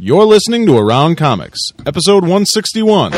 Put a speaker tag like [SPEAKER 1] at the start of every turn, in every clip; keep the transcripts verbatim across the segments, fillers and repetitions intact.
[SPEAKER 1] You're listening to Around Comics, episode one sixty-one.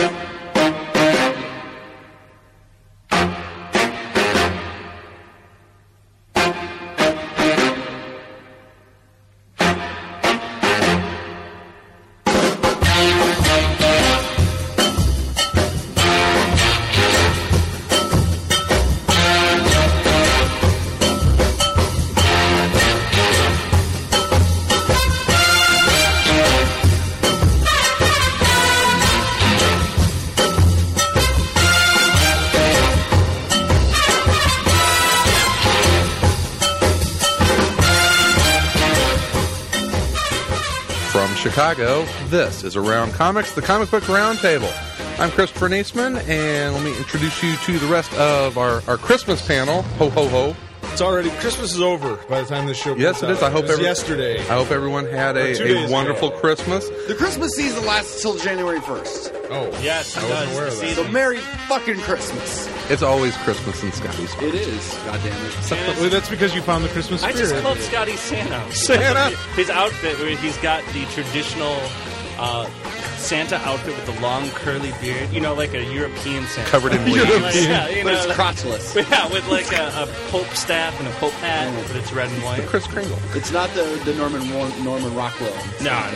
[SPEAKER 2] Chicago, this is Around Comics, the comic book roundtable. I'm Christopher Niesman, and let me introduce you to the rest of our, our Christmas panel. Ho, ho, ho.
[SPEAKER 1] It's already, Christmas is over by the time this show comes
[SPEAKER 2] Yes, it
[SPEAKER 1] out.
[SPEAKER 2] is. I hope
[SPEAKER 1] it was
[SPEAKER 2] every,
[SPEAKER 1] yesterday.
[SPEAKER 2] I hope everyone had a, a wonderful
[SPEAKER 1] ago.
[SPEAKER 2] Christmas.
[SPEAKER 3] The Christmas season lasts till January first.
[SPEAKER 1] Oh,
[SPEAKER 4] yes, it
[SPEAKER 1] I wasn't
[SPEAKER 4] does.
[SPEAKER 1] aware of that.
[SPEAKER 3] So Merry fucking Christmas.
[SPEAKER 2] It's always Christmas in Scotty's.
[SPEAKER 3] It is. God damn it.
[SPEAKER 1] Well, that's because you found the Christmas
[SPEAKER 4] I
[SPEAKER 1] spirit.
[SPEAKER 4] just called Scotty Santa.
[SPEAKER 2] Santa?
[SPEAKER 4] His outfit, where he's got the traditional uh, Santa outfit with the long curly beard. You know, like a European Santa.
[SPEAKER 2] Covered in leaves.
[SPEAKER 4] Like, yeah, you
[SPEAKER 3] But
[SPEAKER 4] know,
[SPEAKER 3] it's
[SPEAKER 4] like-
[SPEAKER 3] crotchless.
[SPEAKER 4] Yeah, with like a, a Pope staff and a Pope hat, but it's red and white.
[SPEAKER 2] Chris Kringle.
[SPEAKER 3] It's not the, the Norman Norman Rockwell.
[SPEAKER 4] No, no.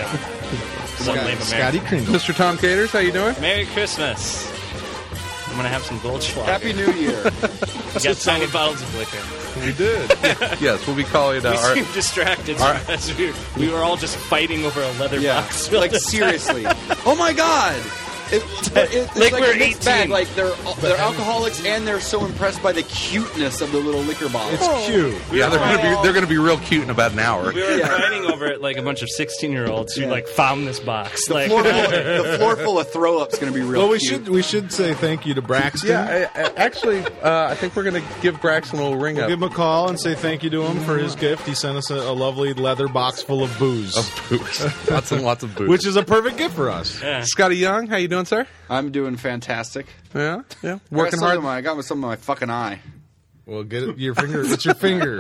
[SPEAKER 4] One lame
[SPEAKER 1] Scotty
[SPEAKER 4] American.
[SPEAKER 1] Kringle.
[SPEAKER 2] Mister Tom Caters, how you doing?
[SPEAKER 4] Merry Christmas. I'm going to have some Goldschlager.
[SPEAKER 3] Happy New Year.
[SPEAKER 4] We got tiny bottles of liquor.
[SPEAKER 1] We did.
[SPEAKER 2] Yes, we'll be calling uh,
[SPEAKER 4] We
[SPEAKER 2] our...
[SPEAKER 4] seemed distracted
[SPEAKER 2] our-
[SPEAKER 4] as we, we were all just fighting over a leather
[SPEAKER 3] Yeah.
[SPEAKER 4] box.
[SPEAKER 3] Like, seriously. Oh, my God. It, it, it's
[SPEAKER 4] Like
[SPEAKER 3] like,
[SPEAKER 4] we're
[SPEAKER 3] a mixed bag.
[SPEAKER 4] eighteen.
[SPEAKER 3] Like, they're, they're alcoholics, and they're so impressed by the cuteness of the little liquor bottle.
[SPEAKER 1] It's cute.
[SPEAKER 2] Yeah, they're going to be they're going to be real cute in about an hour.
[SPEAKER 4] We were
[SPEAKER 3] Yeah.
[SPEAKER 4] fighting over it like a bunch of sixteen-year-olds who
[SPEAKER 3] Yeah.
[SPEAKER 4] like found this box.
[SPEAKER 3] The,
[SPEAKER 4] like,
[SPEAKER 3] floor full, the floor full of throw-up's going to be real
[SPEAKER 1] Well, we
[SPEAKER 3] cute.
[SPEAKER 1] should we should say thank you to Braxton.
[SPEAKER 2] Yeah, I, I, actually, uh, I think we're going to give Braxton a little ring up.
[SPEAKER 1] Give him a call and say thank you to him for his gift. He sent us a, a lovely leather box full of booze,
[SPEAKER 2] Of booze. Lots and lots of booze.
[SPEAKER 1] which is a perfect gift for us.
[SPEAKER 4] yeah.
[SPEAKER 2] Scotty Young, how you doing, sir?
[SPEAKER 3] I'm doing fantastic.
[SPEAKER 2] Yeah, yeah.
[SPEAKER 3] I got
[SPEAKER 2] Working
[SPEAKER 3] some
[SPEAKER 2] hard.
[SPEAKER 3] in my- I got some in my fucking eye.
[SPEAKER 1] Well, get it. Your finger. It's your finger.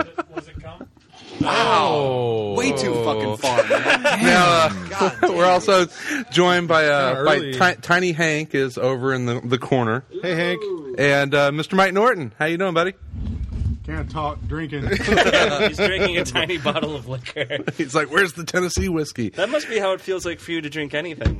[SPEAKER 3] Wow. Way too fucking far, man.
[SPEAKER 2] Now, uh, we're also joined by uh,
[SPEAKER 1] Yeah,
[SPEAKER 2] by
[SPEAKER 1] early.
[SPEAKER 2] Ti- Tiny Hank is over in the, the corner,
[SPEAKER 1] Hey, Hank.
[SPEAKER 2] and uh, Mister Mike Norton. How you doing, buddy?
[SPEAKER 5] Can't talk drinking.
[SPEAKER 4] He's drinking a tiny bottle of liquor.
[SPEAKER 2] He's like, "Where's the Tennessee whiskey?"
[SPEAKER 4] That must be how it feels like for you to drink anything.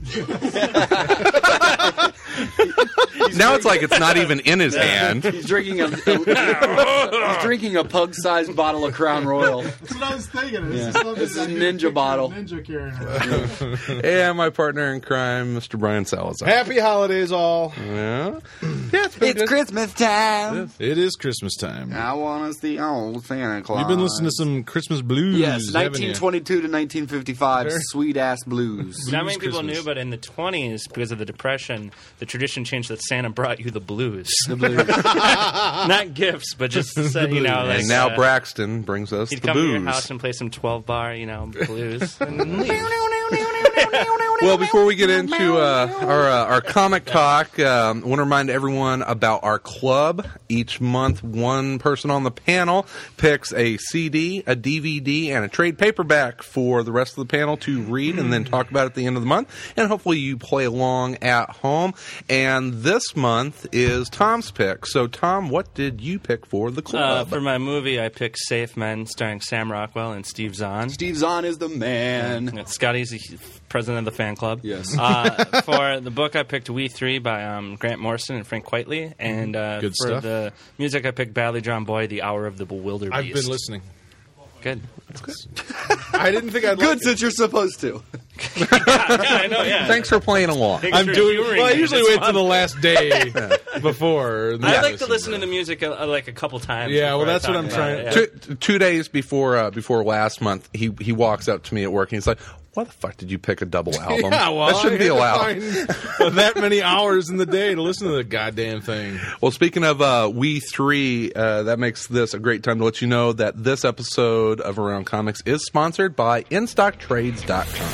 [SPEAKER 2] Now it's like it's not even in his hand.
[SPEAKER 3] He's drinking a, a he's drinking a pug-sized bottle of Crown Royal.
[SPEAKER 5] That's what I was thinking. It's
[SPEAKER 3] Yeah.
[SPEAKER 5] just
[SPEAKER 3] This is a
[SPEAKER 5] I need
[SPEAKER 3] ninja
[SPEAKER 5] picture of
[SPEAKER 3] bottle.
[SPEAKER 5] Ninja carrying around.
[SPEAKER 2] And my partner in crime, Mister Brian Salazar.
[SPEAKER 1] Happy holidays, all.
[SPEAKER 2] Yeah, yeah. It's been
[SPEAKER 3] It's
[SPEAKER 2] good.
[SPEAKER 3] Christmas time.
[SPEAKER 1] It is Christmas time.
[SPEAKER 3] I want to see old Santa Claus.
[SPEAKER 1] You've been listening to some Christmas blues.
[SPEAKER 3] Yes,
[SPEAKER 1] haven't you?
[SPEAKER 3] nineteen twenty-two to nineteen fifty-five,
[SPEAKER 1] Very-
[SPEAKER 3] sweet ass blues.
[SPEAKER 4] Not many people
[SPEAKER 1] Christmas.
[SPEAKER 4] knew, but in the twenties, because of the Depression, the tradition changed that Santa brought you the blues.
[SPEAKER 3] The blues.
[SPEAKER 4] Not gifts, but just, said, you know, like...
[SPEAKER 2] And now
[SPEAKER 4] uh,
[SPEAKER 2] Braxton brings us
[SPEAKER 4] He'd
[SPEAKER 2] the
[SPEAKER 4] come to your
[SPEAKER 2] booze.
[SPEAKER 4] house and play some twelve-bar, you know, blues, and leave.
[SPEAKER 2] Well, before we get into uh, our uh, our comic talk, um, I want to remind everyone about our club. Each month, one person on the panel picks a C D, a D V D, and a trade paperback for the rest of the panel to read and then talk about at the end of the month. And hopefully you play along at home. And this month is Tom's pick. So, Tom, what did you pick for the
[SPEAKER 4] Uh,
[SPEAKER 2] club?
[SPEAKER 4] for my movie, I picked Safe Men, starring Sam Rockwell and Steve Zahn.
[SPEAKER 3] Steve Zahn is the man.
[SPEAKER 4] And Scotty's the president of the fan club.
[SPEAKER 3] Yes.
[SPEAKER 4] Uh, for the book, I picked We Three by um, Grant Morrison and Frank Whiteley. And uh,
[SPEAKER 1] Good
[SPEAKER 4] for
[SPEAKER 1] stuff.
[SPEAKER 4] the music, I picked Badly Drawn Boy, The Hour of the Bewildered
[SPEAKER 1] I've
[SPEAKER 4] Beast.
[SPEAKER 1] been listening.
[SPEAKER 4] Good.
[SPEAKER 1] I didn't think I'd
[SPEAKER 3] Good,
[SPEAKER 1] like it.
[SPEAKER 3] since you're supposed to.
[SPEAKER 4] yeah, I know, yeah.
[SPEAKER 2] Thanks for playing along.
[SPEAKER 4] Thanks
[SPEAKER 1] I'm
[SPEAKER 4] for
[SPEAKER 1] doing.
[SPEAKER 4] humoring
[SPEAKER 1] Well, I
[SPEAKER 4] me
[SPEAKER 1] usually
[SPEAKER 4] this
[SPEAKER 1] wait till the
[SPEAKER 4] month.
[SPEAKER 1] last day before. and
[SPEAKER 4] I
[SPEAKER 1] then
[SPEAKER 4] like to listen to the music uh, like a couple times.
[SPEAKER 1] Yeah, well,
[SPEAKER 4] before I
[SPEAKER 1] that's what
[SPEAKER 4] talk
[SPEAKER 1] I'm
[SPEAKER 4] about
[SPEAKER 1] trying-
[SPEAKER 4] it, yeah.
[SPEAKER 2] Two, two days before uh, before last month, he he walks up to me at work and he's like, "Why the fuck did you pick a double album?
[SPEAKER 1] Yeah, well,
[SPEAKER 2] that shouldn't
[SPEAKER 1] I
[SPEAKER 2] be
[SPEAKER 1] had to
[SPEAKER 2] allowed."
[SPEAKER 1] find that many hours in the day to listen to the goddamn thing.
[SPEAKER 2] Well, speaking of uh, We Three, uh, that makes this a great time to let you know that this episode of Around Comics is sponsored by in stock trades dot com.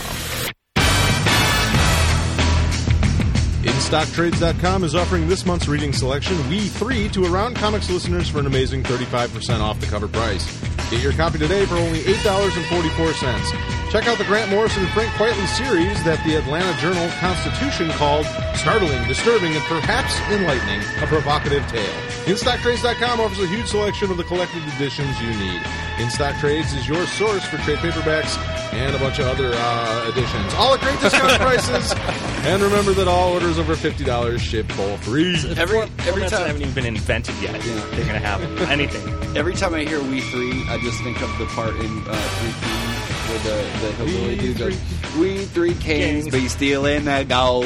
[SPEAKER 1] in stock trades dot com is offering this month's reading selection, We Three, to Around Comics listeners for an amazing thirty-five percent off the cover price. Get your copy today for only eight dollars and forty-four cents. Check out the Grant Morrison and Frank Quitely series that the Atlanta Journal-Constitution called Startling, Disturbing, and Perhaps Enlightening, a Provocative Tale. In stock trades dot com offers a huge selection of the collected editions you need. In Stock Trades is your source for trade paperbacks and a bunch of other uh, editions. All at great discount prices. And remember that all orders over fifty dollars ship for free.
[SPEAKER 3] Every every
[SPEAKER 4] Formats that
[SPEAKER 3] time
[SPEAKER 4] haven't even been invented yet.
[SPEAKER 3] Yeah.
[SPEAKER 4] They're going to have anything.
[SPEAKER 3] every time I hear We Three, I just think of the part in uh, Three Kings where the, the hillbilly dude goes, "We three kings be stealing that gold."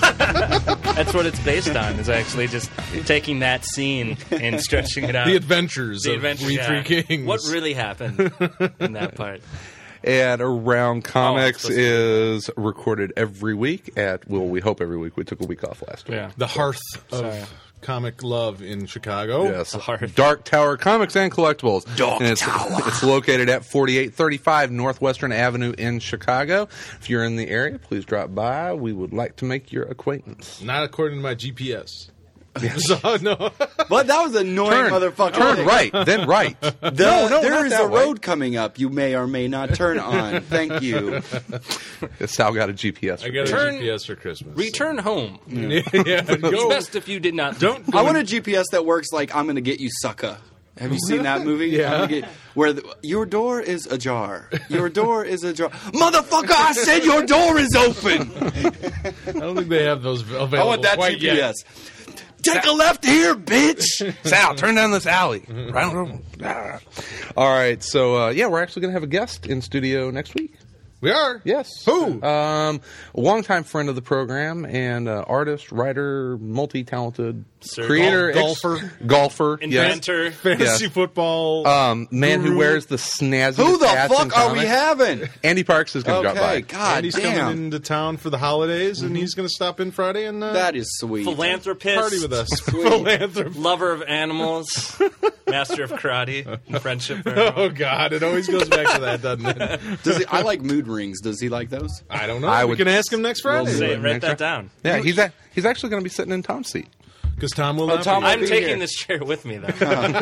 [SPEAKER 4] That's what it's based on, is actually just taking that scene and stretching it out.
[SPEAKER 1] The adventures
[SPEAKER 4] The
[SPEAKER 1] of
[SPEAKER 4] adventure,
[SPEAKER 1] We
[SPEAKER 4] yeah.
[SPEAKER 1] Three Kings.
[SPEAKER 4] What really happened in that part?
[SPEAKER 2] And Around Comics
[SPEAKER 4] supposed to-
[SPEAKER 2] is recorded every week at, well, we hope every week. We took a week off last week.
[SPEAKER 4] Yeah.
[SPEAKER 1] The hearth of
[SPEAKER 4] Sorry.
[SPEAKER 1] comic love in Chicago.
[SPEAKER 2] Yes,
[SPEAKER 4] Hearth.
[SPEAKER 2] Dark Tower Comics and Collectibles.
[SPEAKER 3] Dark
[SPEAKER 2] and it's,
[SPEAKER 3] Tower.
[SPEAKER 2] It's located at forty-eight thirty-five Northwestern Avenue in Chicago. If you're in the area, please drop by. We would like to make your acquaintance.
[SPEAKER 1] Not according to my G P S. So, no.
[SPEAKER 3] But that was an annoying
[SPEAKER 2] Turn,
[SPEAKER 3] motherfucker.
[SPEAKER 2] turn right, then right.
[SPEAKER 3] The,
[SPEAKER 2] no, no,
[SPEAKER 3] there
[SPEAKER 2] not
[SPEAKER 3] is
[SPEAKER 2] that
[SPEAKER 3] a
[SPEAKER 2] way.
[SPEAKER 3] road coming up. You may or may not turn on. Thank you.
[SPEAKER 2] Sal got a G P S.
[SPEAKER 1] I got
[SPEAKER 4] Turn-
[SPEAKER 1] a G P S for Christmas.
[SPEAKER 4] Return home.
[SPEAKER 1] yeah,
[SPEAKER 4] It's
[SPEAKER 1] go.
[SPEAKER 4] best if you did not.
[SPEAKER 1] Don't go
[SPEAKER 3] I want a G P S that works like "I'm going to get you, sucker." Have you seen that movie?
[SPEAKER 1] Yeah.
[SPEAKER 3] I'm gonna get, where the, your door is ajar. Your door is ajar. Motherfucker! I said your door is open.
[SPEAKER 1] I don't think they have those available
[SPEAKER 3] I want that
[SPEAKER 1] quite
[SPEAKER 3] G P S.
[SPEAKER 1] yet.
[SPEAKER 3] Take a left here, bitch.
[SPEAKER 2] Sal, turn down this alley. Right. All right, so uh, yeah, we're actually going to have a guest in studio next week.
[SPEAKER 1] We are?
[SPEAKER 2] Yes.
[SPEAKER 1] Who?
[SPEAKER 2] Um, a longtime friend of the program and uh, artist, writer, multi-talented
[SPEAKER 4] Sir
[SPEAKER 2] creator,
[SPEAKER 1] Gol-
[SPEAKER 2] ex-
[SPEAKER 1] golfer.
[SPEAKER 2] golfer, yes.
[SPEAKER 4] Inventor.
[SPEAKER 1] Fantasy
[SPEAKER 2] Yes.
[SPEAKER 1] football.
[SPEAKER 2] Um, man who
[SPEAKER 1] Guru.
[SPEAKER 2] wears the snazzy.
[SPEAKER 3] Who the
[SPEAKER 2] hats in
[SPEAKER 3] fuck are we
[SPEAKER 2] comics.
[SPEAKER 3] having?
[SPEAKER 2] Andy Parks is going to
[SPEAKER 3] Okay,
[SPEAKER 2] drop by.
[SPEAKER 3] God
[SPEAKER 1] and he's
[SPEAKER 3] damn.
[SPEAKER 1] coming into town for the holidays, and he's going to stop in Friday and uh,
[SPEAKER 3] That is sweet.
[SPEAKER 4] Philanthropist.
[SPEAKER 1] party with us.
[SPEAKER 3] Sweet.
[SPEAKER 1] Philanthropist.
[SPEAKER 4] Lover of animals. Master of karate. And friendship. for everyone.
[SPEAKER 1] Oh, God. It always goes back to that, doesn't it?
[SPEAKER 3] Does he, I like mood rings. Does he like those?
[SPEAKER 1] I don't know.
[SPEAKER 2] I
[SPEAKER 1] we
[SPEAKER 2] would-
[SPEAKER 1] can ask him next Friday.
[SPEAKER 4] Say,
[SPEAKER 2] it.
[SPEAKER 4] write
[SPEAKER 2] Next
[SPEAKER 4] that
[SPEAKER 2] time.
[SPEAKER 4] down.
[SPEAKER 2] Yeah, he's a, he's actually going to be sitting in Tom's seat.
[SPEAKER 1] Because Tom will
[SPEAKER 3] Oh,
[SPEAKER 1] not
[SPEAKER 3] Tom
[SPEAKER 1] be.
[SPEAKER 3] will
[SPEAKER 4] I'm
[SPEAKER 3] be
[SPEAKER 4] taking
[SPEAKER 3] here.
[SPEAKER 4] this chair with me, though.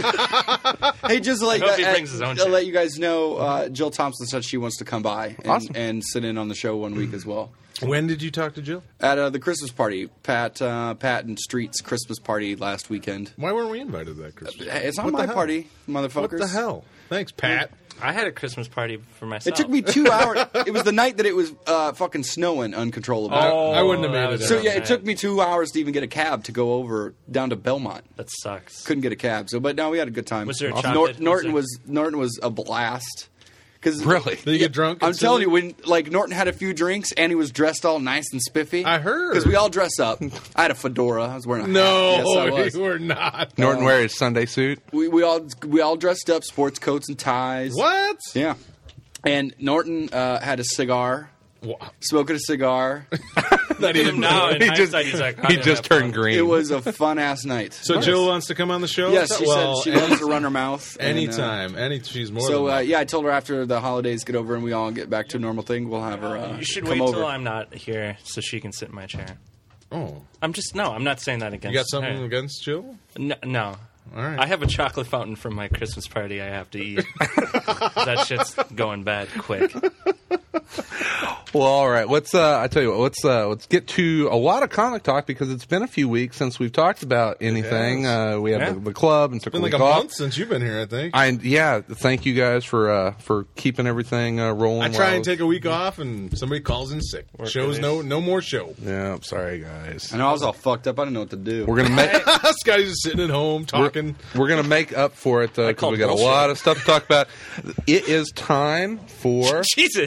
[SPEAKER 3] Hey, just to let,
[SPEAKER 4] I hope
[SPEAKER 3] you,
[SPEAKER 4] he brings his own
[SPEAKER 3] to
[SPEAKER 4] chair.
[SPEAKER 3] let you guys know, uh, Jill Thompson said she wants to come by and,
[SPEAKER 2] Awesome.
[SPEAKER 3] and sit in on the show one week as well.
[SPEAKER 1] When did you talk to Jill?
[SPEAKER 3] At uh, the Christmas party, Pat uh, Pat and Street's Christmas party last weekend.
[SPEAKER 1] Why weren't we invited to that Christmas?
[SPEAKER 3] It's not
[SPEAKER 1] What the
[SPEAKER 3] my
[SPEAKER 1] hell?
[SPEAKER 3] party, motherfuckers.
[SPEAKER 1] What the hell? Thanks, Pat.
[SPEAKER 4] I had a Christmas party for myself.
[SPEAKER 3] It took me two hours. It was the night that it was uh, fucking snowing uncontrollably.
[SPEAKER 4] Oh,
[SPEAKER 1] I wouldn't have made
[SPEAKER 4] that
[SPEAKER 1] it
[SPEAKER 4] was
[SPEAKER 3] so
[SPEAKER 1] out.
[SPEAKER 3] yeah, it
[SPEAKER 4] bad.
[SPEAKER 3] took me two hours to even get a cab to go over down to Belmont.
[SPEAKER 4] That sucks.
[SPEAKER 3] Couldn't get a cab. So, but no, we had a good time.
[SPEAKER 4] Was there a
[SPEAKER 3] Nor-
[SPEAKER 4] chocolate-
[SPEAKER 3] Norton
[SPEAKER 4] was
[SPEAKER 3] was Norton was a blast. Cause
[SPEAKER 2] Really?
[SPEAKER 1] Did you get drunk?
[SPEAKER 3] I'm
[SPEAKER 1] and
[SPEAKER 3] telling you,
[SPEAKER 1] silly?
[SPEAKER 3] when like Norton had a few drinks and he was dressed all nice and spiffy.
[SPEAKER 1] I heard.
[SPEAKER 3] because we all dress up. I had a fedora. I was wearing a
[SPEAKER 1] No,
[SPEAKER 3] hat. Yes, I was.
[SPEAKER 1] you were not.
[SPEAKER 2] Norton wears his Sunday suit.
[SPEAKER 3] We we all we all dressed up, sports coats and ties.
[SPEAKER 1] What?
[SPEAKER 3] Yeah. And Norton uh, had a cigar,
[SPEAKER 1] Wha-
[SPEAKER 3] smoking a cigar.
[SPEAKER 1] That he
[SPEAKER 4] Him
[SPEAKER 1] didn't
[SPEAKER 4] now,
[SPEAKER 1] know.
[SPEAKER 4] in
[SPEAKER 2] He just,
[SPEAKER 4] hindsight, he's like,
[SPEAKER 2] he
[SPEAKER 4] "I'm
[SPEAKER 2] just
[SPEAKER 4] gonna have
[SPEAKER 2] turned
[SPEAKER 4] fun."
[SPEAKER 2] green.
[SPEAKER 3] It was a fun ass night.
[SPEAKER 1] So Jill wants to come on the show?
[SPEAKER 3] Yes, she
[SPEAKER 1] Well,
[SPEAKER 3] said she loves to run her mouth. and, uh,
[SPEAKER 1] Anytime. Any, she's more
[SPEAKER 3] So
[SPEAKER 1] than
[SPEAKER 3] uh, yeah, I told her after the holidays get over and we all get back to a normal thing, we'll have her uh,
[SPEAKER 4] You should
[SPEAKER 3] come
[SPEAKER 4] wait
[SPEAKER 3] over.
[SPEAKER 4] till I'm not here so she can sit in my chair.
[SPEAKER 1] Oh.
[SPEAKER 4] I'm just no. I'm not saying that against.
[SPEAKER 1] You got something
[SPEAKER 4] her.
[SPEAKER 1] against Jill?
[SPEAKER 4] No, no.
[SPEAKER 1] All right.
[SPEAKER 4] I have a chocolate fountain from my Christmas party I have to eat. That shit's going bad quick.
[SPEAKER 2] Well, all right. Let's. Uh, I tell you what. Let's. Uh, let's get to a lot of comic talk because it's been a few weeks since we've talked about anything.
[SPEAKER 1] has.
[SPEAKER 2] Uh, we had
[SPEAKER 4] Yeah.
[SPEAKER 2] the, the club and took
[SPEAKER 1] It's been
[SPEAKER 2] a
[SPEAKER 1] like
[SPEAKER 2] week
[SPEAKER 1] a
[SPEAKER 2] off.
[SPEAKER 1] month since you've been here, I think.
[SPEAKER 2] I yeah. Thank you guys for uh, for keeping everything uh, rolling.
[SPEAKER 1] I try
[SPEAKER 2] while-
[SPEAKER 1] and take a week off, and somebody calls in sick. Show's no no more show.
[SPEAKER 2] Yeah. I'm sorry, guys.
[SPEAKER 3] I know I was all fucked up. I didn't know what to do.
[SPEAKER 2] We're gonna make.
[SPEAKER 1] Scotty's just sitting at home
[SPEAKER 2] We're,
[SPEAKER 1] talking.
[SPEAKER 2] we're gonna make up for it because
[SPEAKER 4] call
[SPEAKER 2] we got
[SPEAKER 4] bullshit.
[SPEAKER 2] a lot of stuff to talk about. It is time for
[SPEAKER 4] Jesus.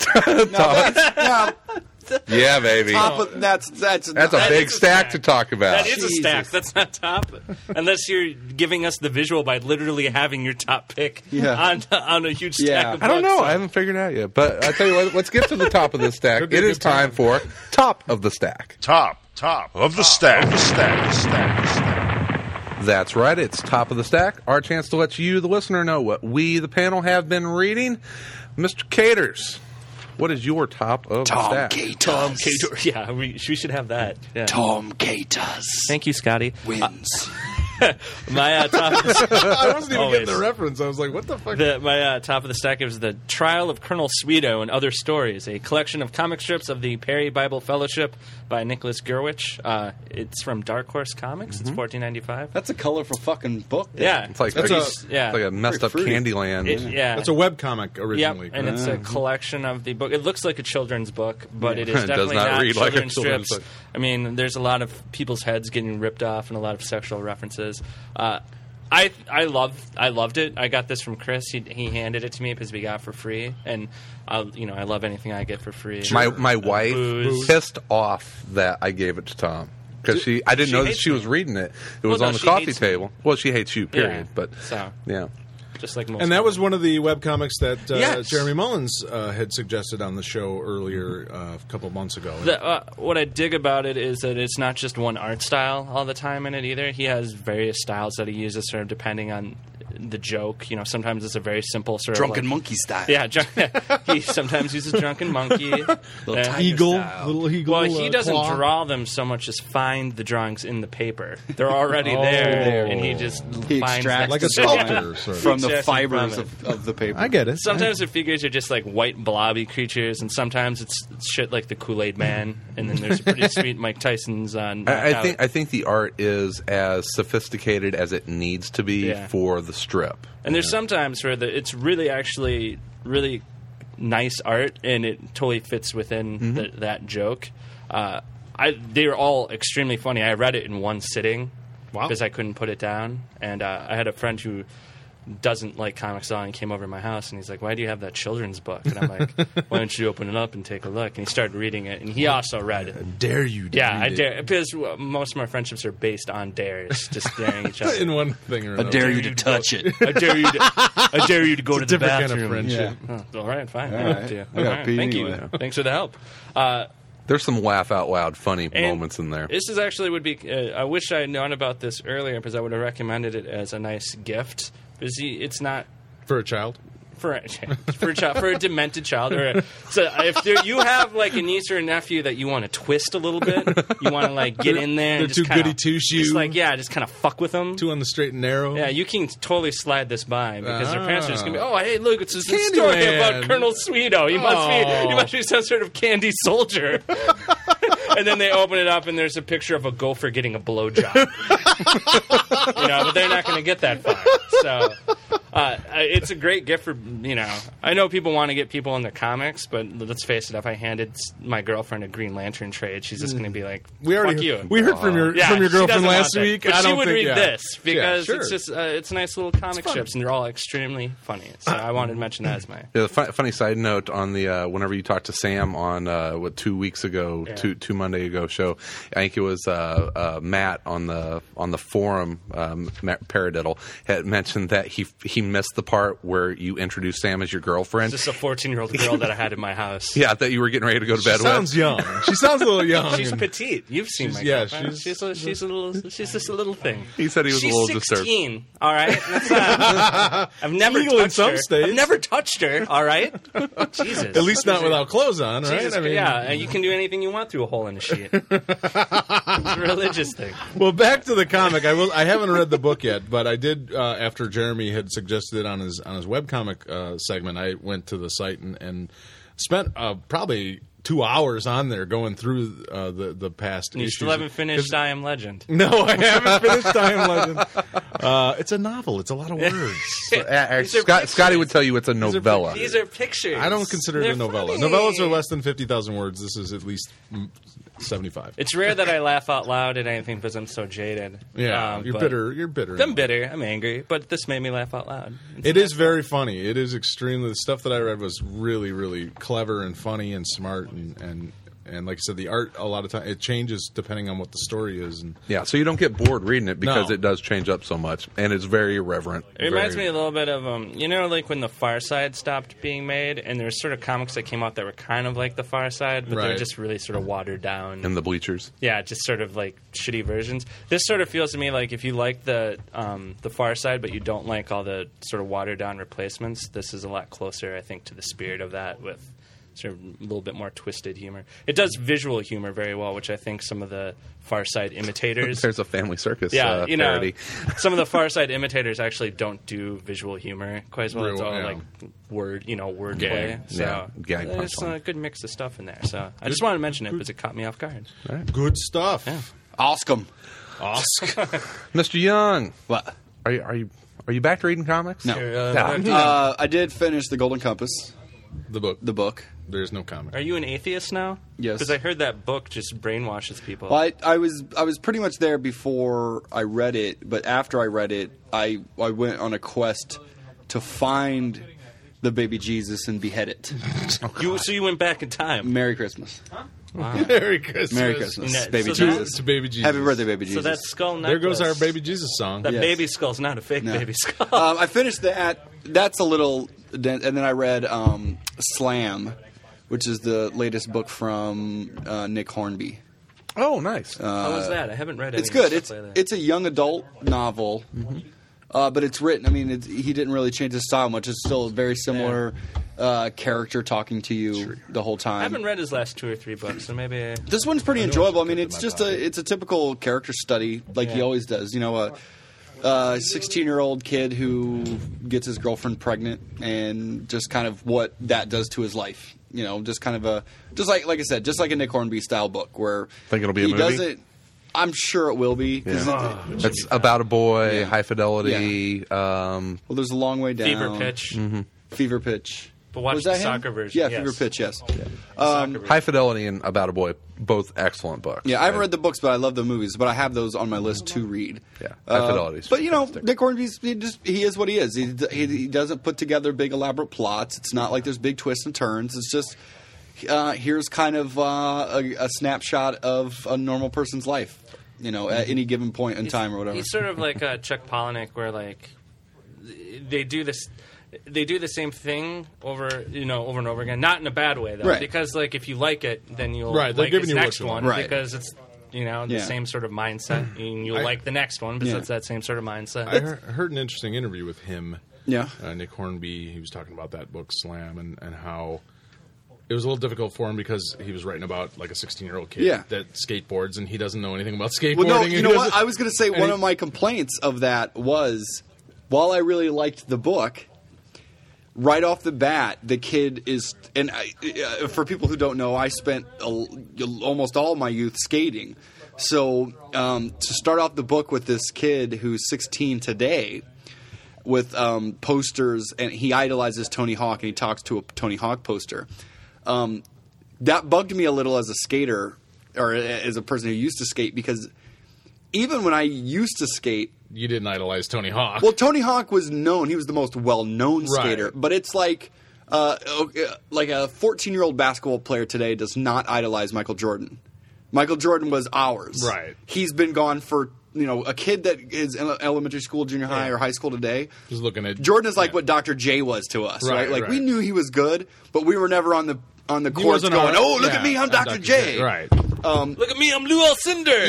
[SPEAKER 3] Yeah,
[SPEAKER 2] yeah, baby.
[SPEAKER 3] top of, that's that's
[SPEAKER 2] That's a
[SPEAKER 4] That
[SPEAKER 2] big
[SPEAKER 4] is a
[SPEAKER 2] stack
[SPEAKER 4] stack.
[SPEAKER 2] to talk about.
[SPEAKER 4] That is a
[SPEAKER 3] Jesus.
[SPEAKER 4] stack. That's not top. Unless you're giving us the visual by literally having your top pick
[SPEAKER 3] Yeah.
[SPEAKER 4] on on a huge stack
[SPEAKER 3] Yeah.
[SPEAKER 4] of
[SPEAKER 2] I don't
[SPEAKER 4] books.
[SPEAKER 2] know. I haven't figured it out yet. But I tell you what, let's get to the top of this stack.
[SPEAKER 1] Could be
[SPEAKER 2] It
[SPEAKER 1] a
[SPEAKER 2] is
[SPEAKER 1] good time.
[SPEAKER 2] time for top of the stack.
[SPEAKER 6] Top, top of the stack, stack, stack, stack.
[SPEAKER 2] That's right. It's top of the stack. Our chance to let you, the listener, know what we, the panel, have been reading. Mister Caters, what is your top of the stack?
[SPEAKER 3] Tom
[SPEAKER 4] Cater. Yeah, we, we should have that. Yeah.
[SPEAKER 3] Tom Caters
[SPEAKER 4] Thank you, Scotty.
[SPEAKER 3] wins.
[SPEAKER 4] my uh, top of the,
[SPEAKER 1] I wasn't even
[SPEAKER 4] Always.
[SPEAKER 1] getting the reference. I was like, what the fuck?
[SPEAKER 4] the, my uh, top of the stack is The Trial of Colonel Sweeto and Other Stories, a collection of comic strips of the Perry Bible Fellowship by Nicholas Gerwich. Uh, it's from Dark Horse Comics. It's fourteen ninety-five.
[SPEAKER 3] That's a colorful fucking book.
[SPEAKER 4] Yeah,
[SPEAKER 2] It's like,
[SPEAKER 1] That's
[SPEAKER 2] pretty-
[SPEAKER 1] a-
[SPEAKER 4] yeah.
[SPEAKER 2] it's like a messed up
[SPEAKER 3] Pretty fruity.
[SPEAKER 2] Candyland.
[SPEAKER 4] It- yeah.
[SPEAKER 1] That's a webcomic
[SPEAKER 4] Yep,
[SPEAKER 1] originally.
[SPEAKER 4] and it's a collection of the book. It looks like a children's book, but it
[SPEAKER 2] It
[SPEAKER 4] is
[SPEAKER 2] does
[SPEAKER 4] definitely
[SPEAKER 2] not
[SPEAKER 4] not,
[SPEAKER 2] read like a
[SPEAKER 4] children's
[SPEAKER 2] children's
[SPEAKER 4] strips.
[SPEAKER 2] book.
[SPEAKER 4] I mean, there's a lot of people's heads getting ripped off and a lot of sexual references. Uh, I I love I loved it. I got this from Chris. He he handed it to me because we got it for free, and I you know I love anything I get for free.
[SPEAKER 2] My my wife
[SPEAKER 4] Booze.
[SPEAKER 2] pissed off that I gave it to Tom because she I didn't
[SPEAKER 4] She
[SPEAKER 2] know that
[SPEAKER 4] hates
[SPEAKER 2] she was
[SPEAKER 4] me.
[SPEAKER 2] reading it. It
[SPEAKER 4] Well,
[SPEAKER 2] was
[SPEAKER 4] no,
[SPEAKER 2] on the
[SPEAKER 4] she
[SPEAKER 2] coffee
[SPEAKER 4] hates me.
[SPEAKER 2] table. Well, she hates you, period.
[SPEAKER 4] Yeah,
[SPEAKER 2] But
[SPEAKER 4] so
[SPEAKER 2] yeah,
[SPEAKER 4] just like most.
[SPEAKER 1] And that
[SPEAKER 4] people.
[SPEAKER 1] was one of the webcomics that uh,
[SPEAKER 4] Yes.
[SPEAKER 1] Jeremy Mullins uh, had suggested on the show earlier uh, a couple months ago.
[SPEAKER 4] The, uh, what I dig about it is that it's not just one art style all the time in it either. He has various styles that he uses, sort of depending on the joke. You know, sometimes it's a very simple sort
[SPEAKER 3] Drunken
[SPEAKER 4] of like,
[SPEAKER 3] monkey style.
[SPEAKER 4] Yeah, drunk, he sometimes uses drunken monkey.
[SPEAKER 3] Little
[SPEAKER 4] Uh,
[SPEAKER 3] tiger
[SPEAKER 1] Eagle,
[SPEAKER 3] style.
[SPEAKER 1] little eagle.
[SPEAKER 4] well, he
[SPEAKER 1] uh,
[SPEAKER 4] doesn't
[SPEAKER 1] claw.
[SPEAKER 4] draw them so much as find the drawings in the paper. They're already
[SPEAKER 1] Oh.
[SPEAKER 4] there, and he just
[SPEAKER 3] He
[SPEAKER 4] finds
[SPEAKER 3] extracts
[SPEAKER 4] them.
[SPEAKER 1] like a sculptor, sort of.
[SPEAKER 3] from the
[SPEAKER 4] Exactly,
[SPEAKER 3] fibers
[SPEAKER 4] from
[SPEAKER 3] of, of the paper.
[SPEAKER 1] I get it.
[SPEAKER 4] Sometimes the figures are just like white blobby creatures, and sometimes it's shit like the Kool-Aid Man, and then there's a pretty sweet Mike Tyson's on.
[SPEAKER 2] I, I think I think the art is as sophisticated as it needs to be
[SPEAKER 4] Yeah.
[SPEAKER 2] for the strip.
[SPEAKER 4] And there's sometimes where the, it's really actually really nice art, and it totally fits within
[SPEAKER 2] Mm-hmm.
[SPEAKER 4] the, that joke. Uh, I they're all extremely funny. I read it in one sitting
[SPEAKER 1] Wow.
[SPEAKER 4] because I couldn't put it down, and uh, I had a friend who doesn't like comics at all, and he came over to my house, and he's like, "Why do you have that children's book?" And I'm like, "Why don't you open it up and take a look?" And he started reading it, and he also read it.
[SPEAKER 1] Dare you? To
[SPEAKER 4] Yeah,
[SPEAKER 1] read
[SPEAKER 4] I
[SPEAKER 1] it.
[SPEAKER 4] dare because uh, most of my friendships are based on dares, just daring each other.
[SPEAKER 1] In one thing or
[SPEAKER 3] I
[SPEAKER 1] another.
[SPEAKER 3] dare you to touch it.
[SPEAKER 4] I dare you to. I dare you to go
[SPEAKER 1] It's
[SPEAKER 4] to
[SPEAKER 1] a
[SPEAKER 4] the
[SPEAKER 1] different kind of
[SPEAKER 4] bathroom.
[SPEAKER 1] friendship.
[SPEAKER 4] Oh, all right, fine.
[SPEAKER 3] All
[SPEAKER 4] I
[SPEAKER 3] right.
[SPEAKER 4] have to.
[SPEAKER 3] I gotta
[SPEAKER 4] All right,
[SPEAKER 3] pee
[SPEAKER 4] Thank
[SPEAKER 3] anyway.
[SPEAKER 4] you. Thanks for the help. Uh,
[SPEAKER 2] There's some laugh out loud funny
[SPEAKER 4] and
[SPEAKER 2] moments in there.
[SPEAKER 4] This is actually would be. Uh, I wish I had known about this earlier because I would have recommended it as a nice gift. Because he, it's not
[SPEAKER 1] For a child.
[SPEAKER 4] for a, for a child, for a demented child. Or a, so if there, you have like a niece or a nephew that you want to twist a little bit, you want to like get in there.
[SPEAKER 1] They're
[SPEAKER 4] and just
[SPEAKER 1] too
[SPEAKER 4] kinda,
[SPEAKER 1] goody two-shoe.
[SPEAKER 4] Just like yeah, just kind of fuck with them.
[SPEAKER 1] Two on the straight and narrow.
[SPEAKER 4] Yeah, you can totally slide this by because their parents are just gonna be,
[SPEAKER 1] Ah.
[SPEAKER 4] oh, hey, look, it's this story
[SPEAKER 1] Candyland.
[SPEAKER 4] about Colonel Sweeto. He must be,
[SPEAKER 1] Oh.
[SPEAKER 4] he must be some sort of candy soldier. And then they open it up, and there's a picture of a gopher getting a blowjob. You know, but they're not going to get that far. So uh, it's a great gift for you know. I know people want to get people in their comics, but let's face it. If I handed my girlfriend a Green Lantern trade, she's just going to be like,
[SPEAKER 1] We already
[SPEAKER 4] "Fuck you."
[SPEAKER 1] we heard from your
[SPEAKER 4] Yeah,
[SPEAKER 1] from your
[SPEAKER 4] she
[SPEAKER 1] girlfriend
[SPEAKER 4] doesn't want
[SPEAKER 1] last
[SPEAKER 4] that.
[SPEAKER 1] week.
[SPEAKER 4] But
[SPEAKER 1] I
[SPEAKER 4] she
[SPEAKER 1] don't
[SPEAKER 4] would
[SPEAKER 1] think,
[SPEAKER 4] read
[SPEAKER 1] yeah.
[SPEAKER 4] this because
[SPEAKER 1] Yeah, sure.
[SPEAKER 4] it's just uh, it's nice little comic
[SPEAKER 1] fun.
[SPEAKER 4] strips, and they're all extremely funny. So I wanted to mention that as my.
[SPEAKER 2] Yeah, the fu- funny side note on the uh, whenever you talked to Sam on uh, what two weeks ago,
[SPEAKER 4] Yeah.
[SPEAKER 2] two two Monday ago show, I think it was uh, uh, Matt on the on the forum, um, Matt Paradiddle had mentioned that he he missed the part where you introduced Sam as your girlfriend.
[SPEAKER 4] Just a fourteen-year-old girl that I had in my house.
[SPEAKER 2] Yeah, that you were getting ready to go to bed
[SPEAKER 1] She sounds
[SPEAKER 2] with.
[SPEAKER 1] young. She sounds a little young.
[SPEAKER 4] She's
[SPEAKER 1] and-
[SPEAKER 4] petite. You've seen
[SPEAKER 1] She's-
[SPEAKER 4] my
[SPEAKER 1] yeah,
[SPEAKER 4] girlfriend.
[SPEAKER 1] she's-
[SPEAKER 4] she's a, she's a little she's just a little thing.
[SPEAKER 2] He said he was
[SPEAKER 4] she's
[SPEAKER 2] a little disturbed.
[SPEAKER 4] sixteen. All right, That's not, I've never
[SPEAKER 1] Legal in
[SPEAKER 4] touched
[SPEAKER 1] some
[SPEAKER 4] her.
[SPEAKER 1] states.
[SPEAKER 4] I've never touched her. All right, Jesus.
[SPEAKER 1] At least not without clothes on, right?
[SPEAKER 4] Jesus,
[SPEAKER 1] I mean,
[SPEAKER 4] yeah, and you can do anything you want through a hole in a sheet. It's a religious thing.
[SPEAKER 1] Well, back to the comic. I will. I haven't read the book yet, but I did uh, after Jeremy had suggested it on his on his webcomic uh, segment. I went to the site and, and spent uh, probably two hours on there going through uh, the the past
[SPEAKER 4] You
[SPEAKER 1] issues.
[SPEAKER 4] still haven't finished I Am Legend.
[SPEAKER 1] No, I haven't finished I Am Legend. Uh, it's a novel. It's a lot of words.
[SPEAKER 2] Uh, uh,
[SPEAKER 4] These are
[SPEAKER 2] Scott,
[SPEAKER 4] pictures.
[SPEAKER 2] Scotty would tell you it's a
[SPEAKER 1] are
[SPEAKER 2] novella.
[SPEAKER 4] These are pictures.
[SPEAKER 1] I don't consider it
[SPEAKER 4] They're
[SPEAKER 1] a novella.
[SPEAKER 4] funny.
[SPEAKER 1] Novellas are less than fifty thousand words. This is at least mm, seventy-five.
[SPEAKER 4] It's rare that I laugh out loud at anything because I'm so jaded.
[SPEAKER 1] Yeah,
[SPEAKER 4] Um,
[SPEAKER 1] you're
[SPEAKER 4] but
[SPEAKER 1] bitter. You're bitter.
[SPEAKER 4] I'm bitter. I'm angry. But this made me laugh out loud. It's
[SPEAKER 1] It
[SPEAKER 4] nice.
[SPEAKER 1] is very funny. It is extremely. The stuff that I read was really, really clever and funny and smart and and, and like I said, the art a lot of time it changes depending on what the story is. And
[SPEAKER 2] Yeah, so you don't get bored reading it because
[SPEAKER 1] No.
[SPEAKER 2] it does change up so much, and it's very irreverent.
[SPEAKER 4] It reminds
[SPEAKER 2] very-
[SPEAKER 4] me a little bit of, um, you know, like when The Far Side stopped being made, and there's sort of comics that came out that were kind of like The Far Side, but they're
[SPEAKER 1] Right.
[SPEAKER 4] just really sort of watered down.
[SPEAKER 2] in the bleachers.
[SPEAKER 4] Yeah, just sort of like shitty versions. This sort of feels to me like if you like the um, the Far Side, but you don't like all the sort of watered down replacements, this is a lot closer, I think, to the spirit of that with sort of a little bit more twisted humor. It does visual humor very well, which I think some of the Far Side imitators.
[SPEAKER 2] There's a Family Circus
[SPEAKER 4] yeah,
[SPEAKER 2] uh,
[SPEAKER 4] you know,
[SPEAKER 2] parody.
[SPEAKER 4] some of the Far Side imitators actually don't do visual humor quite as well.
[SPEAKER 1] Real
[SPEAKER 4] It's all
[SPEAKER 1] well, yeah.
[SPEAKER 4] like word, you know, word
[SPEAKER 1] Gag.
[SPEAKER 4] play. So
[SPEAKER 2] Yeah, gag
[SPEAKER 4] there's
[SPEAKER 2] punchline.
[SPEAKER 4] a good mix of stuff in there. So I just wanted to mention it because it caught me off guard.
[SPEAKER 1] Good stuff.
[SPEAKER 4] Yeah.
[SPEAKER 3] Oscom.
[SPEAKER 2] Mister Young,
[SPEAKER 3] What?
[SPEAKER 2] are you are you are you back to reading comics?
[SPEAKER 3] No.
[SPEAKER 2] Yeah.
[SPEAKER 3] Uh, I did finish The Golden Compass,
[SPEAKER 1] The book.
[SPEAKER 3] the book.
[SPEAKER 1] There's no comic.
[SPEAKER 4] Are you an atheist now?
[SPEAKER 3] Yes.
[SPEAKER 4] Because I heard that book just brainwashes people.
[SPEAKER 3] Well, I, I was I was pretty much there before I read it, but after I read it, I I went on a quest to find the baby Jesus and behead it.
[SPEAKER 4] You, so you went back in time.
[SPEAKER 3] Merry Christmas.
[SPEAKER 1] Merry Christmas.
[SPEAKER 3] Merry Christmas,
[SPEAKER 4] No,
[SPEAKER 3] baby
[SPEAKER 4] so that-
[SPEAKER 3] Jesus.
[SPEAKER 1] To baby Jesus.
[SPEAKER 3] Happy birthday, baby
[SPEAKER 4] So
[SPEAKER 3] Jesus.
[SPEAKER 4] that skull necklace.
[SPEAKER 1] There goes our baby Jesus song.
[SPEAKER 4] That
[SPEAKER 3] Yes.
[SPEAKER 4] baby skull's not a fake
[SPEAKER 3] No.
[SPEAKER 4] baby skull.
[SPEAKER 3] um, I finished that. That's a little, and then I read um, Slam, which is the latest book from uh, Nick Hornby.
[SPEAKER 2] Oh, nice.
[SPEAKER 4] How was that? I haven't read it.
[SPEAKER 3] It's good. It's it's a young adult novel,
[SPEAKER 4] Mm-hmm.
[SPEAKER 3] uh, but it's written. I mean, it's, he didn't really change his style much. It's still a very similar uh, character talking to you the whole time.
[SPEAKER 4] I haven't read his last two or three books, so maybe. I,
[SPEAKER 3] This one's pretty enjoyable. I mean, it's just a it's a typical character study, like he
[SPEAKER 4] Yeah.
[SPEAKER 3] always does. You know, a a sixteen-year-old kid who gets his girlfriend pregnant, and just kind of what that does to his life. You know, just kind of a just like like I said, just like a Nick Hornby style book where
[SPEAKER 2] Think it'll be a
[SPEAKER 3] he
[SPEAKER 2] movie?
[SPEAKER 3] doesn't. I'm sure it will be. 'Cause
[SPEAKER 2] Yeah.
[SPEAKER 3] it-
[SPEAKER 2] It's about a boy,
[SPEAKER 3] Yeah.
[SPEAKER 2] high fidelity. Um,
[SPEAKER 3] well, there's a long way down.
[SPEAKER 4] Fever Pitch.
[SPEAKER 3] Fever Pitch.
[SPEAKER 4] But watch
[SPEAKER 3] Was
[SPEAKER 4] the
[SPEAKER 3] that him?
[SPEAKER 4] soccer version.
[SPEAKER 3] Yeah,
[SPEAKER 4] yes.
[SPEAKER 3] Fever Pitch. Yes.
[SPEAKER 4] Soccer version.
[SPEAKER 2] High Fidelity and About a Boy, both excellent books.
[SPEAKER 3] Yeah, I haven't read the books, but I love the movies. But I have those on my list to read.
[SPEAKER 2] Yeah, High Fidelity's
[SPEAKER 3] But you know,
[SPEAKER 2] fantastic.
[SPEAKER 3] Nick Hornby's he just he is what he is. He, he he doesn't put together big elaborate plots. It's not like there's big twists and turns. It's just uh, here's kind of uh, a, a snapshot of a normal person's life. You know, at any given point in time or whatever.
[SPEAKER 4] He's sort of like uh, Chuck Palahniuk, where like they do this, they do the same thing over, you know, over and over again. Not in a bad way though,
[SPEAKER 3] Right.
[SPEAKER 4] because like if you like it, then you'll
[SPEAKER 1] Right, they're
[SPEAKER 4] like
[SPEAKER 1] giving
[SPEAKER 4] his
[SPEAKER 1] you what
[SPEAKER 4] next
[SPEAKER 1] you
[SPEAKER 4] one
[SPEAKER 1] want.
[SPEAKER 3] Right.
[SPEAKER 4] because it's you know the
[SPEAKER 3] Yeah.
[SPEAKER 4] same sort of mindset, and you'll
[SPEAKER 1] I-
[SPEAKER 4] like the next one because
[SPEAKER 3] Yeah.
[SPEAKER 4] it's that same sort of mindset.
[SPEAKER 1] I heard, heard an interesting interview with him.
[SPEAKER 3] Yeah.
[SPEAKER 1] Uh, Nick Hornby, he was talking about that book Slam and, and how it was a little difficult for him because he was writing about like a sixteen-year-old kid
[SPEAKER 3] Yeah.
[SPEAKER 1] that skateboards and he doesn't know anything about skateboarding.
[SPEAKER 3] Well, no,
[SPEAKER 1] and
[SPEAKER 3] you
[SPEAKER 1] he
[SPEAKER 3] know what?
[SPEAKER 1] doesn't-
[SPEAKER 3] I was going to say
[SPEAKER 1] and
[SPEAKER 3] one
[SPEAKER 1] he-
[SPEAKER 3] of my complaints of that was, while I really liked the book, right off the bat, the kid is, and I, uh, for people who don't know, I spent a, almost all my youth skating. So um, to start off the book with this kid who's sixteen today, with um, posters, and he idolizes Tony Hawk, and he talks to a Tony Hawk poster. Um, that bugged me a little as a skater, or as a person who used to skate, because even when I used to skate,
[SPEAKER 1] you didn't idolize Tony Hawk.
[SPEAKER 3] well, Tony Hawk was known; he was the most well-known
[SPEAKER 1] Right.
[SPEAKER 3] skater. But it's like, uh, okay, like a fourteen-year-old basketball player today does not idolize Michael Jordan. Michael Jordan was ours.
[SPEAKER 1] Right.
[SPEAKER 3] He's been gone for, you know, a kid that is in elementary school, junior high, or high school today.
[SPEAKER 1] Just looking at
[SPEAKER 3] Jordan is like
[SPEAKER 1] yeah.
[SPEAKER 3] what Doctor J was to us, right?
[SPEAKER 1] Right,
[SPEAKER 3] Like we
[SPEAKER 1] right.
[SPEAKER 3] knew he was good, but we were never on the on the
[SPEAKER 1] He
[SPEAKER 3] courts
[SPEAKER 1] wasn't
[SPEAKER 3] going,
[SPEAKER 1] our-
[SPEAKER 3] "Oh, look
[SPEAKER 1] yeah,
[SPEAKER 3] at me, I'm Doctor J."
[SPEAKER 1] Right.
[SPEAKER 4] Look at me, I'm Lou Alcindor.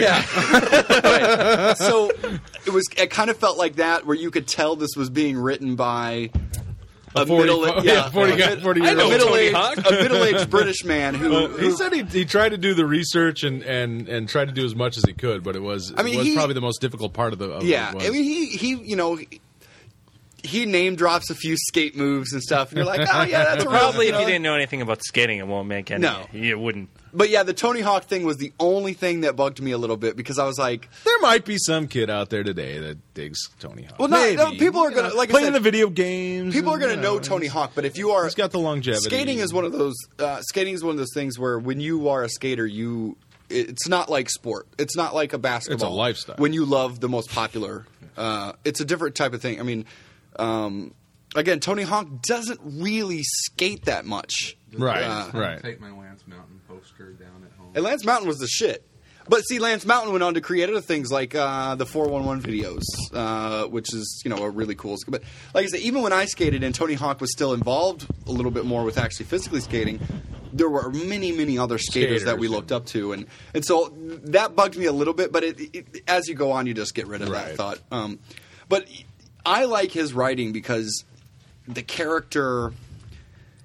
[SPEAKER 3] Yeah. Right. So it was. It kind of felt like that, where you could tell this was being written by a,
[SPEAKER 1] forty
[SPEAKER 3] middle,
[SPEAKER 1] yeah, forty guy- forty
[SPEAKER 3] a
[SPEAKER 1] year old.
[SPEAKER 3] middle
[SPEAKER 4] Tony
[SPEAKER 3] aged,
[SPEAKER 4] Hawk.
[SPEAKER 3] a middle aged British man who.
[SPEAKER 1] Well, he
[SPEAKER 3] who-
[SPEAKER 1] said he, he tried to do the research and, and, and tried to do as much as he could, but it was
[SPEAKER 3] I mean,
[SPEAKER 1] it was
[SPEAKER 3] he-
[SPEAKER 1] probably the most difficult part of the. Of
[SPEAKER 3] yeah,
[SPEAKER 1] it was.
[SPEAKER 3] I mean, he he, you know. He, he name drops a few skate moves and stuff, and you're like, oh yeah, that's a real,
[SPEAKER 4] Probably if
[SPEAKER 3] know.
[SPEAKER 4] you didn't know anything about skating, it won't make any.
[SPEAKER 3] No.
[SPEAKER 4] You wouldn't.
[SPEAKER 3] But yeah, the Tony Hawk thing was the only thing that bugged me a little bit, because I was like,
[SPEAKER 1] there might be some kid out there today that digs Tony Hawk.
[SPEAKER 3] well, not,
[SPEAKER 1] Maybe.
[SPEAKER 3] no, people are
[SPEAKER 1] You
[SPEAKER 3] gonna
[SPEAKER 1] know,
[SPEAKER 3] like I
[SPEAKER 1] playing
[SPEAKER 3] said,
[SPEAKER 1] the video games.
[SPEAKER 3] people are
[SPEAKER 1] and,
[SPEAKER 3] going to
[SPEAKER 1] you
[SPEAKER 3] know Tony Hawk, but if you are,
[SPEAKER 1] He's got the longevity.
[SPEAKER 3] skating is one of those. Uh, skating is one of those things where when you are a skater, you it's not like sport. It's not like a basketball.
[SPEAKER 1] lifestyle.
[SPEAKER 3] When you love the most popular, uh, it's a different type of thing. I mean, um, again, Tony Hawk doesn't really skate that much.
[SPEAKER 1] Right,
[SPEAKER 3] Uh,
[SPEAKER 1] right.
[SPEAKER 2] Take my Lance Mountain poster down at home.
[SPEAKER 3] And Lance Mountain was the shit. But see, Lance Mountain went on to create other things like uh, the four one one videos, uh, which is, you know, a really cool. But like I said, even when I skated and Tony Hawk was still involved a little bit more with actually physically skating, there were many, many other skaters, that we
[SPEAKER 1] Skaters,
[SPEAKER 3] looked up to, and and so that bugged me a little bit. But it, it, as you go on, you just get rid of that
[SPEAKER 1] Right.
[SPEAKER 3] thought. Um, but I like his writing because the character.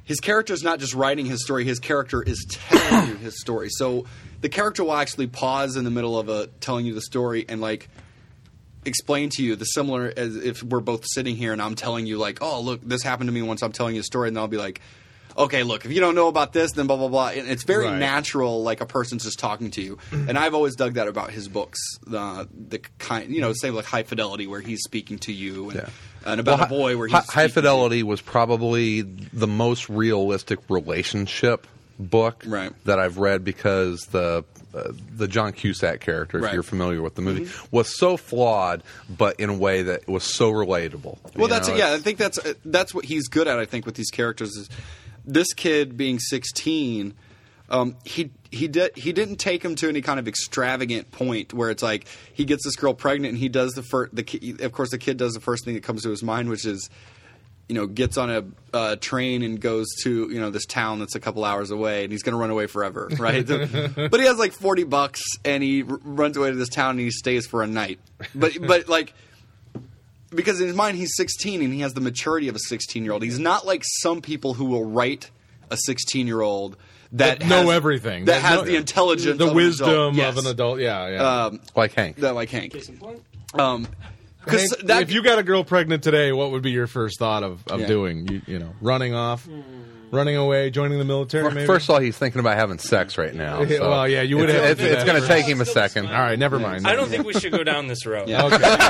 [SPEAKER 3] his character is not just writing his story; his character is telling you his story. So the character will actually pause in the middle of a telling you the story and like explain to you the similar as if we're both sitting here and I'm telling you like, oh look, this happened to me once. I'm telling you a story, and I'll be like, okay, look, if you don't know about this, then blah blah blah. And it's very
[SPEAKER 1] Right.
[SPEAKER 3] natural, like a person's just talking to you. And I've always dug that about his books, the the kind, you know, same like High Fidelity where he's speaking to you, and,
[SPEAKER 2] Yeah.
[SPEAKER 3] and about
[SPEAKER 2] Well,
[SPEAKER 3] a boy where he's
[SPEAKER 2] Hi-
[SPEAKER 3] speaking
[SPEAKER 2] High
[SPEAKER 3] to
[SPEAKER 2] Fidelity was probably the most realistic relationship book
[SPEAKER 3] Right.
[SPEAKER 2] that I've read because the uh, the John Cusack character, if
[SPEAKER 3] Right.
[SPEAKER 2] you're familiar with the movie, was so flawed, but in a way that was so relatable.
[SPEAKER 3] Well,
[SPEAKER 2] You
[SPEAKER 3] that's
[SPEAKER 2] know,
[SPEAKER 3] yeah. I
[SPEAKER 2] it's-
[SPEAKER 3] think that's uh, that's what he's good at. I think with these characters is this kid being sixteen. Um, he he did he didn't take him to any kind of extravagant point where it's like he gets this girl pregnant and he does the first. The ki- of course the kid does the first thing that comes to his mind, which is, you know, gets on a uh, train and goes to, you know, this town that's a couple hours away, and he's going to run away forever, right? But he has like forty bucks, and he r- runs away to this town and he stays for a night. But but like. Because in his mind, he's sixteen and he has the maturity of a sixteen-year-old. He's not like some people who will write a sixteen-year-old that
[SPEAKER 1] That know
[SPEAKER 3] has-
[SPEAKER 1] everything.
[SPEAKER 3] that
[SPEAKER 1] That
[SPEAKER 3] has
[SPEAKER 1] know-
[SPEAKER 3] the intelligence,
[SPEAKER 1] the
[SPEAKER 3] of an
[SPEAKER 1] wisdom
[SPEAKER 3] adult. Yes.
[SPEAKER 1] of an adult. Yeah, yeah.
[SPEAKER 3] Um,
[SPEAKER 2] like Hank.
[SPEAKER 3] that like Hank. Um, because
[SPEAKER 1] Hank,
[SPEAKER 3] that
[SPEAKER 1] if you got a girl pregnant today, what would be your first thought of, of
[SPEAKER 3] Yeah.
[SPEAKER 1] doing? You, you know, running off, running away, joining the military. Maybe.
[SPEAKER 2] First of all, he's thinking about having sex right now.
[SPEAKER 1] Yeah,
[SPEAKER 2] so
[SPEAKER 1] well, yeah, you would
[SPEAKER 2] it's,
[SPEAKER 1] have to
[SPEAKER 2] It's,
[SPEAKER 1] do
[SPEAKER 2] it's
[SPEAKER 1] that
[SPEAKER 2] going to
[SPEAKER 1] first.
[SPEAKER 2] take him a second.
[SPEAKER 1] All right, never mind.
[SPEAKER 4] I don't think we should go down this road.
[SPEAKER 3] Yeah.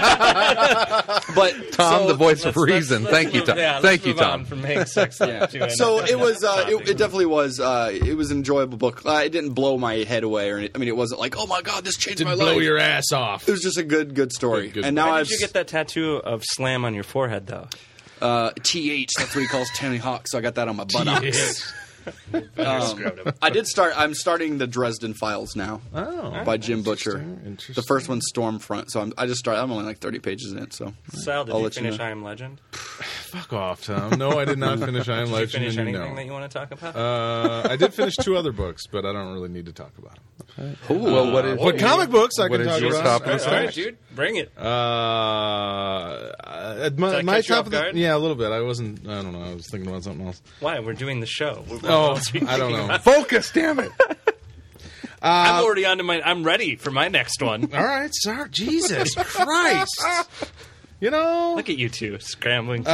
[SPEAKER 3] but
[SPEAKER 2] Tom,
[SPEAKER 3] so,
[SPEAKER 2] the voice of
[SPEAKER 4] Let's- let's-
[SPEAKER 2] reason.
[SPEAKER 4] let's
[SPEAKER 2] Thank you,
[SPEAKER 4] move-
[SPEAKER 2] Tom.
[SPEAKER 4] yeah, let's
[SPEAKER 2] Thank you,
[SPEAKER 4] move on
[SPEAKER 2] Tom.
[SPEAKER 4] From Hank sex life to
[SPEAKER 3] So
[SPEAKER 4] another
[SPEAKER 3] it was. Uh,
[SPEAKER 4] topic.
[SPEAKER 3] it, it definitely was. Uh, it was an enjoyable book. Uh, it didn't blow my head away, or any, I mean, it wasn't like, oh my god, this changed
[SPEAKER 1] Didn't
[SPEAKER 3] my
[SPEAKER 1] blow
[SPEAKER 3] life.
[SPEAKER 1] your ass off.
[SPEAKER 3] It was just a good, good story.
[SPEAKER 1] Good, good
[SPEAKER 3] and now
[SPEAKER 4] Why
[SPEAKER 3] I've
[SPEAKER 4] did you get that tattoo of slam on your forehead, though?
[SPEAKER 3] uh, T H. That's what he calls Tony Hawk. So I got that on my buttocks. Um, I did start. I'm starting the Dresden Files now.
[SPEAKER 1] Oh,
[SPEAKER 3] by Jim Butcher.
[SPEAKER 1] interesting.
[SPEAKER 3] The first one's Stormfront. So I'm, I just started. I'm only like thirty pages in it. So
[SPEAKER 4] Sal, did
[SPEAKER 3] I'll
[SPEAKER 4] you
[SPEAKER 3] let you
[SPEAKER 4] finish
[SPEAKER 3] know.
[SPEAKER 4] I Am Legend?
[SPEAKER 1] Fuck off, Tom. No, I did not finish I Am
[SPEAKER 4] Did you
[SPEAKER 1] Legend.
[SPEAKER 4] finish
[SPEAKER 1] and
[SPEAKER 4] anything
[SPEAKER 1] no.
[SPEAKER 4] that you want to talk about?
[SPEAKER 1] Uh, I did finish two other books, but I don't really need to talk about them.
[SPEAKER 2] Well, what is,
[SPEAKER 1] But comic books, I
[SPEAKER 2] what
[SPEAKER 1] can
[SPEAKER 2] is
[SPEAKER 1] talk
[SPEAKER 2] your
[SPEAKER 1] about.
[SPEAKER 2] top of the
[SPEAKER 4] All
[SPEAKER 2] stack?
[SPEAKER 4] right, dude, bring it.
[SPEAKER 1] Uh, uh, my,
[SPEAKER 4] that
[SPEAKER 1] my
[SPEAKER 4] catch you
[SPEAKER 1] top
[SPEAKER 4] off
[SPEAKER 1] of the,
[SPEAKER 4] guard?
[SPEAKER 1] yeah, a little bit. I wasn't. I don't know. I was thinking about something else.
[SPEAKER 4] Why? We're doing the show. What
[SPEAKER 1] Oh,
[SPEAKER 4] else are you
[SPEAKER 1] I don't
[SPEAKER 4] thinking
[SPEAKER 1] know.
[SPEAKER 4] about?
[SPEAKER 2] Focus, damn it.
[SPEAKER 4] I'm already on to my. I'm ready for my next one.
[SPEAKER 1] All right, sorry, Jesus Christ. You know,
[SPEAKER 4] Look at you two scrambling. To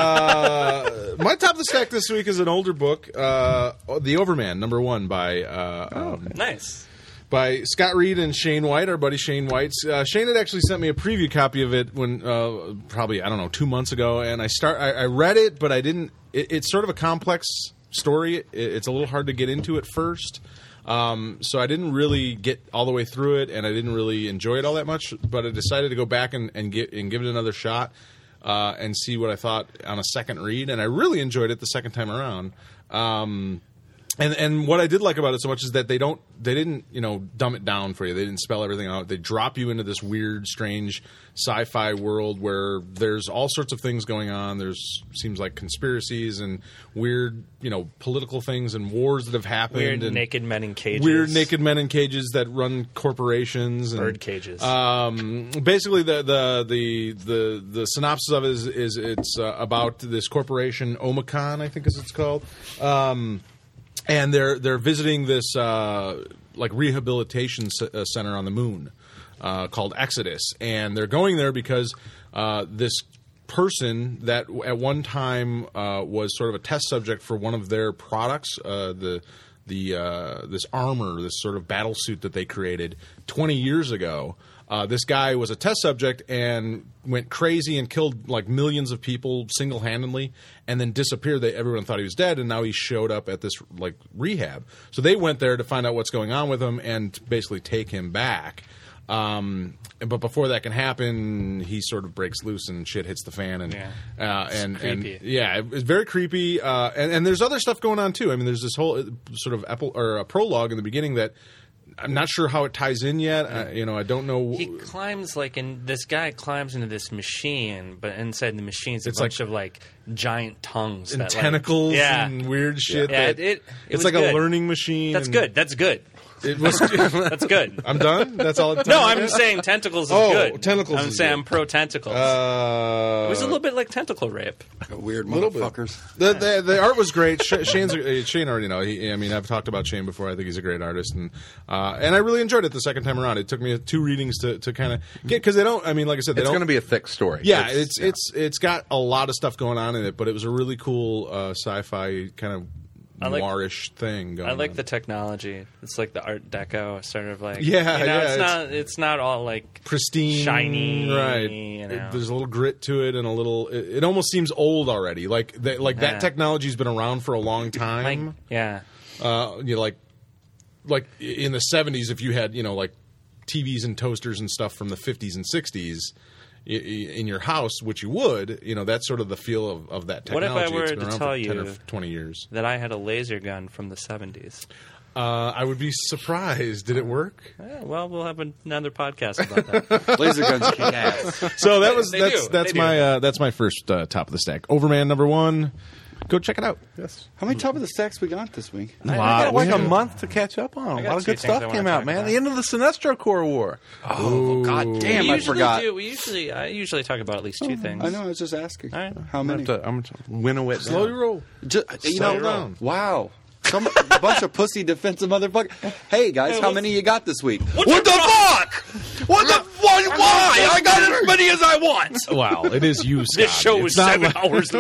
[SPEAKER 1] uh, my top of the stack this week is an older book, uh, The Overman, number one by uh, um,
[SPEAKER 4] nice.
[SPEAKER 1] by Scott Reed and Shane White, our buddy Shane White. Uh, Shane had actually sent me a preview copy of it when uh, probably I don't know two months ago, and I start I, I read it, but I didn't. It, it's sort of a complex story. It, it's a little hard to get into at first. Um, so I didn't really get all the way through it, and I didn't really enjoy it all that much. But I decided to go back and, and get and give it another shot uh, and see what I thought on a second read. And I really enjoyed it the second time around. Um, and and what I did like about it so much is that they don't they didn't you know dumb it down for you. They didn't spell everything out. They drop you into this weird, strange sci-fi world where there's all sorts of things going on. There's seems like conspiracies and weird you know political things and wars that have happened.
[SPEAKER 4] Weird
[SPEAKER 1] and
[SPEAKER 4] naked men in cages.
[SPEAKER 1] Weird naked men in cages that run corporations and
[SPEAKER 4] bird cages.
[SPEAKER 1] um, basically, the, the the the the synopsis of it is, is it's uh, about this corporation Omicron, I think is it's called, um, and they're they're visiting this uh, like rehabilitation c- uh, center on the moon uh, called Exodus, and they're going there because uh, this person that at one time uh, was sort of a test subject for one of their products, uh, the the uh, this armor, this sort of battle suit that they created twenty years ago. Uh, this guy was a test subject and went crazy and killed like millions of people single-handedly, and then disappeared. They, everyone thought he was dead, and now he showed up at this like rehab. So they went there to find out what's going on with him and basically take him back. Um, but before that can happen, he sort of breaks loose and shit hits the fan, and
[SPEAKER 4] Yeah.
[SPEAKER 1] uh, and, and
[SPEAKER 4] creepy.
[SPEAKER 1] yeah, it's very creepy. Uh, and, and there's other stuff going on too. I mean, there's this whole uh, sort of epi- or a prologue in the beginning that I'm not sure how it ties in yet. Uh, you know, I don't know.
[SPEAKER 4] He climbs like in this guy climbs into this machine, but inside the machine's a
[SPEAKER 1] It's
[SPEAKER 4] bunch
[SPEAKER 1] like-
[SPEAKER 4] of like giant tongues
[SPEAKER 2] and
[SPEAKER 4] that,
[SPEAKER 2] tentacles
[SPEAKER 4] like, yeah.
[SPEAKER 2] and weird shit.
[SPEAKER 4] Yeah,
[SPEAKER 2] that,
[SPEAKER 4] it, it, it
[SPEAKER 2] it's
[SPEAKER 4] was
[SPEAKER 2] like
[SPEAKER 4] good.
[SPEAKER 2] a learning machine.
[SPEAKER 4] That's
[SPEAKER 2] and
[SPEAKER 4] good. That's good.
[SPEAKER 2] It was.
[SPEAKER 4] That's good.
[SPEAKER 2] I'm done. That's all. The
[SPEAKER 4] No,
[SPEAKER 2] time
[SPEAKER 4] I'm
[SPEAKER 2] is?
[SPEAKER 4] saying tentacles is
[SPEAKER 2] Oh,
[SPEAKER 4] good.
[SPEAKER 2] tentacles
[SPEAKER 4] I'm
[SPEAKER 2] is
[SPEAKER 4] saying
[SPEAKER 2] good.
[SPEAKER 4] I'm pro tentacles.
[SPEAKER 2] Uh,
[SPEAKER 4] it was a little bit like tentacle rape.
[SPEAKER 3] Weird
[SPEAKER 2] Little bit.
[SPEAKER 3] motherfuckers.
[SPEAKER 2] The, the the art was great. Sh- Shane's a, Shane already know. He, I mean, I've talked about Shane before. I think he's a great artist, and uh, and I really enjoyed it the second time around. It took me two readings to, to kind of get because they don't. I mean, like I said, they
[SPEAKER 7] It's
[SPEAKER 2] don't.
[SPEAKER 7] going to be a thick story.
[SPEAKER 2] Yeah, it's it's, it's it's got a lot of stuff going on in it, but it was a really cool uh, sci-fi kind of
[SPEAKER 4] I like-
[SPEAKER 2] noirish thing going
[SPEAKER 4] I like
[SPEAKER 2] on.
[SPEAKER 4] the technology. It's like the Art Deco, sort of like
[SPEAKER 2] Yeah,
[SPEAKER 4] You know,
[SPEAKER 2] yeah,
[SPEAKER 4] it's,
[SPEAKER 2] it's-
[SPEAKER 4] not. It's not all like
[SPEAKER 2] pristine,
[SPEAKER 4] shiny,
[SPEAKER 2] right?
[SPEAKER 4] you
[SPEAKER 2] It-
[SPEAKER 4] know.
[SPEAKER 2] there's a little grit to it, and a little. It, it almost seems old already. Like that, like
[SPEAKER 4] Yeah.
[SPEAKER 2] that technology's been around for a long
[SPEAKER 4] Like,
[SPEAKER 2] time.
[SPEAKER 4] yeah,
[SPEAKER 2] uh, you know, like like in the seventies, if you had you know like T Vs and toasters and stuff from the fifties and sixties i- i- in your house, which you would, you know, that's sort of the feel of, of that
[SPEAKER 4] What if I
[SPEAKER 2] technology.
[SPEAKER 4] were
[SPEAKER 2] It's
[SPEAKER 4] to
[SPEAKER 2] been around
[SPEAKER 4] tell
[SPEAKER 2] for ten
[SPEAKER 4] you
[SPEAKER 2] or twenty years.
[SPEAKER 4] that I had a laser gun from the seventies.
[SPEAKER 2] Uh, I would be surprised. Did it work?
[SPEAKER 4] Yeah, well, we'll have another podcast about that.
[SPEAKER 3] Laser guns kick ass.
[SPEAKER 2] So that was
[SPEAKER 4] They
[SPEAKER 2] that's
[SPEAKER 4] do.
[SPEAKER 2] that's
[SPEAKER 4] They
[SPEAKER 2] my
[SPEAKER 4] do.
[SPEAKER 2] uh, that's my first uh, top of the stack. Overman number one. Go check it out. Yes.
[SPEAKER 3] How many top of the stacks we got this week?
[SPEAKER 7] I got like
[SPEAKER 2] Yeah.
[SPEAKER 7] a month to catch up on. A
[SPEAKER 4] got
[SPEAKER 7] lot of
[SPEAKER 4] two
[SPEAKER 7] good
[SPEAKER 4] things I
[SPEAKER 7] stuff
[SPEAKER 4] wanna
[SPEAKER 7] came out,
[SPEAKER 4] talk
[SPEAKER 7] man.
[SPEAKER 4] about.
[SPEAKER 7] The end of the Sinestro Corps War.
[SPEAKER 3] Oh, god damn,
[SPEAKER 4] we
[SPEAKER 3] I
[SPEAKER 4] usually
[SPEAKER 3] forgot.
[SPEAKER 4] Do, we usually, I usually talk about at least two things.
[SPEAKER 3] I know, I was just asking.
[SPEAKER 4] All right.
[SPEAKER 3] How
[SPEAKER 7] I'm
[SPEAKER 3] many?
[SPEAKER 7] going to, I'm gonna winnow it
[SPEAKER 2] Slowly
[SPEAKER 7] down.
[SPEAKER 2] roll.
[SPEAKER 3] Ju- you
[SPEAKER 2] Slow
[SPEAKER 3] know,
[SPEAKER 2] down.
[SPEAKER 3] wow. Some a bunch of pussy defensive motherfuckers. Hey guys, how many you got this week?
[SPEAKER 4] What the fuck?
[SPEAKER 3] What the? Why? Why? I got as many as I want.
[SPEAKER 2] Wow, it is you, Scott.
[SPEAKER 4] This show
[SPEAKER 2] It's
[SPEAKER 4] is
[SPEAKER 2] not
[SPEAKER 4] seven
[SPEAKER 2] like-
[SPEAKER 4] hours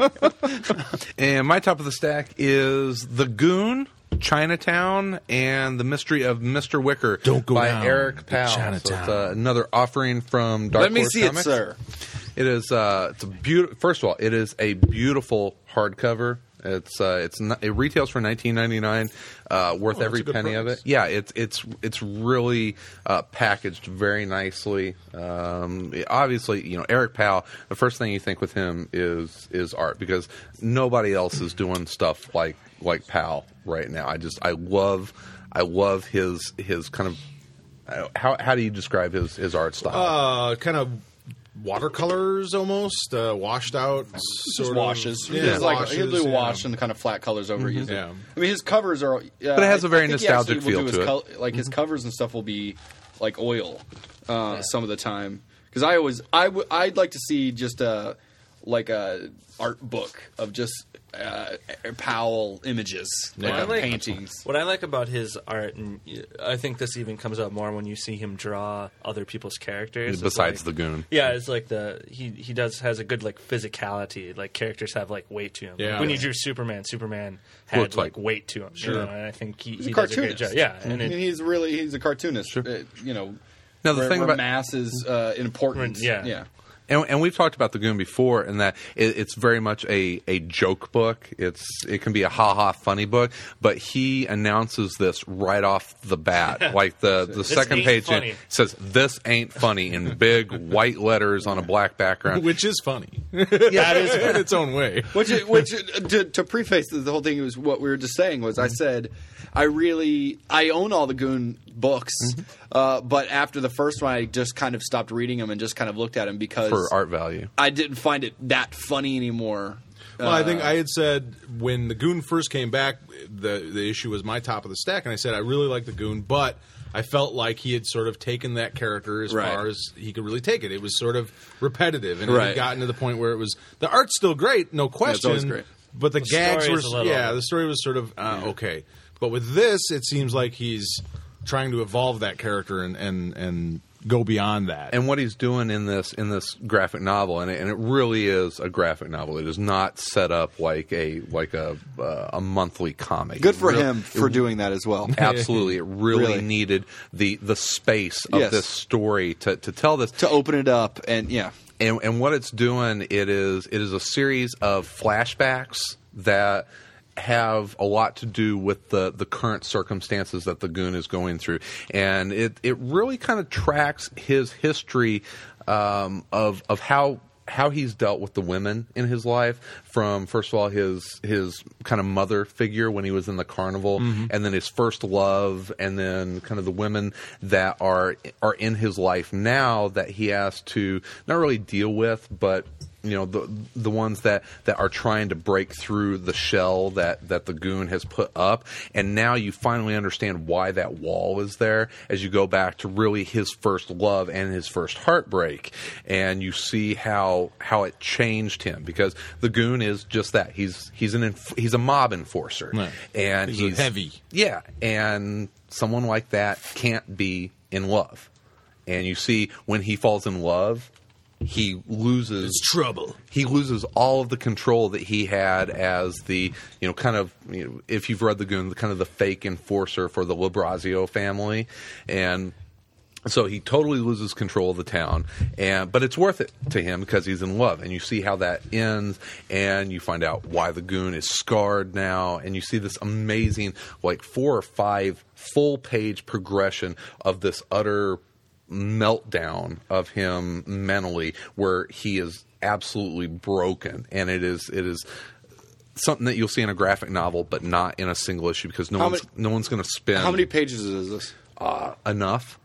[SPEAKER 4] long.
[SPEAKER 7] And my top of the stack is The Goon, Chinatown, and The Mystery of Mister Wicker
[SPEAKER 2] Don't go
[SPEAKER 7] by
[SPEAKER 2] down
[SPEAKER 7] Eric
[SPEAKER 2] to
[SPEAKER 7] Powell. So
[SPEAKER 2] Chinatown.
[SPEAKER 7] it's uh, another offering from Dark
[SPEAKER 3] Let me
[SPEAKER 7] Horse
[SPEAKER 3] see
[SPEAKER 7] Comics.
[SPEAKER 3] it, sir.
[SPEAKER 7] It is. Uh, it's a beautiful. First of all, it is a beautiful hardcover. It's uh, it's not, it retails for nineteen ninety-nine, uh, worth
[SPEAKER 2] Oh, that's
[SPEAKER 7] every
[SPEAKER 2] a good
[SPEAKER 7] penny of
[SPEAKER 2] price.
[SPEAKER 7] it. Yeah, it's it's it's really uh, packaged very nicely. Um, it- obviously, you know Eric Powell. The first thing you think with him is is art because nobody else is doing stuff like like Powell right now. I just I love I love his his kind of uh, how how do you describe his his art style?
[SPEAKER 2] Uh, kind of watercolors almost, uh, washed out.
[SPEAKER 3] Just
[SPEAKER 2] Sort
[SPEAKER 3] washes.
[SPEAKER 2] Of,
[SPEAKER 3] He
[SPEAKER 2] yeah,
[SPEAKER 3] does like
[SPEAKER 2] washes,
[SPEAKER 3] he'll do
[SPEAKER 2] yeah.
[SPEAKER 3] wash and kind of flat colors over it.
[SPEAKER 2] Yeah.
[SPEAKER 3] I mean, his covers are. Uh,
[SPEAKER 7] But it has
[SPEAKER 3] a
[SPEAKER 7] a very nostalgic feel
[SPEAKER 3] his
[SPEAKER 7] to it.
[SPEAKER 3] col- like his covers and stuff will be like oil uh, some of the time. Because I always, I w- I'd like to see just a like a art book of just uh, Powell images, like,
[SPEAKER 2] Yeah.
[SPEAKER 3] uh,
[SPEAKER 4] I like-
[SPEAKER 3] paintings.
[SPEAKER 4] What I like about his art, and I think this even comes out more when you see him draw other people's characters. is
[SPEAKER 7] Besides
[SPEAKER 4] like-
[SPEAKER 7] the Goon.
[SPEAKER 4] Yeah, it's like the he he does has a good like physicality. Like characters have like weight to him.
[SPEAKER 2] Yeah.
[SPEAKER 4] When you drew Superman, Superman had
[SPEAKER 7] Looks
[SPEAKER 4] like,
[SPEAKER 7] like-
[SPEAKER 4] weight to him.
[SPEAKER 2] Sure.
[SPEAKER 4] You know, and I think he,
[SPEAKER 3] He's
[SPEAKER 4] he
[SPEAKER 3] a
[SPEAKER 4] does a great
[SPEAKER 3] cartoonist.
[SPEAKER 4] job. Yeah,
[SPEAKER 3] I
[SPEAKER 4] and
[SPEAKER 3] mean,
[SPEAKER 4] it,
[SPEAKER 3] he's really he's a cartoonist. Uh, you know,
[SPEAKER 7] Now, the
[SPEAKER 3] where,
[SPEAKER 7] thing
[SPEAKER 3] where
[SPEAKER 7] about-
[SPEAKER 3] mass is uh, important.
[SPEAKER 4] Yeah.
[SPEAKER 3] yeah.
[SPEAKER 7] And, and we've talked about the Goon before, in that it, it's very much a, a joke book. It's it can be a ha ha funny book, but he announces this right off the bat, like the the second
[SPEAKER 4] ain't
[SPEAKER 7] page in,
[SPEAKER 4] funny.
[SPEAKER 7] says "This ain't funny" in big white letters on a black background.
[SPEAKER 2] Which is funny.
[SPEAKER 7] Yeah, it is.
[SPEAKER 2] in its own way.
[SPEAKER 3] Which, which uh, to, to preface the whole thing was what we were just saying was I said I really I own all the Goon books, uh, but after the first one I just kind of stopped reading them and just kind of looked at them because
[SPEAKER 7] For art value.
[SPEAKER 3] I didn't find it that funny anymore.
[SPEAKER 2] Well, I think I had said when the Goon first came back, the the issue was my top of the stack, and I said I really like the Goon, but I felt like he had sort of taken that character as
[SPEAKER 3] Right.
[SPEAKER 2] far as he could really take it. It was sort of repetitive, and it
[SPEAKER 3] Right.
[SPEAKER 2] had gotten to the point where it was the art's still great, no question,
[SPEAKER 3] always great.
[SPEAKER 2] but the,
[SPEAKER 4] The
[SPEAKER 2] gags
[SPEAKER 4] story
[SPEAKER 2] were
[SPEAKER 4] is a little-
[SPEAKER 2] yeah, the story was sort of uh, okay. But with this, it seems like he's trying to evolve that character and and and go beyond that.
[SPEAKER 7] And what he's doing in this in this graphic novel, and it, and it really is a graphic novel. It is not set up like a like a uh, a monthly comic.
[SPEAKER 3] Good
[SPEAKER 7] It
[SPEAKER 3] for
[SPEAKER 7] really-
[SPEAKER 3] him for
[SPEAKER 7] it-
[SPEAKER 3] doing that as well.
[SPEAKER 7] Absolutely, it really,
[SPEAKER 3] Really.
[SPEAKER 7] needed the the space of
[SPEAKER 3] Yes.
[SPEAKER 7] this story to, to tell this.
[SPEAKER 3] To open it up and yeah.
[SPEAKER 7] And, and what it's doing, it is it is a series of flashbacks that have a lot to do with the, the current circumstances that the Goon is going through, and it, it really kind of tracks his history um, of of how how he's dealt with the women in his life, from first of all his his kind of mother figure when he was in the carnival, and then his first love, and then kind of the women that are are in his life now that he has to not really deal with, but you know, the the ones that, that are trying to break through the shell that, that the goon has put up. And now you finally understand why that wall is there as you go back to really his first love and his first heartbreak. And you see how how it changed him, because the goon is just that. He's he's an inf- he's a mob enforcer.
[SPEAKER 1] Right.
[SPEAKER 7] And
[SPEAKER 1] He's,
[SPEAKER 7] he's
[SPEAKER 1] heavy.
[SPEAKER 7] Yeah. And someone like that can't be in love. And you see when he falls in love, he loses
[SPEAKER 1] It's trouble.
[SPEAKER 7] He loses all of the control that he had as the, you know, kind of, you know, if you've read The Goon, the kind of the fake enforcer for the Labrazio family. And so he totally loses control of the town, and but it's worth it to him because he's in love. And you see how that ends, and you find out why the goon is scarred now, and you see this amazing, like, four or five full-page progression of this utter meltdown of him mentally, where he is absolutely broken, and it is it is something that you'll see in a graphic novel, but not in a single issue, because no
[SPEAKER 3] How
[SPEAKER 7] one's
[SPEAKER 3] many-
[SPEAKER 7] no one's going to spend
[SPEAKER 3] How many pages is this?
[SPEAKER 7] uh, enough.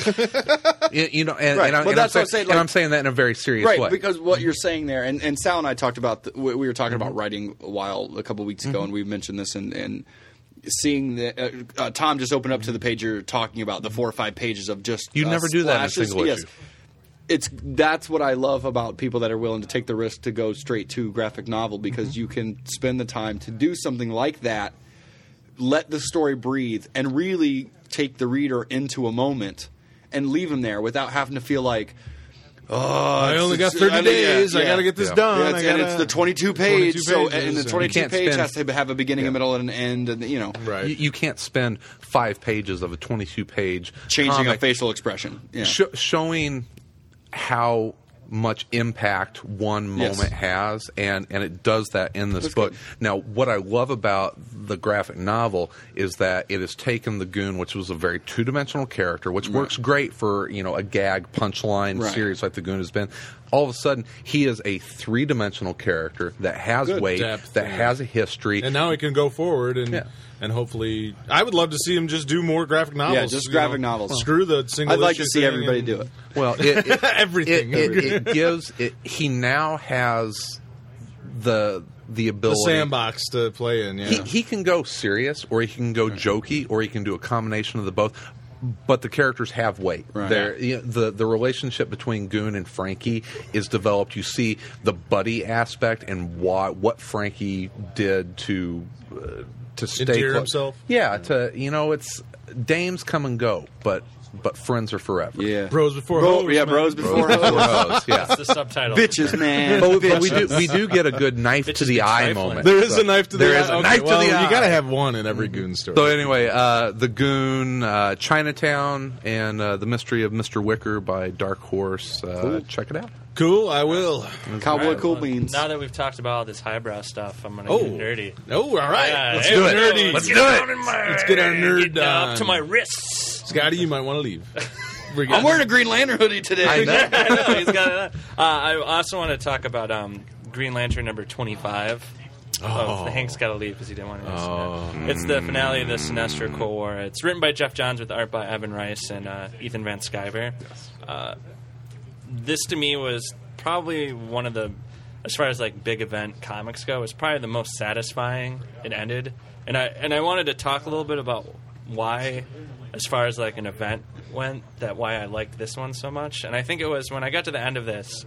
[SPEAKER 7] you, you know, and,
[SPEAKER 3] Right,
[SPEAKER 7] and, I,
[SPEAKER 3] but
[SPEAKER 7] and,
[SPEAKER 3] that's
[SPEAKER 7] I'm
[SPEAKER 3] what I'm
[SPEAKER 7] saying,
[SPEAKER 3] saying,
[SPEAKER 7] and
[SPEAKER 3] like-
[SPEAKER 7] I'm saying that in a very serious
[SPEAKER 3] Right,
[SPEAKER 7] way.
[SPEAKER 3] because what you're saying there, and, and Sal and I talked about, the, we we were talking
[SPEAKER 7] Mm-hmm.
[SPEAKER 3] about writing a while, a couple weeks ago, and we mentioned this, and, and seeing the, uh, uh, Tom just opened up to the page you're talking about, the four or five pages of just
[SPEAKER 7] You
[SPEAKER 3] uh,
[SPEAKER 7] never do that in a
[SPEAKER 3] splashes.
[SPEAKER 7] single
[SPEAKER 3] Yes.
[SPEAKER 7] issue.
[SPEAKER 3] It's that's what I love about people that are willing to take the risk to go straight to graphic novel, because
[SPEAKER 7] Mm-hmm.
[SPEAKER 3] you can spend the time to do something like that, let the story breathe, and really take the reader into a moment and leave them there without having to feel like, oh,
[SPEAKER 1] I
[SPEAKER 3] it's-
[SPEAKER 1] only got
[SPEAKER 3] it's-
[SPEAKER 1] thirty
[SPEAKER 3] I mean, yeah,
[SPEAKER 1] days. I
[SPEAKER 3] yeah.
[SPEAKER 1] got to get this
[SPEAKER 7] Yeah.
[SPEAKER 1] done.
[SPEAKER 3] Yeah,
[SPEAKER 1] I
[SPEAKER 3] it's, and
[SPEAKER 1] gotta-
[SPEAKER 3] it's the twenty-two page,
[SPEAKER 1] twenty-two
[SPEAKER 3] so
[SPEAKER 1] pages,
[SPEAKER 3] and the
[SPEAKER 1] and-
[SPEAKER 3] twenty-two
[SPEAKER 7] You can't
[SPEAKER 3] page
[SPEAKER 7] spend-
[SPEAKER 3] has to have a beginning,
[SPEAKER 7] Yeah.
[SPEAKER 3] a middle, and an end, and you know,
[SPEAKER 1] Right.
[SPEAKER 7] You, you can't spend five pages of a twenty-two page
[SPEAKER 3] changing
[SPEAKER 7] comic
[SPEAKER 3] a facial expression. Yeah.
[SPEAKER 7] sh- showing how much impact one
[SPEAKER 3] Yes.
[SPEAKER 7] moment has, and, and it does that in this
[SPEAKER 3] That's
[SPEAKER 7] book.
[SPEAKER 3] good.
[SPEAKER 7] Now, what I love about the graphic novel is that it has taken the goon, which was a very two-dimensional character, which works great for, you know, a gag punchline
[SPEAKER 3] Right.
[SPEAKER 7] series like the goon has been. All of a sudden, he is a three-dimensional character that has
[SPEAKER 1] Good
[SPEAKER 7] weight,
[SPEAKER 1] depth,
[SPEAKER 7] that
[SPEAKER 1] yeah.
[SPEAKER 7] has a history.
[SPEAKER 1] and now he can go forward and
[SPEAKER 7] Yeah.
[SPEAKER 1] and hopefully, I would love to see him just do more graphic novels.
[SPEAKER 3] Yeah, just
[SPEAKER 1] you
[SPEAKER 3] graphic
[SPEAKER 1] know.
[SPEAKER 3] novels.
[SPEAKER 1] Screw the single.
[SPEAKER 3] I'd like to
[SPEAKER 1] issue
[SPEAKER 3] see
[SPEAKER 1] thing
[SPEAKER 3] everybody
[SPEAKER 1] and-
[SPEAKER 3] do it.
[SPEAKER 7] Well, it, it,
[SPEAKER 1] Everything.
[SPEAKER 7] It, it, it gives. It, he now has the the
[SPEAKER 1] The
[SPEAKER 7] ability.
[SPEAKER 1] sandbox to play in. Yeah,
[SPEAKER 7] He, he can go serious, or he can go jokey, or he can do a combination of the both. But the characters have weight.
[SPEAKER 3] Right.
[SPEAKER 7] They're- you know, the the relationship between Goon and Frankie is developed. You see the buddy aspect and why what Frankie did to uh, to stay
[SPEAKER 1] Endear
[SPEAKER 7] clo-
[SPEAKER 1] himself?
[SPEAKER 7] Yeah, to you know, it's dames come and go, but but friends are forever.
[SPEAKER 3] Yeah,
[SPEAKER 1] Bros before
[SPEAKER 3] Bro,
[SPEAKER 1] hoes,
[SPEAKER 3] yeah,
[SPEAKER 1] man.
[SPEAKER 3] bros before
[SPEAKER 7] Bros before
[SPEAKER 3] hoes.
[SPEAKER 7] hoes, yeah.
[SPEAKER 4] That's the subtitle.
[SPEAKER 3] Bitches, man.
[SPEAKER 7] But, but we do we do get a good knife
[SPEAKER 4] Bitches
[SPEAKER 7] to the
[SPEAKER 4] be
[SPEAKER 7] eye
[SPEAKER 4] trifling.
[SPEAKER 7] moment.
[SPEAKER 1] There is
[SPEAKER 7] So
[SPEAKER 1] a knife to the
[SPEAKER 7] there
[SPEAKER 1] eye.
[SPEAKER 7] is a
[SPEAKER 1] Okay,
[SPEAKER 7] knife
[SPEAKER 1] well,
[SPEAKER 7] to the eye.
[SPEAKER 1] You got to have one in every Goon story.
[SPEAKER 7] So anyway, uh, the Goon, uh, Chinatown, and uh, the Mystery of Mister Wicker by Dark Horse. Uh, Check it out.
[SPEAKER 1] cool, I will.
[SPEAKER 3] Cowboy
[SPEAKER 4] All right,
[SPEAKER 3] Cool
[SPEAKER 4] well,
[SPEAKER 3] Beans.
[SPEAKER 4] Now that we've talked about all this highbrow stuff, I'm gonna
[SPEAKER 1] Oh,
[SPEAKER 4] get nerdy.
[SPEAKER 1] Oh, all right.
[SPEAKER 4] Yeah,
[SPEAKER 1] Let's
[SPEAKER 4] hey,
[SPEAKER 1] do
[SPEAKER 4] we
[SPEAKER 1] it.
[SPEAKER 4] go.
[SPEAKER 1] Nerdy.
[SPEAKER 4] Let's
[SPEAKER 1] Let's
[SPEAKER 4] get down in my-
[SPEAKER 1] Let's get our nerd
[SPEAKER 4] Get up
[SPEAKER 1] on.
[SPEAKER 4] to my wrists.
[SPEAKER 1] Scotty, you might want to leave. We're
[SPEAKER 3] I'm
[SPEAKER 1] getting-
[SPEAKER 3] wearing a Green Lantern hoodie today.
[SPEAKER 7] I know.
[SPEAKER 4] I know, he's got it. Uh, I also want to talk about um, Green Lantern number twenty-five. Of the Hank's Gotta Leave because he didn't want to miss it. It's the finale of the Sinestro Cold War. It's written by Jeff Johns with art by Evan Rice and uh, Ethan Van Sciver. Uh, this to me was probably one of the, as far as like big event comics go, was probably the most satisfying it ended. And I and I wanted to talk a little bit about why, as far as like an event went, that why I liked this one so much. And I think it was when I got to the end of this,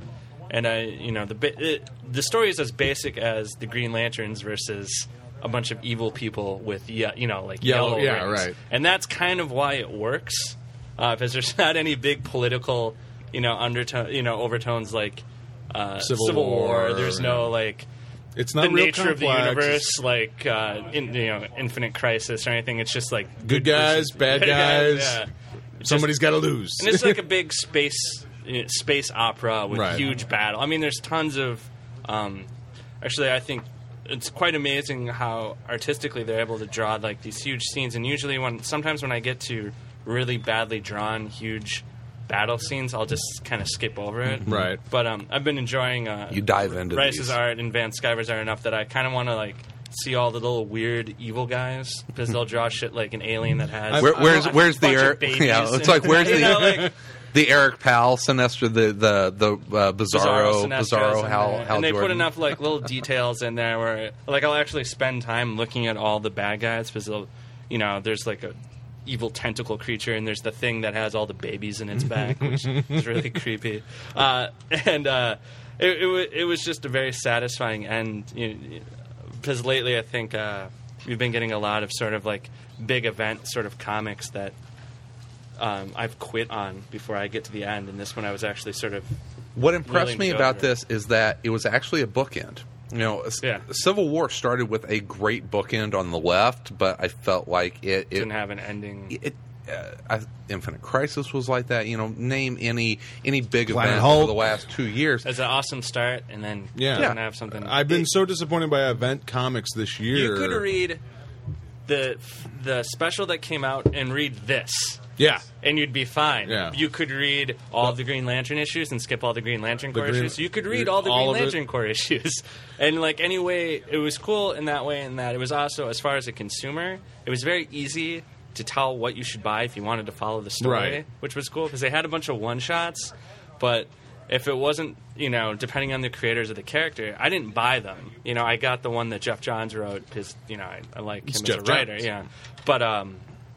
[SPEAKER 4] and I, you know, the ba- it, the story is as basic as the Green Lanterns versus a bunch of evil people with, ye- you know, like
[SPEAKER 1] Yellow-
[SPEAKER 4] yellow,
[SPEAKER 1] yeah,
[SPEAKER 4] rings.
[SPEAKER 1] right.
[SPEAKER 4] And that's kind of why it works, uh, because there's not any big political, you know, undertone, you know, overtones like uh,
[SPEAKER 1] Civil
[SPEAKER 4] War.
[SPEAKER 1] War,
[SPEAKER 4] There's
[SPEAKER 1] yeah.
[SPEAKER 4] no like
[SPEAKER 1] It's not
[SPEAKER 4] the
[SPEAKER 1] real
[SPEAKER 4] nature of the
[SPEAKER 1] complex.
[SPEAKER 4] universe, like uh, in, you know, Infinite Crisis or anything. It's just like
[SPEAKER 1] Good guys,
[SPEAKER 4] versus-
[SPEAKER 1] bad guys.
[SPEAKER 4] yeah.
[SPEAKER 1] Somebody's got to lose.
[SPEAKER 4] And it's like a big space you know, space opera with
[SPEAKER 1] Right.
[SPEAKER 4] huge battle. I mean, there's tons of. Um, actually, I think it's quite amazing how artistically they're able to draw like these huge scenes. And usually, when sometimes when I get to really badly drawn huge battle scenes, I'll just kind of skip over it.
[SPEAKER 1] Right.
[SPEAKER 4] But um, I've been enjoying uh,
[SPEAKER 7] You dive into
[SPEAKER 4] Rice's
[SPEAKER 7] these.
[SPEAKER 4] art and Van Sciver's art enough that I kind of want to like see all the little weird evil guys because they'll draw shit like an alien that has
[SPEAKER 7] Where, where's
[SPEAKER 4] a
[SPEAKER 7] where's the
[SPEAKER 4] bunch of
[SPEAKER 7] earth?
[SPEAKER 4] babies
[SPEAKER 7] Yeah, it's
[SPEAKER 4] and-
[SPEAKER 7] like where's
[SPEAKER 4] you
[SPEAKER 7] the
[SPEAKER 4] know, like,
[SPEAKER 2] the Eric Powell Sinestro, the the the uh, Bizarro
[SPEAKER 4] Bizarro, Sinestros
[SPEAKER 2] Bizarro
[SPEAKER 4] in
[SPEAKER 2] Hal
[SPEAKER 4] there.
[SPEAKER 2] Hal
[SPEAKER 4] and they
[SPEAKER 2] Jordan.
[SPEAKER 4] put enough like little details in there where like I'll actually spend time looking at all the bad guys because you know there's like a evil tentacle creature and there's the thing that has all the babies in its back, which is really creepy. Uh, and uh, it, it, w- it was just a very satisfying end. You know, because lately I think uh, we've been getting a lot of sort of like big event sort of comics that um, I've quit on before I get to the end, and this one I was actually sort of.
[SPEAKER 2] What impressed
[SPEAKER 4] willing
[SPEAKER 2] me
[SPEAKER 4] to go
[SPEAKER 2] about
[SPEAKER 4] through.
[SPEAKER 2] this is that it was actually a bookend. You know, s-
[SPEAKER 4] Yeah.
[SPEAKER 2] Civil War started with a great bookend on the left, but I felt like it, it
[SPEAKER 4] Didn't have an ending.
[SPEAKER 2] it, uh, I, Infinite Crisis was like that. You know, name any any big
[SPEAKER 1] Planet
[SPEAKER 2] event
[SPEAKER 1] Hulk.
[SPEAKER 2] over the last two years.
[SPEAKER 4] It's an awesome start, and then
[SPEAKER 1] Yeah.
[SPEAKER 4] doesn't
[SPEAKER 2] Yeah.
[SPEAKER 4] have something.
[SPEAKER 1] I've been so disappointed by event comics this year.
[SPEAKER 4] You could read the the special that came out and read this,
[SPEAKER 1] Yeah.
[SPEAKER 4] and you'd be fine.
[SPEAKER 1] Yeah.
[SPEAKER 4] You could read all the Green Lantern issues and skip all the Green Lantern
[SPEAKER 1] The
[SPEAKER 4] Corps
[SPEAKER 1] Green-
[SPEAKER 4] issues. You could read
[SPEAKER 1] read
[SPEAKER 4] all the
[SPEAKER 1] all
[SPEAKER 4] Green
[SPEAKER 1] of it.
[SPEAKER 4] Lantern Corps issues, and like anyway, it was cool in that way. In that it was also, as far as a consumer, it was very easy to tell what you should buy if you wanted to follow the story,
[SPEAKER 1] Right.
[SPEAKER 4] which was cool because they had a bunch of one shots, but. If it wasn't, you know, depending on the creators of the character, I didn't buy them. You know, I got the one that Jeff Johns wrote because, you know, I, I like him
[SPEAKER 1] It's
[SPEAKER 4] as
[SPEAKER 1] Jeff
[SPEAKER 4] a writer.
[SPEAKER 1] Johns.
[SPEAKER 4] Yeah, but um,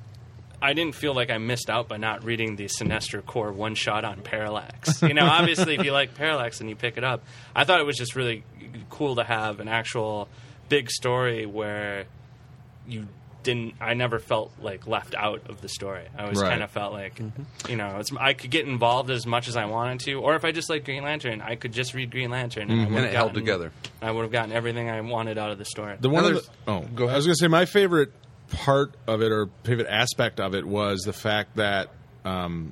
[SPEAKER 4] I didn't feel like I missed out by not reading the Sinestro Corps one shot on Parallax. You know, obviously, if you like Parallax and you pick it up, I thought it was just really cool to have an actual big story where you didn't. I never felt like left out of the story. I always
[SPEAKER 1] Right.
[SPEAKER 4] kind of felt like, you know, it's, I could get involved as much as I wanted to, or if I just like Green Lantern, I could just read Green Lantern, and, I
[SPEAKER 2] And
[SPEAKER 4] would've
[SPEAKER 2] it held
[SPEAKER 4] gotten-
[SPEAKER 2] together.
[SPEAKER 4] I would have gotten everything I wanted out of the story.
[SPEAKER 1] The one
[SPEAKER 2] Now
[SPEAKER 1] of the,
[SPEAKER 2] there's-
[SPEAKER 1] oh,
[SPEAKER 2] go ahead.
[SPEAKER 1] I was going to say my favorite part of it or favorite aspect of it was the fact that um,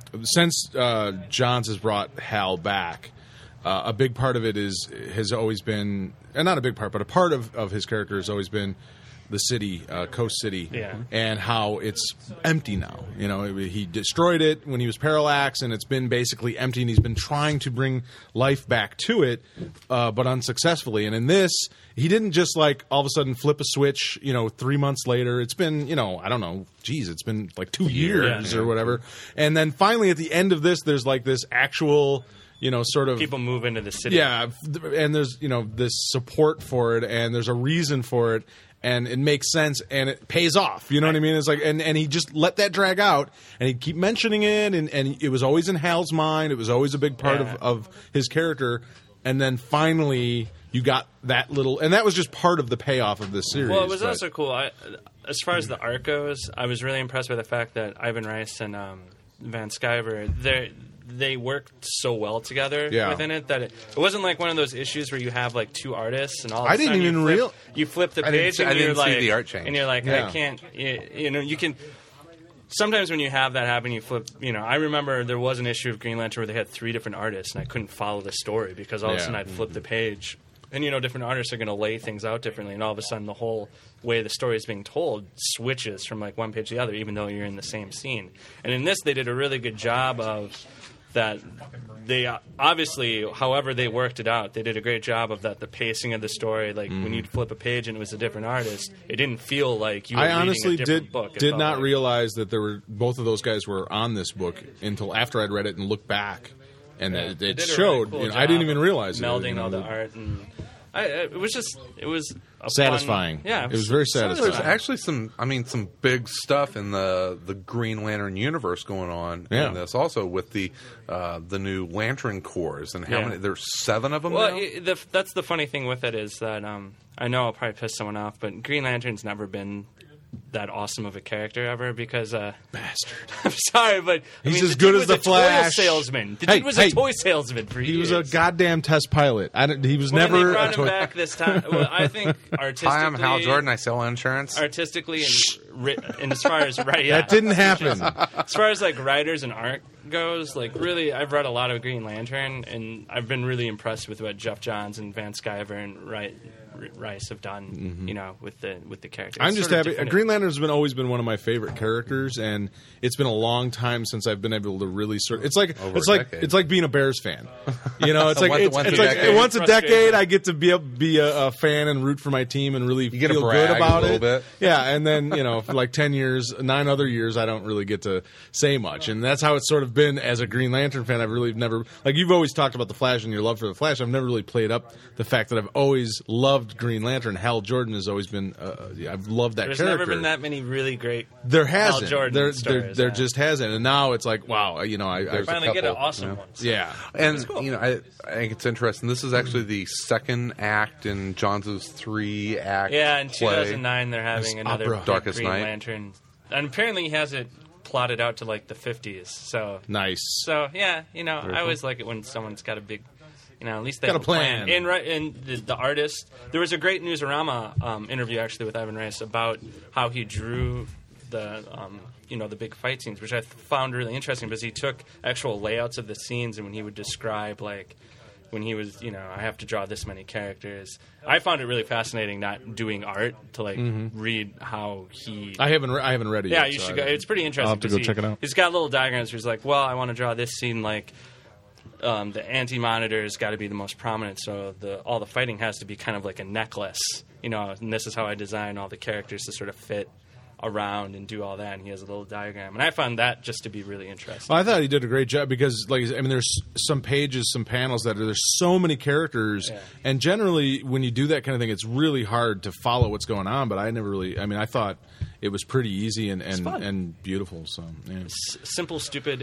[SPEAKER 1] since uh, Johns has brought Hal back, uh, a big part of it is has always been, and not a big part, but a part of, of his character has always been the city, uh, Coast City,
[SPEAKER 4] Yeah.
[SPEAKER 1] and how it's empty now. You know, he destroyed it when he was Parallax, and it's been basically empty, and he's been trying to bring life back to it, uh, but unsuccessfully. And in this, he didn't just like all of a sudden flip a switch, you know, three months later. It's been, you know, I don't know, geez, it's been like two years
[SPEAKER 4] Yeah.
[SPEAKER 1] or whatever. And then finally at the end of this, there's like this actual, you know, sort of
[SPEAKER 4] People move into the city.
[SPEAKER 1] yeah, f- and there's you know this support for it, and there's a reason for it, and it makes sense, and it pays off. You know what I mean? It's like, and, and he just let that drag out, and he'd keep mentioning it, and, and it was always in Hal's mind. It was always a big part
[SPEAKER 4] Yeah.
[SPEAKER 1] of, of his character, and then finally you got that little, and that was just part of the payoff of this series.
[SPEAKER 4] Well, it was
[SPEAKER 1] but-
[SPEAKER 4] also cool. I, as far as the art goes, I was really impressed by the fact that Ivan Rice and um, Van Sciver, they they worked so well together
[SPEAKER 1] Yeah.
[SPEAKER 4] within it that it, it wasn't like one of those issues where you have like two artists and all. Of a
[SPEAKER 1] I didn't
[SPEAKER 4] sudden you
[SPEAKER 1] even
[SPEAKER 4] flip,
[SPEAKER 1] real-
[SPEAKER 4] You flip the
[SPEAKER 2] I didn't
[SPEAKER 4] page
[SPEAKER 2] see-
[SPEAKER 4] and
[SPEAKER 2] I didn't
[SPEAKER 4] you're
[SPEAKER 2] see
[SPEAKER 4] like,
[SPEAKER 2] the art change.
[SPEAKER 4] and you're like,
[SPEAKER 1] Yeah.
[SPEAKER 4] I can't. You, you know, you can. Sometimes when you have that happen, you flip. You know, I remember there was an issue of Green Lantern where they had three different artists, and I couldn't follow the story because all of a
[SPEAKER 1] Yeah.
[SPEAKER 4] sudden I'd flip the page, and you know, different artists are going to lay things out differently, and all of a sudden the whole way the story is being told switches from like one page to the other, even though you're in the same scene. And in this, they did a really good job of that. They uh, obviously, however they worked it out, they did a great job of that. The pacing of the story, like when you'd flip a page and it was a different artist, it didn't feel like you were
[SPEAKER 1] I
[SPEAKER 4] reading
[SPEAKER 1] honestly
[SPEAKER 4] a different
[SPEAKER 1] did
[SPEAKER 4] book. It
[SPEAKER 1] did
[SPEAKER 4] felt
[SPEAKER 1] not
[SPEAKER 4] like-
[SPEAKER 1] realize that there were both of those guys were on this book until after I'd read it and looked back, and
[SPEAKER 4] Yeah,
[SPEAKER 1] it,
[SPEAKER 4] they
[SPEAKER 1] it
[SPEAKER 4] did a really
[SPEAKER 1] showed.
[SPEAKER 4] cool
[SPEAKER 1] you know, I didn't
[SPEAKER 4] job
[SPEAKER 1] even
[SPEAKER 4] of
[SPEAKER 1] realize it,
[SPEAKER 4] melding
[SPEAKER 1] you know,
[SPEAKER 4] all the
[SPEAKER 1] the-
[SPEAKER 4] art, and I, it was just it was a
[SPEAKER 1] Satisfying.
[SPEAKER 4] Fun, yeah,
[SPEAKER 1] It was very
[SPEAKER 2] So
[SPEAKER 1] satisfying.
[SPEAKER 2] there's actually some, I mean, some big stuff in the the Green Lantern universe going on
[SPEAKER 1] Yeah.
[SPEAKER 2] in this. Also with the uh, the new Lantern Corps and how
[SPEAKER 4] Yeah.
[SPEAKER 2] many? There's seven of them
[SPEAKER 4] Well,
[SPEAKER 2] now.
[SPEAKER 4] i the, that's the funny thing with it is that um, I know I'll probably piss someone off, but Green Lantern's never been that awesome of a character ever because uh,
[SPEAKER 1] Bastard.
[SPEAKER 4] I'm sorry, but I
[SPEAKER 1] He's
[SPEAKER 4] mean,
[SPEAKER 1] as
[SPEAKER 4] the
[SPEAKER 1] good
[SPEAKER 4] dude
[SPEAKER 1] as
[SPEAKER 4] was
[SPEAKER 1] the
[SPEAKER 4] a
[SPEAKER 1] Flash.
[SPEAKER 4] Toy salesman. The
[SPEAKER 1] Hey,
[SPEAKER 4] dude was
[SPEAKER 1] hey.
[SPEAKER 4] a toy salesman for
[SPEAKER 1] He
[SPEAKER 4] years.
[SPEAKER 1] was a goddamn test pilot. I don't, he was
[SPEAKER 4] Well,
[SPEAKER 1] never
[SPEAKER 4] they
[SPEAKER 1] a
[SPEAKER 4] brought
[SPEAKER 1] toy.
[SPEAKER 4] him back this time. Well, I think artistically,
[SPEAKER 2] Hi, I'm Hal Jordan. I sell insurance.
[SPEAKER 4] artistically and, ri- and as far as right, yeah,
[SPEAKER 1] That didn't happen.
[SPEAKER 4] as far as like writers and art goes, like really, I've read a lot of Green Lantern, and I've been really impressed with what Jeff Johns and Van Sciver and Ri- R- Rice have done,
[SPEAKER 1] Mm-hmm.
[SPEAKER 4] you know, with the with the characters.
[SPEAKER 1] I'm
[SPEAKER 4] It's
[SPEAKER 1] just
[SPEAKER 4] sort of
[SPEAKER 1] happy.
[SPEAKER 4] definitive.
[SPEAKER 1] Green Lantern has been always been one of my favorite characters, and it's been a long time since I've been able to really sort. It's like
[SPEAKER 2] Over
[SPEAKER 1] it's
[SPEAKER 2] a
[SPEAKER 1] like
[SPEAKER 2] decade.
[SPEAKER 1] it's like being a Bears fan. You know, it's like
[SPEAKER 2] Once-
[SPEAKER 1] it's,
[SPEAKER 2] once
[SPEAKER 1] it's
[SPEAKER 2] a
[SPEAKER 1] like
[SPEAKER 2] decade.
[SPEAKER 1] once a
[SPEAKER 4] Frustrating.
[SPEAKER 1] decade I get to be a, be a, a fan and root for my team and really
[SPEAKER 2] get to
[SPEAKER 1] feel
[SPEAKER 2] brag
[SPEAKER 1] good
[SPEAKER 2] a
[SPEAKER 1] about
[SPEAKER 2] little
[SPEAKER 1] it.
[SPEAKER 2] bit.
[SPEAKER 1] Yeah, and then you know, for like ten years, nine other years, I don't really get to say much, and that's how it's sort of been as a Green Lantern fan. I've really never like you've always talked about the Flash and your love for the Flash. I've never really played up the fact that I've always loved Green Lantern. Hal Jordan has always been. Uh, I've loved that
[SPEAKER 4] There's
[SPEAKER 1] character.
[SPEAKER 4] never been that many really great.
[SPEAKER 1] There
[SPEAKER 4] Hal
[SPEAKER 1] hasn't.
[SPEAKER 4] Jordan
[SPEAKER 1] there, there,
[SPEAKER 4] stories,
[SPEAKER 1] there
[SPEAKER 4] yeah.
[SPEAKER 1] just hasn't. And now it's like, wow, you know, I, I
[SPEAKER 2] There's a
[SPEAKER 4] Finally get an
[SPEAKER 2] couple,
[SPEAKER 4] awesome
[SPEAKER 2] yeah.
[SPEAKER 4] one.
[SPEAKER 1] yeah.
[SPEAKER 2] And you know, I, I think it's interesting. This is actually the second act in Johns' three act.
[SPEAKER 4] Yeah, in two
[SPEAKER 2] play.
[SPEAKER 4] thousand nine they're having
[SPEAKER 1] This
[SPEAKER 4] another
[SPEAKER 1] opera.
[SPEAKER 4] big
[SPEAKER 2] Darkest
[SPEAKER 4] Green
[SPEAKER 2] Night.
[SPEAKER 4] Lantern, and apparently he has it plotted out to like the fifties. So,
[SPEAKER 1] Nice.
[SPEAKER 4] so yeah, you know,
[SPEAKER 2] Very
[SPEAKER 4] I
[SPEAKER 2] cool.
[SPEAKER 4] always like it when someone's got a big, you know, at least they
[SPEAKER 1] Got
[SPEAKER 4] have
[SPEAKER 1] a plan.
[SPEAKER 4] And right, and the, the artist, there was a great Newsarama um, interview actually with Ivan Rice about how he drew the. Um, you know, the big fight scenes, which I found really interesting because he took actual layouts of the scenes and when he would describe, like, when he was, you know, I have to draw this many characters. I found it really fascinating not doing art to, like, read how he...
[SPEAKER 1] I haven't. Re- I haven't read it
[SPEAKER 4] yeah,
[SPEAKER 1] yet.
[SPEAKER 4] you
[SPEAKER 1] so
[SPEAKER 4] should
[SPEAKER 1] I-
[SPEAKER 4] go. It's pretty interesting.
[SPEAKER 1] I'll have to
[SPEAKER 4] 'cause
[SPEAKER 1] go
[SPEAKER 4] he-
[SPEAKER 1] check it out.
[SPEAKER 4] He's got little diagrams where he's like, well, I want to draw this scene like... Um, the anti-monitor has got to be the most prominent, so the all the fighting has to be kind of like a necklace, you know. And this is how I design all the characters to sort of fit around and do all that. And he has a little diagram, and I found that just to be really interesting.
[SPEAKER 1] Well, I thought he did a great job because, like, I mean, there's some pages, some panels that are, there's so many characters,
[SPEAKER 4] Yeah.
[SPEAKER 1] and generally when you do that kind of thing, it's really hard to follow what's going on. But I never really. I mean, I thought it was pretty easy and and,
[SPEAKER 4] fun.
[SPEAKER 1] and beautiful. So yeah.
[SPEAKER 4] S- simple, stupid,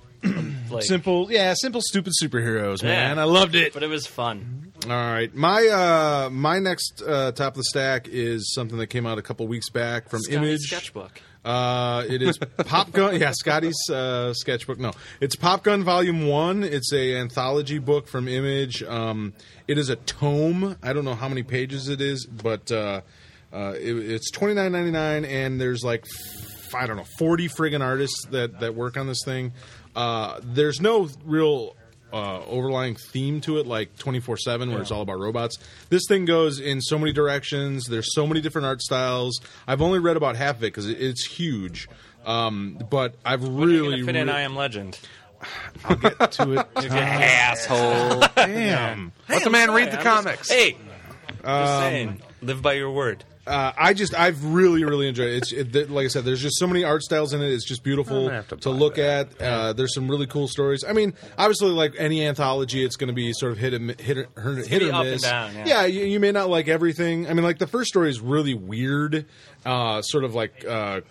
[SPEAKER 4] like,
[SPEAKER 1] Simple, yeah, simple, stupid superheroes, man.
[SPEAKER 4] Yeah.
[SPEAKER 1] I loved it.
[SPEAKER 4] but it was fun.
[SPEAKER 1] All right, my uh, my next uh, top of the stack is something that came out a couple weeks back from
[SPEAKER 4] Scotty's
[SPEAKER 1] Image.
[SPEAKER 4] sketchbook.
[SPEAKER 1] Uh, it is Pop Gun. Yeah, Scotty's uh, sketchbook. No, it's Pop Gun Volume One. It's a anthology book from Image. Um, it is a tome. I don't know how many pages it is, but uh, uh, it, it's twenty nine ninety nine, and there's like f- I don't know forty friggin' artists that that work on this thing. Uh, there's no real uh, overlying theme to it like twenty-four seven where it's all about robots. This thing goes in so many directions. There's so many different art styles. I've only read about half of it because it, it's huge. Um, but I've
[SPEAKER 4] When are you
[SPEAKER 1] really,
[SPEAKER 4] gonna fit in
[SPEAKER 1] re-
[SPEAKER 4] I Am Legend?
[SPEAKER 1] I'll get to it.
[SPEAKER 2] Asshole.
[SPEAKER 1] Damn.
[SPEAKER 2] Let the man read the comics.
[SPEAKER 4] Hey, just saying, live by your word.
[SPEAKER 1] Uh, I just, I've really, really enjoyed it. It's it, th- like I said, there's just so many art styles in it. It's just beautiful
[SPEAKER 2] I'm gonna have to
[SPEAKER 1] to
[SPEAKER 2] buy
[SPEAKER 1] look
[SPEAKER 2] that.
[SPEAKER 1] at. Uh, there's some really cool stories. I mean, obviously, like any anthology, it's going to be sort of hit, and, hit, or, hit, hit
[SPEAKER 4] be
[SPEAKER 1] or
[SPEAKER 4] up and
[SPEAKER 1] miss.
[SPEAKER 4] down, yeah.
[SPEAKER 1] you, you may not like everything. I mean, like the first story is really weird, uh, sort of like. Uh,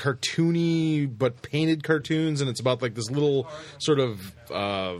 [SPEAKER 1] cartoony but painted cartoons, and it's about like this little sort of uh,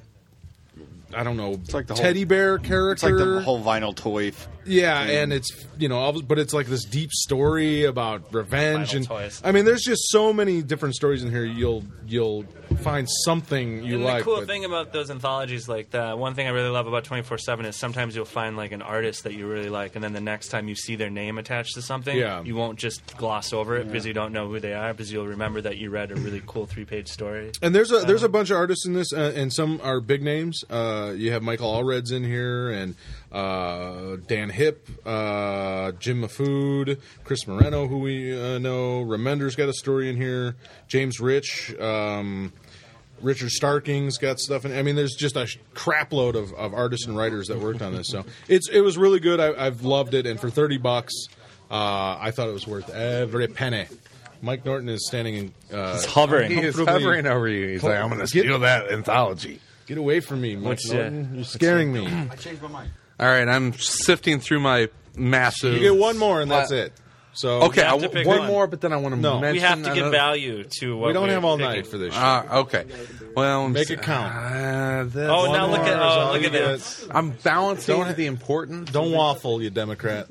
[SPEAKER 1] I don't know,
[SPEAKER 3] It's like the whole-
[SPEAKER 1] teddy bear character.
[SPEAKER 3] It's like the whole vinyl toy. F-
[SPEAKER 1] Yeah, and it's you know, all- but it's like this deep story about revenge,
[SPEAKER 4] Vinyl
[SPEAKER 1] and
[SPEAKER 4] toys.
[SPEAKER 1] I mean, there's just so many different stories in here. You'll you'll find something you
[SPEAKER 4] And
[SPEAKER 1] like.
[SPEAKER 4] the cool
[SPEAKER 1] but-
[SPEAKER 4] thing about those anthologies, like the one thing I really love about twenty-four seven is sometimes you'll find like an artist that you really like, and then the next time you see their name attached to something,
[SPEAKER 1] Yeah.
[SPEAKER 4] you won't just gloss over it because you don't know who they are, because you'll remember that you read a really cool three-page story.
[SPEAKER 1] And there's a there's a bunch of artists in this, uh, and some are big names. Uh, you have Michael Allred's in here, and uh, Dan Hipp, uh, Jim Mafood, Chris Moreno, who we uh, know. Remender's got a story in here. James Rich, um, Richard Starking's got stuff in. I mean, there's just a crap load of, of artists and writers that worked on this. So it's it was really good. I, I've loved it, and for thirty bucks, uh, I thought it was worth every penny. Mike Norton is standing in. Uh,
[SPEAKER 4] It's hovering.
[SPEAKER 2] He is
[SPEAKER 1] comfortably-
[SPEAKER 2] hovering over you. He's like, I'm going to steal that anthology.
[SPEAKER 1] Get away from me, Mike
[SPEAKER 4] What's, uh,
[SPEAKER 1] Norton. You're scaring me.
[SPEAKER 3] I changed my mind.
[SPEAKER 2] All right, I'm sifting through my massive.
[SPEAKER 1] You get one more, and that's
[SPEAKER 2] Uh,
[SPEAKER 1] it. So
[SPEAKER 2] Okay,
[SPEAKER 4] have
[SPEAKER 2] I
[SPEAKER 4] to
[SPEAKER 2] w-
[SPEAKER 4] pick
[SPEAKER 2] one,
[SPEAKER 4] one.
[SPEAKER 2] more, but then I want to
[SPEAKER 1] No.
[SPEAKER 2] mention.
[SPEAKER 4] We have to give
[SPEAKER 2] another-
[SPEAKER 4] value to what
[SPEAKER 1] we don't
[SPEAKER 4] we're
[SPEAKER 1] have all
[SPEAKER 4] picking.
[SPEAKER 1] night for this. Shit.
[SPEAKER 2] Uh, okay. Well,
[SPEAKER 1] Make it count.
[SPEAKER 2] Uh, that's-
[SPEAKER 4] Oh, now
[SPEAKER 1] One
[SPEAKER 4] look
[SPEAKER 1] more
[SPEAKER 4] at
[SPEAKER 1] is
[SPEAKER 4] oh,
[SPEAKER 1] all
[SPEAKER 4] look
[SPEAKER 1] you
[SPEAKER 4] at
[SPEAKER 1] get.
[SPEAKER 4] this.
[SPEAKER 2] I'm balancing
[SPEAKER 1] Don't-
[SPEAKER 2] the important.
[SPEAKER 1] Don't waffle, you Democrat.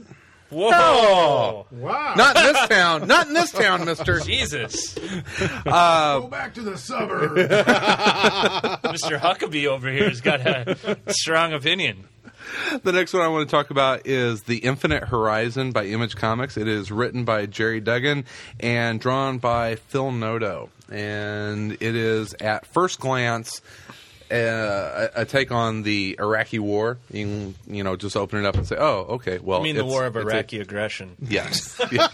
[SPEAKER 4] Whoa!
[SPEAKER 5] Wow.
[SPEAKER 2] Not in this town. Not in this town, Mister.
[SPEAKER 4] Jesus,
[SPEAKER 5] Go back to the suburbs.
[SPEAKER 4] Mister Huckabee over here has got a strong opinion.
[SPEAKER 2] The next one I want to talk about is The Infinite Horizon by Image Comics. It is written by Jerry Duggan and drawn by Phil Noto. And it is, at first glance, Uh, a, a take on the Iraqi war. You can, you know, just open it up and say, "Oh, okay." Well,
[SPEAKER 4] I mean the
[SPEAKER 2] it's-
[SPEAKER 4] war of
[SPEAKER 2] it's
[SPEAKER 4] Iraqi
[SPEAKER 2] a-
[SPEAKER 4] aggression.
[SPEAKER 2] Yes. Yes.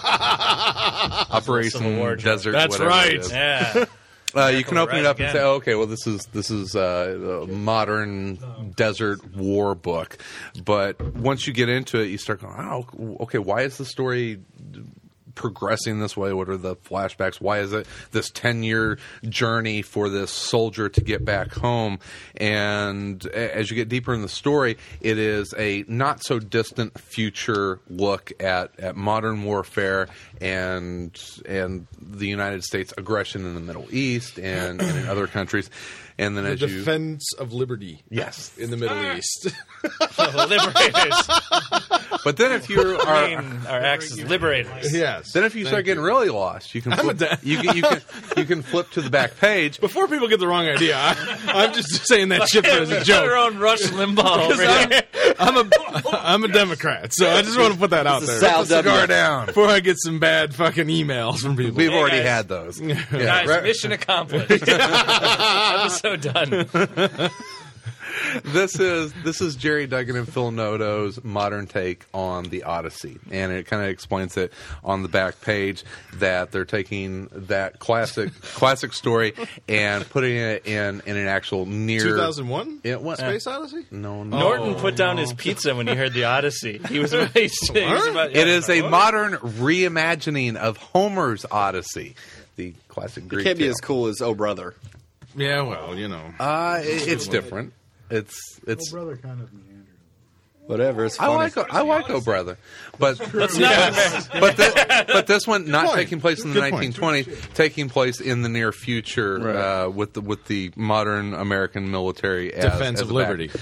[SPEAKER 2] Operation
[SPEAKER 4] Civil War joke.
[SPEAKER 2] Desert.
[SPEAKER 1] That's
[SPEAKER 2] whatever
[SPEAKER 1] right.
[SPEAKER 2] it is.
[SPEAKER 4] Yeah.
[SPEAKER 2] Uh, you can open
[SPEAKER 4] Right
[SPEAKER 2] it up
[SPEAKER 4] again.
[SPEAKER 2] and say, oh, "Okay, well, this is this is uh, a modern desert war book." But once you get into it, you start going, "Oh, okay. Why is the story progressing this way? What are the flashbacks? Why is it this ten-year journey for this soldier to get back home?" And a- as you get deeper in the story, it is a not-so-distant future look at, at modern warfare and and the United States aggression in the Middle East and, and in other countries. And then
[SPEAKER 1] The
[SPEAKER 2] as you...
[SPEAKER 1] defense of liberty.
[SPEAKER 2] Yes.
[SPEAKER 1] In the Middle East.
[SPEAKER 4] Liberators.
[SPEAKER 2] But then if you are...
[SPEAKER 4] I mean, our axe is liberators.
[SPEAKER 1] Yes.
[SPEAKER 2] Then if you start
[SPEAKER 1] Thank
[SPEAKER 2] getting
[SPEAKER 1] you.
[SPEAKER 2] really lost, you can
[SPEAKER 1] I'm a
[SPEAKER 2] flip,
[SPEAKER 1] da-
[SPEAKER 2] you, can, you can you can flip to the back page.
[SPEAKER 1] Before people get the wrong idea, I, I'm just saying that shit as a
[SPEAKER 4] Our
[SPEAKER 1] joke.
[SPEAKER 4] own Rush Limbaugh over
[SPEAKER 1] I'm,
[SPEAKER 4] here.
[SPEAKER 1] I'm a I'm a Democrat, so I just want to put that out there.
[SPEAKER 3] Sal
[SPEAKER 2] Put the cigar
[SPEAKER 3] W.
[SPEAKER 2] down.
[SPEAKER 1] Before I get some bad fucking emails from people.
[SPEAKER 2] We've
[SPEAKER 4] Hey,
[SPEAKER 2] already
[SPEAKER 4] guys.
[SPEAKER 2] had those. Yeah.
[SPEAKER 4] Guys,
[SPEAKER 2] Right.
[SPEAKER 4] mission accomplished. Episode done.
[SPEAKER 2] This is this is Jerry Duggan and Phil Noto's modern take on the Odyssey, and it kind of explains it on the back page that they're taking that classic classic story and putting it in in an actual near
[SPEAKER 1] two thousand one?
[SPEAKER 2] It went-
[SPEAKER 1] Space Odyssey?
[SPEAKER 2] No, no.
[SPEAKER 4] Norton put down his pizza when he heard the Odyssey. He was really he was about,
[SPEAKER 2] It is a modern reimagining of Homer's Odyssey, the classic Greek.
[SPEAKER 3] It can't be
[SPEAKER 2] tale.
[SPEAKER 3] as cool as Oh Brother.
[SPEAKER 1] Yeah, well, you know.
[SPEAKER 2] Uh, it- it's different. It's it's.
[SPEAKER 5] Brother kind of meandered.
[SPEAKER 3] Whatever. It's
[SPEAKER 2] I
[SPEAKER 3] funny.
[SPEAKER 2] like I like Oh Brother, but
[SPEAKER 4] Let's not
[SPEAKER 2] but this, but this one not
[SPEAKER 1] point.
[SPEAKER 2] taking place in the
[SPEAKER 1] Good point.
[SPEAKER 2] nineteen twenties, taking place in the near future
[SPEAKER 3] Right.
[SPEAKER 2] uh, with the with the modern American military as,
[SPEAKER 1] Defense
[SPEAKER 2] as
[SPEAKER 1] of
[SPEAKER 2] a back-
[SPEAKER 1] liberty.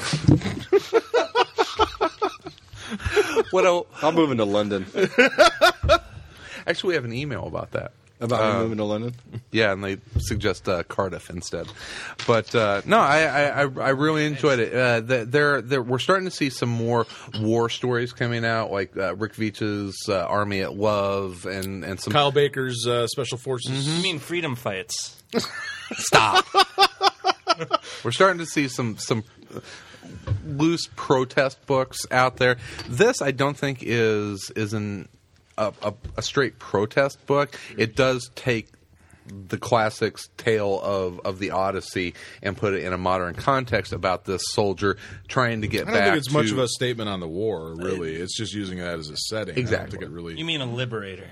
[SPEAKER 2] What el-
[SPEAKER 3] I'm moving to London.
[SPEAKER 2] Actually, we have an email about that.
[SPEAKER 3] About
[SPEAKER 2] Uh,
[SPEAKER 3] me moving to London?
[SPEAKER 2] Yeah, and they suggest uh, Cardiff instead. But uh, no, I, I I really enjoyed it. Uh, the- they're, they're, we're starting to see some more war stories coming out, like uh, Rick Veitch's uh, Army at Love, and and some
[SPEAKER 1] Kyle Baker's uh, Special Forces.
[SPEAKER 4] You mean freedom fights?
[SPEAKER 2] stop. We're starting to see some some loose protest books out there. This, I don't think, is is an a, a, a straight protest book. It does take the classics tale of, of the Odyssey and put it in a modern context about this soldier trying to get
[SPEAKER 1] I don't
[SPEAKER 2] back
[SPEAKER 1] think it's much
[SPEAKER 2] to
[SPEAKER 1] of a statement on the war, really. It's just using that as a setting. I don't
[SPEAKER 2] Exactly.
[SPEAKER 1] think it really.
[SPEAKER 4] You mean a liberator?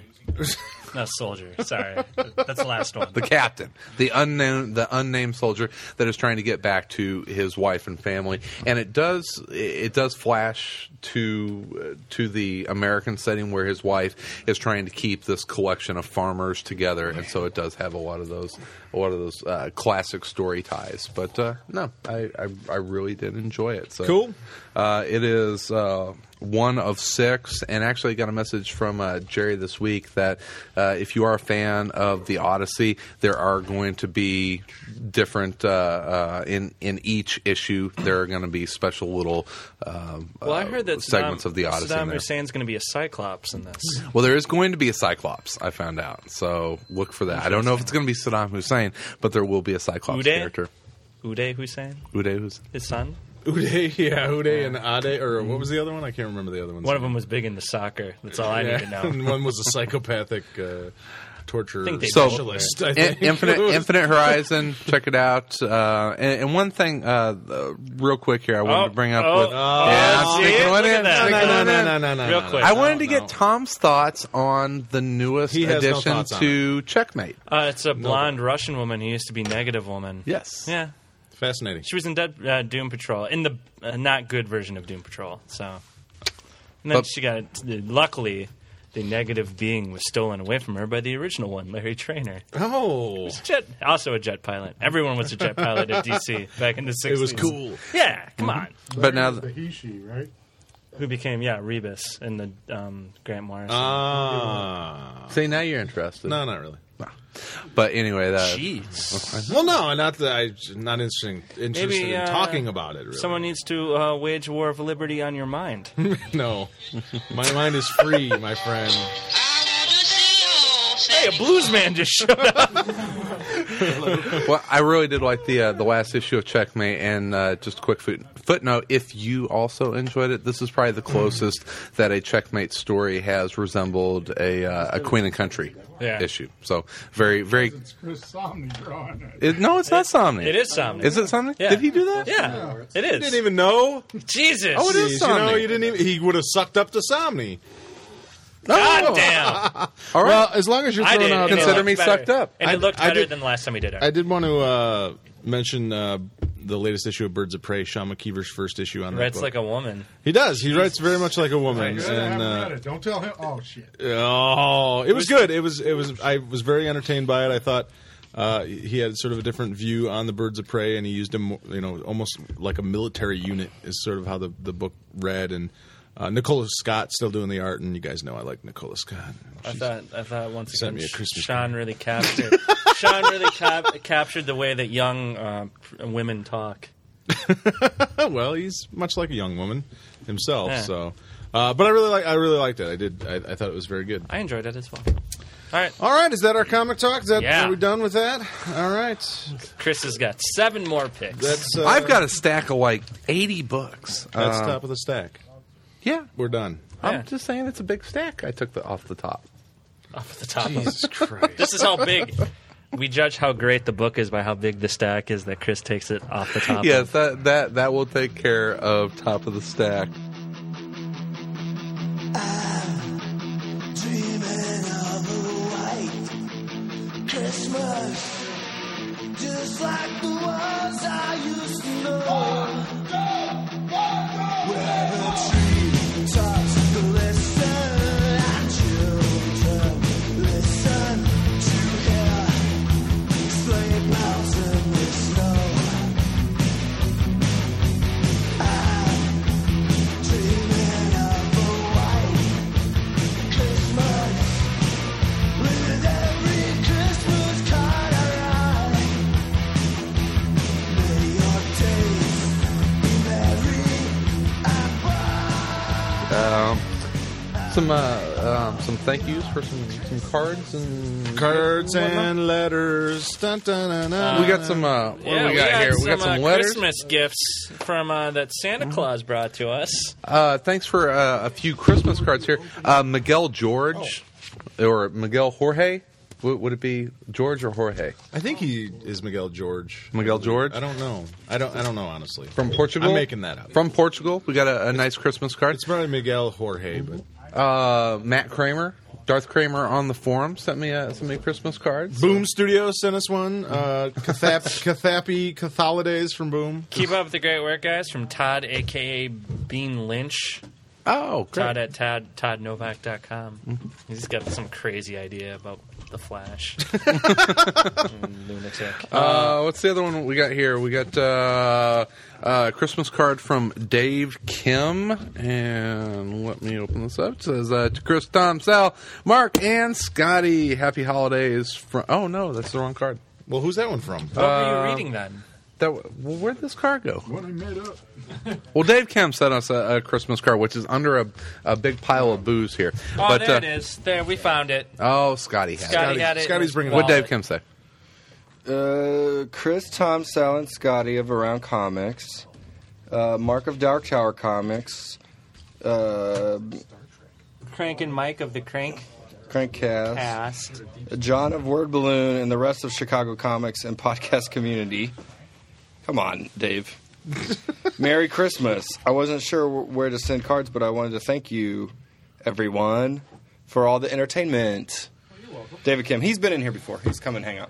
[SPEAKER 4] Not soldier. Sorry, that's the last one.
[SPEAKER 2] the captain, the unknown, the unnamed soldier that is trying to get back to his wife and family, and it does it does flash to uh, to the American setting where his wife is trying to keep this collection of farmers together, and so it does have a lot of those a lot of those uh, classic story ties. But uh, no, I, I I really did enjoy it. So
[SPEAKER 1] Cool.
[SPEAKER 2] Uh, it is uh, one of six, and actually got a message from uh, Jerry this week that uh, if you are a fan of the Odyssey, there are going to be different uh, uh, in in each issue. There are going to be special little uh,
[SPEAKER 4] Well, I
[SPEAKER 2] uh,
[SPEAKER 4] heard that
[SPEAKER 2] segments
[SPEAKER 4] Saddam,
[SPEAKER 2] of the Odyssey. in
[SPEAKER 4] Saddam
[SPEAKER 2] there.
[SPEAKER 4] Hussein's going to be a Cyclops in this.
[SPEAKER 2] Well, there is going to be a Cyclops. I found out, so look for that. I don't know if it's going to be Saddam Hussein, but there will be a Cyclops
[SPEAKER 4] Uday?
[SPEAKER 2] character.
[SPEAKER 4] Uday Hussein,
[SPEAKER 2] Uday Hussein.
[SPEAKER 4] his son.
[SPEAKER 1] Uday, yeah, Uday and Ade, or what was the other one? I can't remember the other one.
[SPEAKER 4] One of them was big into soccer. That's all I
[SPEAKER 1] yeah.
[SPEAKER 4] need to know.
[SPEAKER 1] and one was a psychopathic uh, torture
[SPEAKER 4] think they
[SPEAKER 2] So,
[SPEAKER 1] specialist. I
[SPEAKER 2] In-
[SPEAKER 1] think.
[SPEAKER 2] Infinite Infinite Horizon, check it out. Uh, and, and one thing, uh, uh, real quick here, I wanted
[SPEAKER 4] Oh,
[SPEAKER 2] to bring up
[SPEAKER 4] oh,
[SPEAKER 2] with.
[SPEAKER 4] oh,
[SPEAKER 2] yeah,
[SPEAKER 4] see?
[SPEAKER 2] sneaking one
[SPEAKER 4] Look
[SPEAKER 2] in,
[SPEAKER 4] at that.
[SPEAKER 2] sneaking
[SPEAKER 1] no,
[SPEAKER 2] one
[SPEAKER 1] no,
[SPEAKER 2] in.
[SPEAKER 1] no, no, no,
[SPEAKER 4] Real
[SPEAKER 1] no,
[SPEAKER 4] quick.
[SPEAKER 2] I
[SPEAKER 1] no,
[SPEAKER 2] wanted to
[SPEAKER 1] no.
[SPEAKER 2] get Tom's thoughts on the newest
[SPEAKER 1] He has no
[SPEAKER 2] addition
[SPEAKER 1] thoughts on
[SPEAKER 2] to Checkmate.
[SPEAKER 4] Uh, it's a blonde Russian woman who used to be Negative Woman.
[SPEAKER 2] Yes.
[SPEAKER 4] Yeah,
[SPEAKER 1] Fascinating.
[SPEAKER 4] she was in Dead, uh, Doom Patrol, in the uh, not good version of Doom Patrol. So, and then
[SPEAKER 2] But-
[SPEAKER 4] she got luckily the negative being was stolen away from her by the original one, Larry Trainer.
[SPEAKER 1] Oh,
[SPEAKER 4] Jet, also a jet pilot. Everyone was a jet pilot at D C back in the
[SPEAKER 1] it
[SPEAKER 4] sixties.
[SPEAKER 1] was cool.
[SPEAKER 4] Yeah, come on.
[SPEAKER 2] But now,
[SPEAKER 5] the he she, right?
[SPEAKER 4] Who became yeah Rebus in the um, Grant Morrison?
[SPEAKER 1] Ah,
[SPEAKER 2] see, now you're interested.
[SPEAKER 1] no, not really.
[SPEAKER 2] But anyway, that.
[SPEAKER 4] Jeez.
[SPEAKER 1] Well, no, not that I'm not interesting, interested
[SPEAKER 4] Maybe,
[SPEAKER 1] in
[SPEAKER 4] uh,
[SPEAKER 1] talking about it. Really.
[SPEAKER 4] Someone needs to uh, wage a war of liberty on your mind.
[SPEAKER 1] no, my mind is free, my friend.
[SPEAKER 4] Hey, a blues man just showed up.
[SPEAKER 2] Well, I really did like the uh, the last issue of Checkmate, and uh, just a quick foot, footnote: if you also enjoyed it, this is probably the closest that a Checkmate story has resembled a uh, a Queen and Country
[SPEAKER 4] Yeah.
[SPEAKER 2] issue. So very, very.
[SPEAKER 5] It's Chris Somney drawing it.
[SPEAKER 2] It, no, it's not Somney.
[SPEAKER 4] It is Somney.
[SPEAKER 2] Is it Somney?
[SPEAKER 4] Yeah.
[SPEAKER 2] Did he do that?
[SPEAKER 4] Yeah, it
[SPEAKER 1] You
[SPEAKER 4] is.
[SPEAKER 1] didn't even know.
[SPEAKER 4] Jesus.
[SPEAKER 2] Oh, it is
[SPEAKER 1] You
[SPEAKER 2] Somney.
[SPEAKER 1] know, you didn't even. He would have sucked up to Somni.
[SPEAKER 4] God damn.
[SPEAKER 2] All right.
[SPEAKER 1] Well, as long as you're
[SPEAKER 4] I
[SPEAKER 1] throwing
[SPEAKER 4] did.
[SPEAKER 1] out.
[SPEAKER 4] and it
[SPEAKER 2] Consider
[SPEAKER 4] looked
[SPEAKER 2] me
[SPEAKER 4] better.
[SPEAKER 2] sucked up.
[SPEAKER 4] And
[SPEAKER 1] I-
[SPEAKER 4] it looked
[SPEAKER 1] I
[SPEAKER 4] better
[SPEAKER 1] did-
[SPEAKER 4] than the last time we did it.
[SPEAKER 1] I did want to uh, mention uh, the latest issue of Birds of Prey, Sean McKeever's first issue on that
[SPEAKER 4] Writes
[SPEAKER 1] book.
[SPEAKER 4] like a woman.
[SPEAKER 1] He does. He writes very much like a woman.
[SPEAKER 5] Good, I
[SPEAKER 1] And,
[SPEAKER 5] haven't
[SPEAKER 1] uh,
[SPEAKER 5] read it. Don't tell him. Oh shit.
[SPEAKER 1] Oh, it was good. It was. It was. I was very entertained by it. I thought uh, he had sort of a different view on the Birds of Prey, and he used them, you know, almost like a military unit. Is sort of how the the book read. And uh, Nicola Scott still doing the art, and you guys know I like Nicola Scott.
[SPEAKER 4] I
[SPEAKER 1] She's-
[SPEAKER 4] thought, I thought once
[SPEAKER 1] Sent
[SPEAKER 4] again,
[SPEAKER 1] me a Christmas
[SPEAKER 4] Sean
[SPEAKER 1] card.
[SPEAKER 4] really captured. Sean really cap- captured the way that young uh, women talk.
[SPEAKER 1] well, he's much like a young woman himself.
[SPEAKER 4] Yeah.
[SPEAKER 1] So, uh, but I really like. I really liked it. I did. I, I thought it was very good.
[SPEAKER 4] I enjoyed it as well. All right,
[SPEAKER 1] All right, is that our comic talk? Is that
[SPEAKER 4] Yeah.
[SPEAKER 1] are we done with that? All right,
[SPEAKER 4] Chris has got seven more picks.
[SPEAKER 1] that's. Uh,
[SPEAKER 2] I've got a stack of like eighty books.
[SPEAKER 1] That's
[SPEAKER 2] Uh,
[SPEAKER 1] top of the stack.
[SPEAKER 2] yeah.
[SPEAKER 1] We're done.
[SPEAKER 4] Yeah.
[SPEAKER 2] I'm just saying it's a big stack. I took the off the top.
[SPEAKER 4] off the top.
[SPEAKER 1] Jesus Christ.
[SPEAKER 4] This is how big. We judge how great the book is by how big the stack is that Chris takes it off the top.
[SPEAKER 2] Yes,
[SPEAKER 4] of.
[SPEAKER 2] that that that will take care of top of the stack.
[SPEAKER 8] Dreaming of a white Christmas, just like the ones I used to know. Where the tree tops glisten and children listen to hear sleigh bells in the snow. I'm dreaming of a white Christmas with every Christmas card I write. May your days be merry and bright.
[SPEAKER 2] Um, some uh, um, some thank yous for some, some cards and
[SPEAKER 1] Cards
[SPEAKER 2] whatnot.
[SPEAKER 1] and letters. Dun, dun, dun, dun.
[SPEAKER 2] We got some. Uh, what
[SPEAKER 4] Yeah,
[SPEAKER 2] do we got
[SPEAKER 4] had
[SPEAKER 2] here? We got some
[SPEAKER 4] uh,
[SPEAKER 2] letters.
[SPEAKER 4] Christmas gifts from uh, that Santa Claus brought to us.
[SPEAKER 2] Uh, thanks for uh, a few Christmas cards here. Uh, Miguel George or Miguel Jorge. W- would it be George or Jorge?
[SPEAKER 1] I think he is Miguel George.
[SPEAKER 2] Miguel George
[SPEAKER 1] I don't know. I don't. I don't know honestly.
[SPEAKER 2] from Portugal.
[SPEAKER 1] I'm making that up.
[SPEAKER 2] From Portugal. We got a, a nice Christmas card.
[SPEAKER 1] It's probably Miguel Jorge, but
[SPEAKER 2] Uh, Matt Kramer, Darth Kramer on the forum sent me a, sent me a Christmas card.
[SPEAKER 1] Boom Studios sent us one. Uh, Cathap, Cathapi Catholidays from Boom.
[SPEAKER 4] Keep up the great work, guys, from Todd, a k a. Bean Lynch.
[SPEAKER 2] Oh, great.
[SPEAKER 4] Todd at Todd, todd novak dot com. He's got some crazy idea about the Flash. Mm, lunatic.
[SPEAKER 2] Uh, what's the other one we got here? We got uh, uh, Christmas card from Dave Kim, and let me open this up. It says uh, to Chris, Tom, Sal, Mark, and Scotty, happy holidays. From oh no, that's the wrong card.
[SPEAKER 1] Well, who's that one from?
[SPEAKER 4] what were you reading then?
[SPEAKER 2] That well, where'd this card go?
[SPEAKER 5] What I made up.
[SPEAKER 2] Well, Dave Kim sent us a, a Christmas card, which is under a, a big pile of booze here.
[SPEAKER 4] Oh,
[SPEAKER 2] but
[SPEAKER 4] there
[SPEAKER 2] uh,
[SPEAKER 4] it is. There, we found it.
[SPEAKER 2] oh, Scotty has.
[SPEAKER 4] Scotty
[SPEAKER 2] it.
[SPEAKER 4] had it. in
[SPEAKER 1] Scotty's
[SPEAKER 4] his
[SPEAKER 1] bringing it
[SPEAKER 2] What'd
[SPEAKER 4] wallet.
[SPEAKER 2] Dave Kim say?
[SPEAKER 9] Uh, Chris, Tom, Sal, and Scotty of Around Comics. Uh, Mark of Dark Tower Comics. Uh,
[SPEAKER 4] Crank and Mike of the Crank
[SPEAKER 9] Crankcast.
[SPEAKER 4] Cast.
[SPEAKER 9] John of Word Balloon and the rest of Chicago comics and podcast community. Come on, Dave. Merry Christmas. I wasn't sure wh- where to send cards, but I wanted to thank you, everyone, for all the entertainment. David Kim. He's been in here before. He's come and hang out.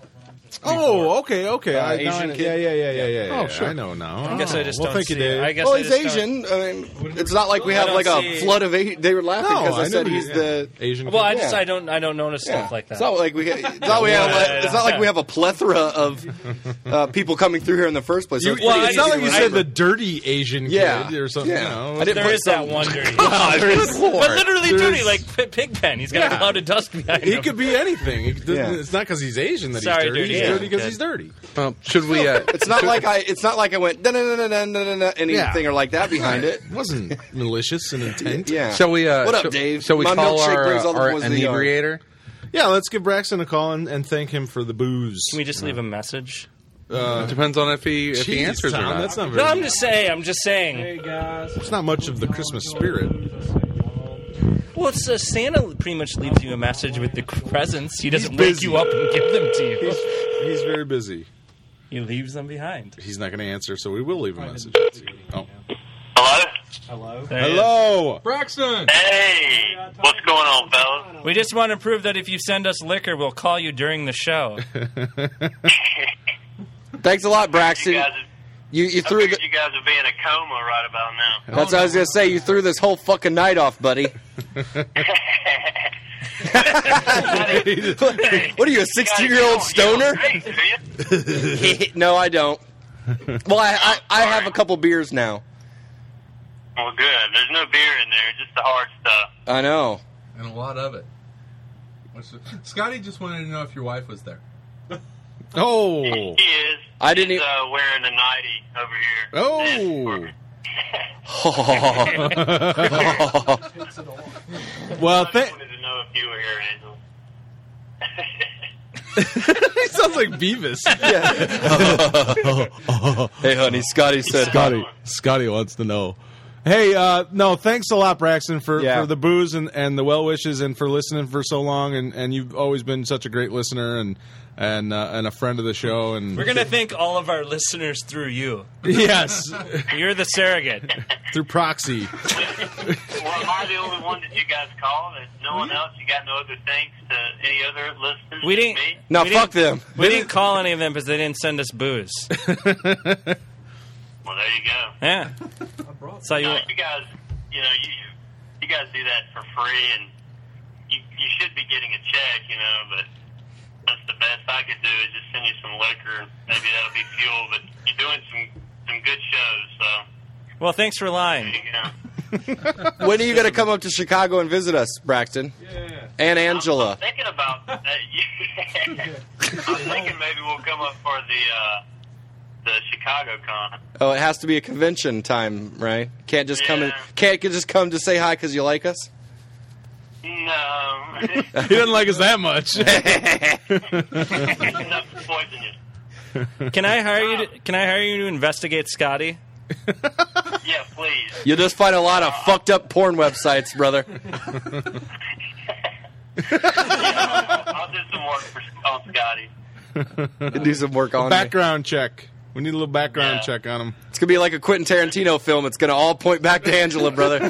[SPEAKER 1] Oh, okay, okay.
[SPEAKER 9] Uh,
[SPEAKER 1] I,
[SPEAKER 9] Asian
[SPEAKER 1] now I-
[SPEAKER 9] kid?
[SPEAKER 1] yeah, yeah, yeah, yeah, yeah.
[SPEAKER 2] Oh,
[SPEAKER 1] yeah.
[SPEAKER 2] sure.
[SPEAKER 1] I know now.
[SPEAKER 4] I guess I just
[SPEAKER 1] well,
[SPEAKER 4] don't
[SPEAKER 1] thank you,
[SPEAKER 4] see
[SPEAKER 1] Dave.
[SPEAKER 4] it. I guess
[SPEAKER 9] Well,
[SPEAKER 4] I
[SPEAKER 9] he's
[SPEAKER 4] just don't-
[SPEAKER 9] Asian. I mean, it's not like we
[SPEAKER 4] I
[SPEAKER 9] have
[SPEAKER 4] don't
[SPEAKER 9] like
[SPEAKER 4] see-
[SPEAKER 9] a flood of Asian. They were laughing
[SPEAKER 1] No,
[SPEAKER 9] because I,
[SPEAKER 1] I
[SPEAKER 9] said
[SPEAKER 1] knew
[SPEAKER 9] he's
[SPEAKER 1] he-
[SPEAKER 9] the.
[SPEAKER 1] Asian.
[SPEAKER 4] Well, I
[SPEAKER 1] kid.
[SPEAKER 4] just
[SPEAKER 9] Yeah.
[SPEAKER 4] I don't I don't notice
[SPEAKER 9] Yeah.
[SPEAKER 4] stuff like that.
[SPEAKER 9] It's not like we. It's not, we have, like, it's not like we have a plethora of uh, people coming through here in the first place. So
[SPEAKER 1] You,
[SPEAKER 9] it's
[SPEAKER 4] Well,
[SPEAKER 9] pretty
[SPEAKER 1] it's not
[SPEAKER 9] easy
[SPEAKER 1] like
[SPEAKER 9] to
[SPEAKER 1] you said
[SPEAKER 9] remember.
[SPEAKER 1] the dirty Asian
[SPEAKER 9] Yeah.
[SPEAKER 1] kid or something.
[SPEAKER 9] Yeah.
[SPEAKER 1] You know.
[SPEAKER 9] I didn't
[SPEAKER 4] There
[SPEAKER 9] put
[SPEAKER 4] is that
[SPEAKER 9] some-
[SPEAKER 4] one dirty.
[SPEAKER 1] Ah, there is more.
[SPEAKER 4] But literally
[SPEAKER 1] There's-
[SPEAKER 4] dirty, like P- Pigpen. He's got
[SPEAKER 1] Yeah.
[SPEAKER 4] a cloud of dust behind
[SPEAKER 1] He
[SPEAKER 4] him.
[SPEAKER 1] could be anything. It doesn't-
[SPEAKER 9] Yeah.
[SPEAKER 1] It's not because he's Asian that
[SPEAKER 4] Sorry,
[SPEAKER 1] he's dirty.
[SPEAKER 4] dirty.
[SPEAKER 1] He's
[SPEAKER 4] Yeah.
[SPEAKER 1] dirty because
[SPEAKER 4] Good.
[SPEAKER 1] he's dirty.
[SPEAKER 2] Um, should we? Uh,
[SPEAKER 9] It's not like I. It's not like I went dun dun dun dun dun dun dun anything
[SPEAKER 1] Yeah.
[SPEAKER 9] or like that behind it.
[SPEAKER 1] It wasn't malicious in intent.
[SPEAKER 9] Yeah.
[SPEAKER 2] Shall we? Uh,
[SPEAKER 9] What up,
[SPEAKER 2] shall,
[SPEAKER 9] Dave?
[SPEAKER 2] Shall we
[SPEAKER 9] My
[SPEAKER 2] call
[SPEAKER 9] milkshake
[SPEAKER 2] our,
[SPEAKER 9] brings all the
[SPEAKER 2] our
[SPEAKER 9] boys to the yard.
[SPEAKER 2] inebriator?
[SPEAKER 1] Yeah, let's give Braxton a call and, and thank him for the booze.
[SPEAKER 4] Can we just leave a message?
[SPEAKER 2] Uh, Depends on if he if he
[SPEAKER 1] Jeez,
[SPEAKER 2] answers
[SPEAKER 1] Tom,
[SPEAKER 2] or not.
[SPEAKER 1] That's not
[SPEAKER 4] No,
[SPEAKER 1] very
[SPEAKER 4] I'm just saying. I'm just saying.
[SPEAKER 1] It's not much of the Christmas spirit.
[SPEAKER 4] Well, it's, uh, Santa pretty much leaves you a message with the presents. He doesn't
[SPEAKER 1] He's
[SPEAKER 4] wake
[SPEAKER 1] busy.
[SPEAKER 4] you up and give them to you.
[SPEAKER 1] He's, he's very busy.
[SPEAKER 4] He leaves them behind.
[SPEAKER 1] He's not going to answer, so we will leave a message. Oh.
[SPEAKER 10] Hello?
[SPEAKER 5] Hello?
[SPEAKER 4] There he is.
[SPEAKER 1] Hello!
[SPEAKER 5] Braxton!
[SPEAKER 10] Hey! What's going on, fellas?
[SPEAKER 4] We just want to prove that if you send us liquor, we'll call you during the show.
[SPEAKER 9] Thanks a lot,
[SPEAKER 10] You
[SPEAKER 9] Braxton.
[SPEAKER 10] guys,
[SPEAKER 9] You you
[SPEAKER 10] I
[SPEAKER 9] threw
[SPEAKER 10] figured
[SPEAKER 9] the.
[SPEAKER 10] you guys would be in a coma right about now.
[SPEAKER 9] That's what I was gonna say. You threw this whole fucking night off, buddy. What are you, a sixteen-year-old stoner? No, I don't. Well, I, I I have a couple beers now.
[SPEAKER 10] Well, good. There's no beer in there, just the hard stuff.
[SPEAKER 9] I know.
[SPEAKER 2] And a lot of it. What's the, Scotty just wanted to know if your wife was there.
[SPEAKER 1] Oh!
[SPEAKER 10] He is.
[SPEAKER 9] I didn't
[SPEAKER 10] He's
[SPEAKER 9] e-
[SPEAKER 10] uh, wearing a nightie over here.
[SPEAKER 1] Oh! Well,
[SPEAKER 10] I
[SPEAKER 1] th-
[SPEAKER 10] just wanted to know if you were here, Angela.
[SPEAKER 1] he sounds like Beavis.
[SPEAKER 9] Hey, honey, Scotty said.
[SPEAKER 1] Scotty, Scotty wants to know. Hey, uh, no, thanks a lot, Braxton, for,
[SPEAKER 9] Yeah.
[SPEAKER 1] for the booze and, and the well wishes and for listening for so long. And, and you've always been such a great listener and and uh, and a friend of the show. And
[SPEAKER 4] We're going to thank all of our listeners through you.
[SPEAKER 1] yes,
[SPEAKER 4] You're the surrogate.
[SPEAKER 1] through proxy.
[SPEAKER 10] Well, am I the only one that you guys call? That no one else? You got no other thanks to any other listeners?
[SPEAKER 4] We didn't.
[SPEAKER 10] Me?
[SPEAKER 9] No,
[SPEAKER 4] we
[SPEAKER 9] fuck
[SPEAKER 4] didn't-
[SPEAKER 9] them.
[SPEAKER 4] We didn't call any of them because they didn't send us booze.
[SPEAKER 10] Well, there you go.
[SPEAKER 4] Yeah. So you.
[SPEAKER 10] No, you guys, you know, you you guys do that for free, and you you should be getting a check, you know. But that's the best I could do is just send you some liquor. Maybe that'll be fuel. But you're doing some some good shows, so
[SPEAKER 4] Well, thanks for
[SPEAKER 10] there
[SPEAKER 4] lying.
[SPEAKER 10] you go.
[SPEAKER 9] When are you gonna come up to Chicago and visit us, Braxton?
[SPEAKER 5] Yeah.
[SPEAKER 9] And
[SPEAKER 10] I'm,
[SPEAKER 9] Angela.
[SPEAKER 10] I'm thinking about. Uh, I'm thinking maybe we'll come up for the uh, the Chicago Con.
[SPEAKER 9] Oh, it has to be a convention time, right? Can't just come and
[SPEAKER 10] Yeah.
[SPEAKER 9] can't just come to say hi because you like us.
[SPEAKER 10] No,
[SPEAKER 1] He doesn't like us that much.
[SPEAKER 10] enough to poison you.
[SPEAKER 4] Can I hire you? To, can I hire you to investigate Scotty?
[SPEAKER 10] Yeah, please.
[SPEAKER 9] You'll just find a lot of fucked up porn websites, brother.
[SPEAKER 10] I'll do some work for, on Scotty.
[SPEAKER 9] Do some work on it.
[SPEAKER 1] Background check. We need a little background
[SPEAKER 10] Yeah.
[SPEAKER 1] check on him.
[SPEAKER 9] It's gonna be like a Quentin Tarantino film. It's gonna all point back to Angela, brother.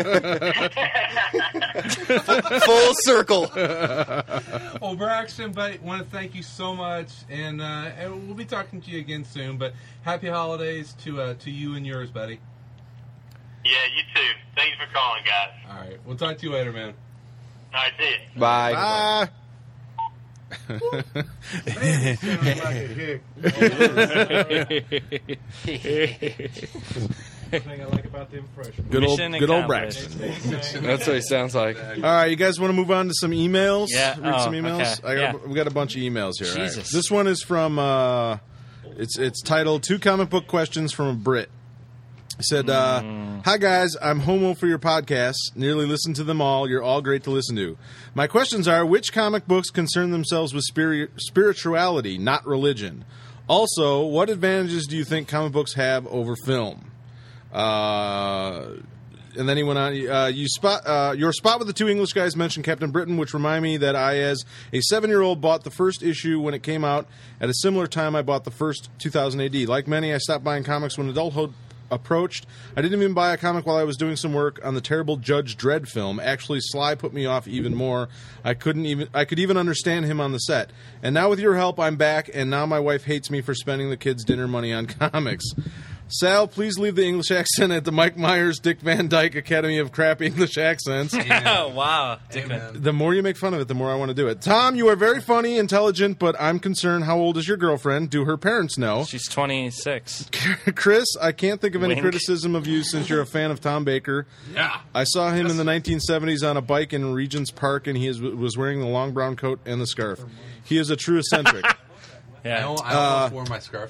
[SPEAKER 9] Full circle.
[SPEAKER 2] Well, Braxton, buddy, want to thank you so much, and, uh, and we'll be talking to you again soon. But happy holidays to uh, to you and yours, buddy.
[SPEAKER 10] Yeah, you too. Thanks for calling, guys.
[SPEAKER 2] All right, we'll talk to you later, man.
[SPEAKER 10] All right, see you.
[SPEAKER 9] Bye.
[SPEAKER 1] Bye.
[SPEAKER 5] Sound like a hick. Thing I like about the impression.
[SPEAKER 1] Good old,
[SPEAKER 4] Mission
[SPEAKER 1] good old
[SPEAKER 4] accomplished.
[SPEAKER 1] Braxton.
[SPEAKER 9] That's what he sounds like.
[SPEAKER 1] All right, you guys want to move on to some emails?
[SPEAKER 4] Yeah.
[SPEAKER 1] Read
[SPEAKER 4] Oh,
[SPEAKER 1] some emails.
[SPEAKER 4] okay.
[SPEAKER 1] I got,
[SPEAKER 4] Yeah.
[SPEAKER 1] We got a bunch of emails here. All right.
[SPEAKER 4] Jesus.
[SPEAKER 1] This one is from. Uh, it's it's titled "Two Comic Book Questions from a Brit." He said, uh, "Hi guys, I'm homo for your podcast. Nearly listened to them all. You're all great to listen to. My questions are: which comic books concern themselves with spiri- spirituality, not religion? Also, what advantages do you think comic books have over film?" Uh, and then he went on. Uh, you spot uh, your spot with the two English guys mentioned Captain Britain, which remind me that I, as a seven-year-old, bought the first issue when it came out. At a similar time, I bought the first two thousand A D. Like many, I stopped buying comics when adulthood approached. I didn't even buy a comic while I was doing some work on the terrible Judge Dredd film. Actually, Sly put me off even more. I couldn't even I could even understand him on the set. And now with your help, I'm back, and now my wife hates me for spending the kids' dinner money on comics. Sal, please leave the English accent at the Mike Myers, Dick Van Dyke Academy of Crap English Accents.
[SPEAKER 4] Oh, wow. Dick Van-
[SPEAKER 1] The more you make fun of it, the more I want to do it. Tom, you are very funny, intelligent, but I'm concerned. How old is your girlfriend? Do her parents know?
[SPEAKER 4] She's twenty-six.
[SPEAKER 1] Chris, I can't think of any
[SPEAKER 4] Wink.
[SPEAKER 1] criticism of you since you're a fan of Tom Baker.
[SPEAKER 2] Yeah.
[SPEAKER 1] I saw him in the nineteen seventies on a bike in Regent's Park, and he is, was wearing the long brown coat and the scarf. He is a true eccentric.
[SPEAKER 2] I
[SPEAKER 4] Yeah.
[SPEAKER 2] don't, I almost wore my scarf tonight.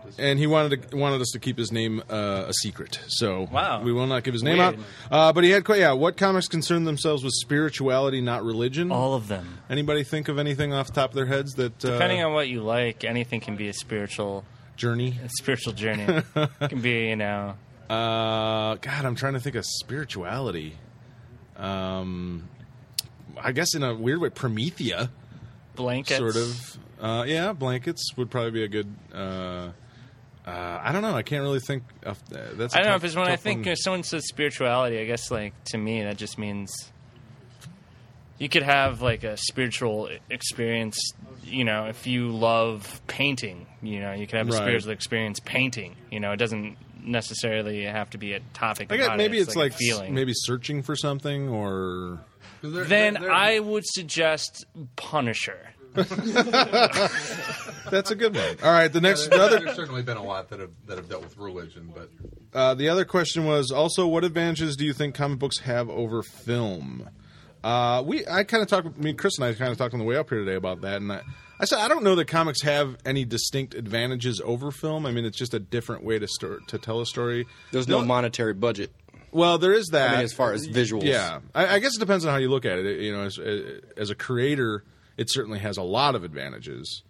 [SPEAKER 1] and he wanted to, wanted us to keep his name uh, a secret. So
[SPEAKER 4] Wow.
[SPEAKER 1] we will not give his name
[SPEAKER 4] Weird.
[SPEAKER 1] out. Uh, but he had, que- yeah, what comics concern themselves with spirituality, not religion?
[SPEAKER 4] All of them.
[SPEAKER 1] Anybody think of anything off the top of their heads that uh,
[SPEAKER 4] Depending on what you like, anything can be a spiritual
[SPEAKER 1] journey?
[SPEAKER 4] a spiritual journey. It can be, you know,
[SPEAKER 1] Uh, God, I'm trying to think of spirituality. Um, I guess in a weird way, Promethea,
[SPEAKER 4] blankets.
[SPEAKER 1] sort of. Uh, yeah, blankets would probably be a good. Uh, uh, I don't know. I can't really think of uh, that's. a
[SPEAKER 4] I don't know,
[SPEAKER 1] tough-
[SPEAKER 4] because when I
[SPEAKER 1] tough
[SPEAKER 4] think
[SPEAKER 1] one.
[SPEAKER 4] if someone says spirituality, I guess, like, to me, that just means you could have, like, a spiritual experience, you know, if you love painting, you know, you could have a
[SPEAKER 1] Right.
[SPEAKER 4] spiritual experience painting, you know, it doesn't necessarily have to be a topic
[SPEAKER 1] I guess
[SPEAKER 4] about
[SPEAKER 1] maybe
[SPEAKER 4] it.
[SPEAKER 1] it's, like,
[SPEAKER 4] a feeling.
[SPEAKER 1] maybe searching for something or.
[SPEAKER 4] Then I would suggest Punisher.
[SPEAKER 1] That's a good one. All right, the next the other
[SPEAKER 2] There's certainly been a lot that have that have dealt with religion, but
[SPEAKER 1] uh, the other question was also what advantages do you think comic books have over film? Uh, we I kind of talked. I mean, Chris and I kind of talked on the way up here today about that, and I, I said I don't know that comics have any distinct advantages over film. I mean, it's just a different way to sto- to tell a story.
[SPEAKER 9] There's no monetary budget.
[SPEAKER 1] Well, there is that.
[SPEAKER 9] I mean, as far as visuals.
[SPEAKER 1] Yeah, I, I guess it depends on how you look at it. You know, as, as a creator, it certainly has a lot of advantages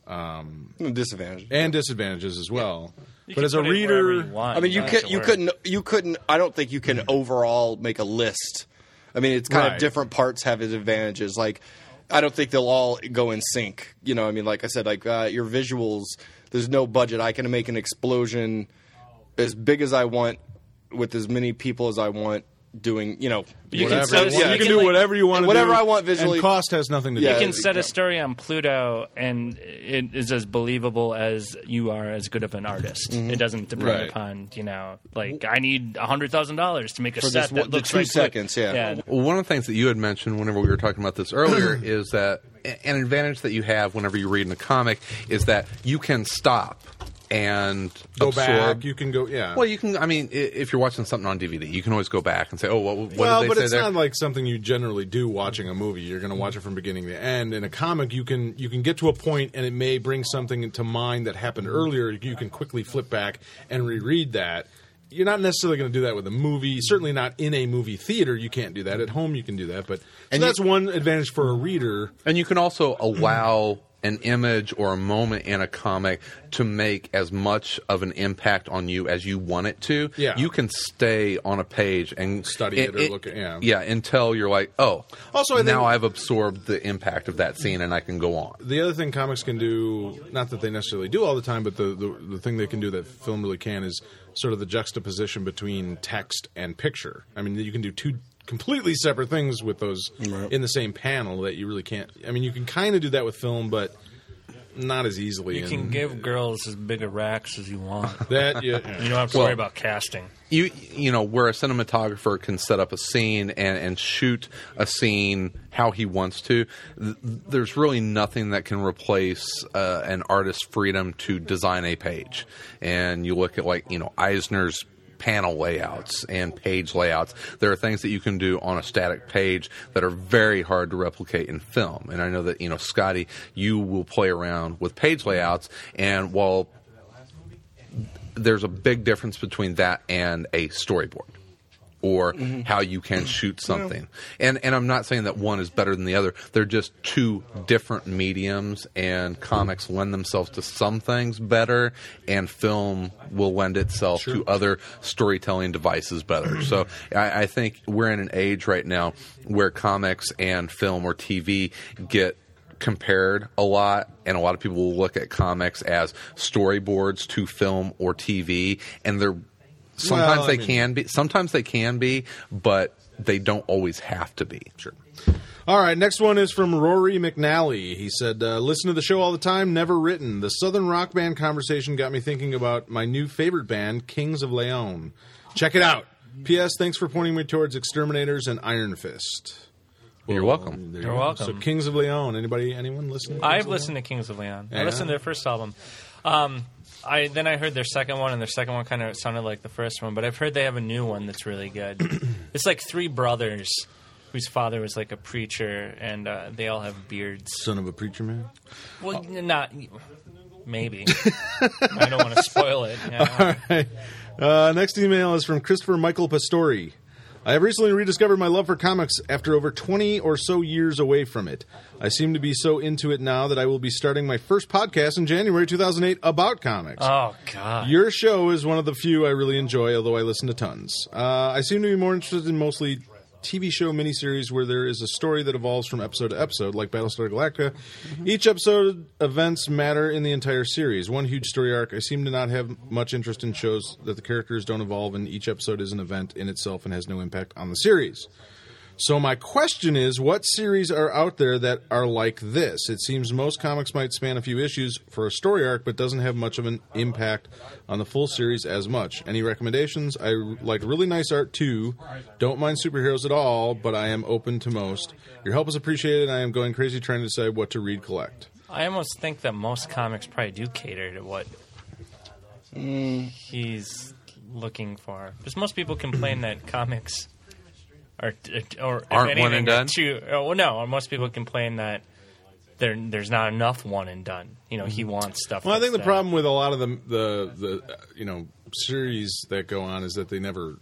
[SPEAKER 1] um,
[SPEAKER 9] Disadvantage.
[SPEAKER 1] and disadvantages as well.
[SPEAKER 4] You
[SPEAKER 1] But
[SPEAKER 4] can
[SPEAKER 1] as a
[SPEAKER 4] put it wherever
[SPEAKER 1] reader,
[SPEAKER 4] you want.
[SPEAKER 9] I mean, you
[SPEAKER 4] Make
[SPEAKER 9] could
[SPEAKER 4] it
[SPEAKER 9] you
[SPEAKER 4] work.
[SPEAKER 9] couldn't you couldn't. I don't think you can overall make a list. I mean, it's kind
[SPEAKER 1] Right.
[SPEAKER 9] of different parts have its advantages. Like, I don't think they'll all go in sync. You know, I mean, like I said, like uh, your visuals. There's no budget. I can make an explosion as big as I want with as many people as I want doing. You know,
[SPEAKER 4] You
[SPEAKER 1] whatever.
[SPEAKER 4] can set a-
[SPEAKER 1] you
[SPEAKER 4] you
[SPEAKER 1] can
[SPEAKER 4] can,
[SPEAKER 1] do
[SPEAKER 4] like-
[SPEAKER 1] whatever you want to do.
[SPEAKER 9] whatever I want visually.
[SPEAKER 1] And cost has nothing to do
[SPEAKER 9] Yeah,
[SPEAKER 1] with
[SPEAKER 4] You
[SPEAKER 1] it.
[SPEAKER 4] can set a story on Pluto, and it is as believable as you are as good of an artist. It doesn't depend
[SPEAKER 1] Right.
[SPEAKER 4] upon, you know, like I need a hundred thousand dollars to make a
[SPEAKER 9] For
[SPEAKER 4] set
[SPEAKER 9] this
[SPEAKER 4] that
[SPEAKER 9] one- the
[SPEAKER 4] looks
[SPEAKER 9] two
[SPEAKER 4] like
[SPEAKER 9] seconds, yeah.
[SPEAKER 4] yeah.
[SPEAKER 2] Well, one of the things that you had mentioned whenever we were talking about this earlier is that an advantage that you have whenever you're reading a comic is that you can stop and
[SPEAKER 1] Go
[SPEAKER 2] absorb.
[SPEAKER 1] back. You can go. Yeah.
[SPEAKER 2] Well, you can. I mean, i- if you're watching something on D V D, you can always go back and say, "Oh, what, what
[SPEAKER 1] well,
[SPEAKER 2] did they
[SPEAKER 1] but
[SPEAKER 2] say
[SPEAKER 1] it's
[SPEAKER 2] there?"
[SPEAKER 1] not like something you generally do watching a movie. You're going to watch it from beginning to end. In a comic, you can you can get to a point, and it may bring something into mind that happened earlier. You can quickly flip back and reread that. You're not necessarily going to do that with a movie. Certainly not in a movie theater. You can't do that. At home, you can do that. But so
[SPEAKER 2] And you-
[SPEAKER 1] that's one advantage for a reader.
[SPEAKER 2] And you can also allow an image or a moment in a comic to make as much of an impact on you as you want it to.
[SPEAKER 1] Yeah.
[SPEAKER 2] You can stay on a page and
[SPEAKER 1] Study it or look at- yeah.
[SPEAKER 2] Yeah, until you're like, oh,
[SPEAKER 1] Also, I think-
[SPEAKER 2] now I've absorbed the impact of that scene and I can go on.
[SPEAKER 1] The other thing comics can do, not that they necessarily do all the time, but the, the, the thing they can do that film really can is sort of the juxtaposition between text and picture. I mean, you can do two completely separate things with those in the same panel that you really can't. I mean, you can kind of do that with film, but not as easily.
[SPEAKER 4] You
[SPEAKER 1] and
[SPEAKER 4] can give girls as big a racks as you want.
[SPEAKER 1] that. Yeah,
[SPEAKER 4] You don't have to
[SPEAKER 2] Well-
[SPEAKER 4] worry about casting.
[SPEAKER 2] You you know, where a cinematographer can set up a scene and, and shoot a scene how he wants to, th- there's really nothing that can replace uh, an artist's freedom to design a page. And you look at, like, you know, Eisner's panel layouts and page layouts. There are things that you can do on a static page that are very hard to replicate in film. And I know that, you know, Scotty, you will play around with page layouts, and while there's a big difference between that and a storyboard or how you can shoot something. And and I'm not saying that one is better than the other. They're just two different mediums, and comics lend themselves to some things better, and film will lend itself to other storytelling devices better. So I, I think we're in an age right now where comics and film or T V get compared a lot, and a lot of people will look at comics as storyboards to film or T V, and they're sometimes
[SPEAKER 1] Well, I
[SPEAKER 2] they
[SPEAKER 1] mean-
[SPEAKER 2] can be, sometimes they can be, but they don't always have to be.
[SPEAKER 1] Sure. All right, next one is from Rory McNally. He said, uh, listen to the show all the time, never written. The Southern rock band conversation got me thinking about my new favorite band, Kings of Leon. Check it out. P S. Thanks for pointing me towards Exterminators and Iron Fist.
[SPEAKER 2] You're welcome.
[SPEAKER 1] There
[SPEAKER 4] You're
[SPEAKER 1] you go.
[SPEAKER 4] welcome.
[SPEAKER 1] So Kings of Leon. Anybody, anyone listening? to
[SPEAKER 4] I've
[SPEAKER 1] Kings of
[SPEAKER 4] listened to Kings of Leon.
[SPEAKER 1] Yeah.
[SPEAKER 4] I listened to their first album. Um, I then I heard their second one, and their second one kind of sounded like the first one. But I've heard they have a new one that's really good. It's like three brothers whose father was like a preacher, and uh, they all have beards.
[SPEAKER 1] Son of a preacher man.
[SPEAKER 4] Well, not maybe. I don't want to spoil it. Yeah.
[SPEAKER 1] All right. Uh, next email is from Christopher Michael Pastori. I have recently rediscovered my love for comics after over twenty or so years away from it. I seem to be so into it now that I will be starting my first podcast in January two thousand eight about comics.
[SPEAKER 4] Oh, God.
[SPEAKER 1] Your show is one of the few I really enjoy, although I listen to tons. Uh, I seem to be more interested in mostly T V show miniseries where there is a story that evolves from episode to episode, like Battlestar Galactica. Mm-hmm. Each episode events matter in the entire series. One huge story arc. I seem to not have much interest in shows that the characters don't evolve and each episode is an event in itself and has no impact on the series. So my question is, what series are out there that are like this? It seems most comics might span a few issues for a story arc, but doesn't have much of an impact on the full series as much. Any recommendations? I like really nice art too. Don't mind superheroes at all, but I am open to most. Your help is appreciated. I am going crazy trying to decide what to read, collect.
[SPEAKER 4] I almost think that most comics probably do cater to what
[SPEAKER 9] Mm.
[SPEAKER 4] he's looking for. Because most people complain that comics are, or if
[SPEAKER 2] Aren't
[SPEAKER 4] anything,
[SPEAKER 2] one and
[SPEAKER 4] are
[SPEAKER 2] done?
[SPEAKER 4] Too, oh, well, no, most people complain that there there's not enough one and done. You know, he wants stuff.
[SPEAKER 1] Well, I think the
[SPEAKER 4] that's, uh,
[SPEAKER 1] problem with a lot of the the, the uh, you know series that go on is that they never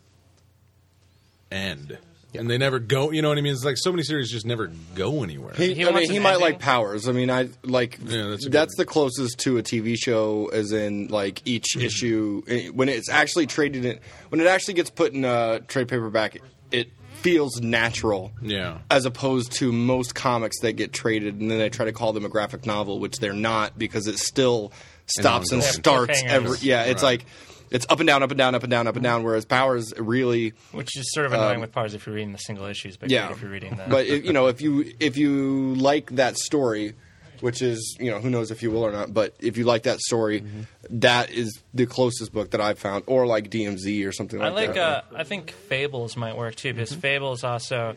[SPEAKER 1] end. And they never go, you know what I mean? It's like so many series just never go anywhere.
[SPEAKER 9] He,
[SPEAKER 4] He
[SPEAKER 9] I mean,
[SPEAKER 4] wants
[SPEAKER 9] he
[SPEAKER 4] an
[SPEAKER 9] might
[SPEAKER 4] ending.
[SPEAKER 9] like Powers. I mean, I like
[SPEAKER 1] Yeah, that's
[SPEAKER 9] that's,
[SPEAKER 1] a good
[SPEAKER 9] the closest to a T V show, as in like each issue eh, when it's actually traded in, when it actually gets put in a trade paperback, it feels natural.
[SPEAKER 1] Yeah.
[SPEAKER 9] As opposed to most comics that get traded and then they try to call them a graphic novel, which they're not because it still stops and
[SPEAKER 4] They have
[SPEAKER 9] starts
[SPEAKER 4] cliffhangers.
[SPEAKER 9] every. Yeah, it's like it's up and down, up and down, up and down, up and down. Whereas Powers really.
[SPEAKER 4] which is sort of annoying with Powers if you're reading the single issues, but
[SPEAKER 9] Yeah,
[SPEAKER 4] great if you're reading the.
[SPEAKER 9] but if, you know, if you if you like that story, which is, you know, who knows if you will or not, but if you like that story, that is the closest book that I've found, or like D M Z or something
[SPEAKER 4] I
[SPEAKER 9] like,
[SPEAKER 4] like.
[SPEAKER 9] that.
[SPEAKER 4] Uh, I think Fables might work too because Fables also.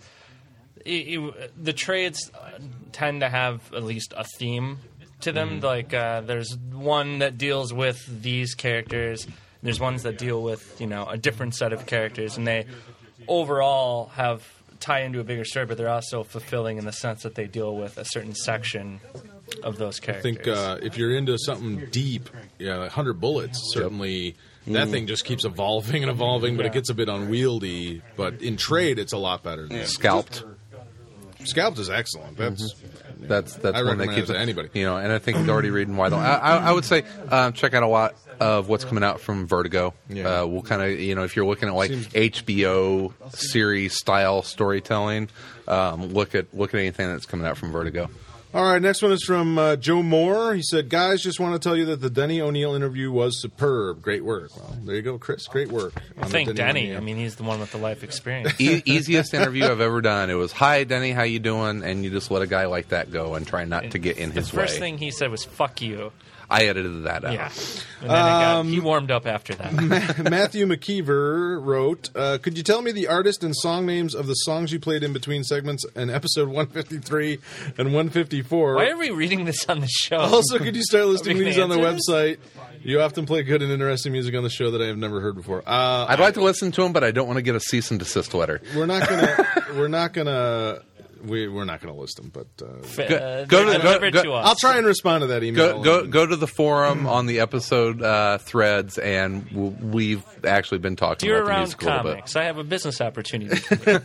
[SPEAKER 4] It, it, the trades tend to have at least a theme to them. Like uh, there's one that deals with these characters. There's ones that deal with, you know, a different set of characters, and they overall have tie into a bigger story, but they're also fulfilling in the sense that they deal with a certain section of those
[SPEAKER 1] I
[SPEAKER 4] characters.
[SPEAKER 1] think uh, if you're into something deep, yeah, like one hundred Bullets, certainly that thing just keeps evolving and evolving, but it gets a bit unwieldy. But in trade, it's a lot better than
[SPEAKER 2] Scalped.
[SPEAKER 1] Scalped is excellent. That's
[SPEAKER 2] That's that's
[SPEAKER 1] I
[SPEAKER 2] one that
[SPEAKER 1] recommend
[SPEAKER 2] keeps
[SPEAKER 1] it to anybody.
[SPEAKER 2] You know, and I think he's already reading Weidel. I, I, I would say um, check out a lot of what's coming out from Vertigo.
[SPEAKER 1] Yeah.
[SPEAKER 2] Uh, we'll kind of, you know, if you're looking at like
[SPEAKER 1] Seems-
[SPEAKER 2] H B O series style storytelling, um, look at look at anything that's coming out from Vertigo.
[SPEAKER 1] All right, next one is from uh, Joe Moore. He said, guys, just want to tell you that the Denny O'Neil interview was superb. Great work. Well, there you go, Chris. Great work.
[SPEAKER 4] I
[SPEAKER 1] on the
[SPEAKER 4] think Denny.
[SPEAKER 1] O'Neil.
[SPEAKER 4] I mean, he's the one with the life experience.
[SPEAKER 2] E- easiest interview I've ever done. It was, "Hi, Denny, how you doing?" And you just let a guy like that go and try not to get in
[SPEAKER 4] the
[SPEAKER 2] his
[SPEAKER 4] first
[SPEAKER 2] way.
[SPEAKER 4] thing he said was "fuck you."
[SPEAKER 2] I edited that out.
[SPEAKER 4] Yeah, and then it got, he warmed up after that.
[SPEAKER 1] Matthew McKeever wrote, uh, could you tell me the artist and song names of the songs you played in between segments in episode one fifty-three and one fifty-four?
[SPEAKER 4] Why are we reading this on the show?
[SPEAKER 1] Also, could you start listing
[SPEAKER 4] Are we
[SPEAKER 1] these
[SPEAKER 4] gonna
[SPEAKER 1] on the
[SPEAKER 4] answer
[SPEAKER 1] website? You often play good and interesting music on the show that I have never heard before. Uh,
[SPEAKER 2] I'd like to listen to him, but I don't want to get a cease and desist letter.
[SPEAKER 1] we're not gonna. we're not gonna. We, we're not going to list them, but uh,
[SPEAKER 4] Uh,
[SPEAKER 2] go to-
[SPEAKER 4] they're
[SPEAKER 2] go-
[SPEAKER 4] delivered
[SPEAKER 2] go-
[SPEAKER 4] to us.
[SPEAKER 1] I'll try and respond to that email.
[SPEAKER 2] Go go go to the forum on the episode uh, threads, and w- we've actually been talking
[SPEAKER 4] Dear
[SPEAKER 2] about the
[SPEAKER 4] Around
[SPEAKER 2] music a little bit.
[SPEAKER 4] Comics, I have a business opportunity.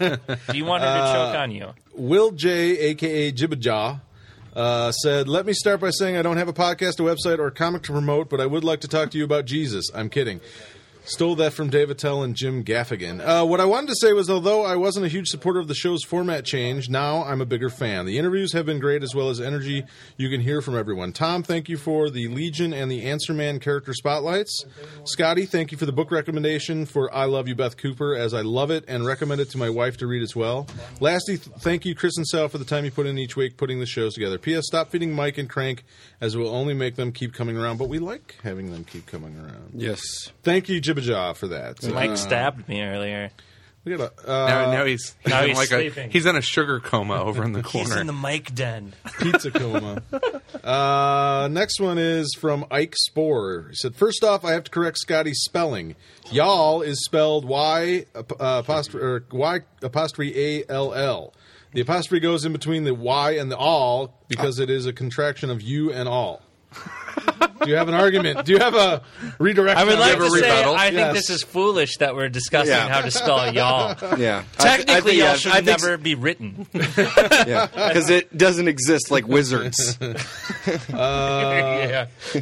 [SPEAKER 4] Do you want her to choke on you?
[SPEAKER 1] Will J, aka Jibbajaw, uh, said, "Let me start by saying I don't have a podcast, a website, or a comic to promote, but I would like to talk to you about Jesus." I'm kidding. Stole that from Dave Attell and Jim Gaffigan. Uh, what I wanted to say was, although I wasn't a huge supporter of the show's format change, now I'm a bigger fan. The interviews have been great, as well as energy you can hear from everyone. Tom, thank you for the Legion and the Answer Man character spotlights. Scotty, thank you for the book recommendation for I Love You, Beth Cooper, as I love it and recommend it to my wife to read as well. Lastly, th- thank you, Chris and Sal, for the time you put in each week putting the shows together. P S. Stop feeding Mike and Crank, as it will only make them keep coming around, but we like having them keep coming around.
[SPEAKER 9] Yes.
[SPEAKER 1] Thank you, Jibbajaw, for that.
[SPEAKER 4] Mike
[SPEAKER 1] Uh,
[SPEAKER 4] stabbed me earlier.
[SPEAKER 1] We got a, uh,
[SPEAKER 2] now, now he's, he's
[SPEAKER 4] Now
[SPEAKER 2] in
[SPEAKER 4] he's
[SPEAKER 2] like a
[SPEAKER 4] sleeping.
[SPEAKER 2] he's in a sugar coma over in the
[SPEAKER 4] He's
[SPEAKER 2] corner.
[SPEAKER 4] in the mic den.
[SPEAKER 1] pizza coma. Uh, next one is from Ike Spore. He said, first off, I have to correct Scotty's spelling. Y'all is spelled Y uh, apostrophe, or Y apostrophe A L L. The apostrophe goes in between the Y and the all because it is a contraction of you and all. Do you have an argument? Do you have a redirect?
[SPEAKER 4] I would like
[SPEAKER 2] have a
[SPEAKER 4] to say
[SPEAKER 2] rebuttal?
[SPEAKER 4] I think
[SPEAKER 1] Yes.
[SPEAKER 4] this is foolish that we're discussing
[SPEAKER 9] Yeah.
[SPEAKER 4] how to spell y'all.
[SPEAKER 9] Yeah.
[SPEAKER 4] Technically,
[SPEAKER 9] I, th- I think,
[SPEAKER 4] y'all
[SPEAKER 9] yeah,
[SPEAKER 4] should
[SPEAKER 9] I think
[SPEAKER 4] never be written.
[SPEAKER 9] Yeah, because it doesn't exist like wizards.
[SPEAKER 4] yeah.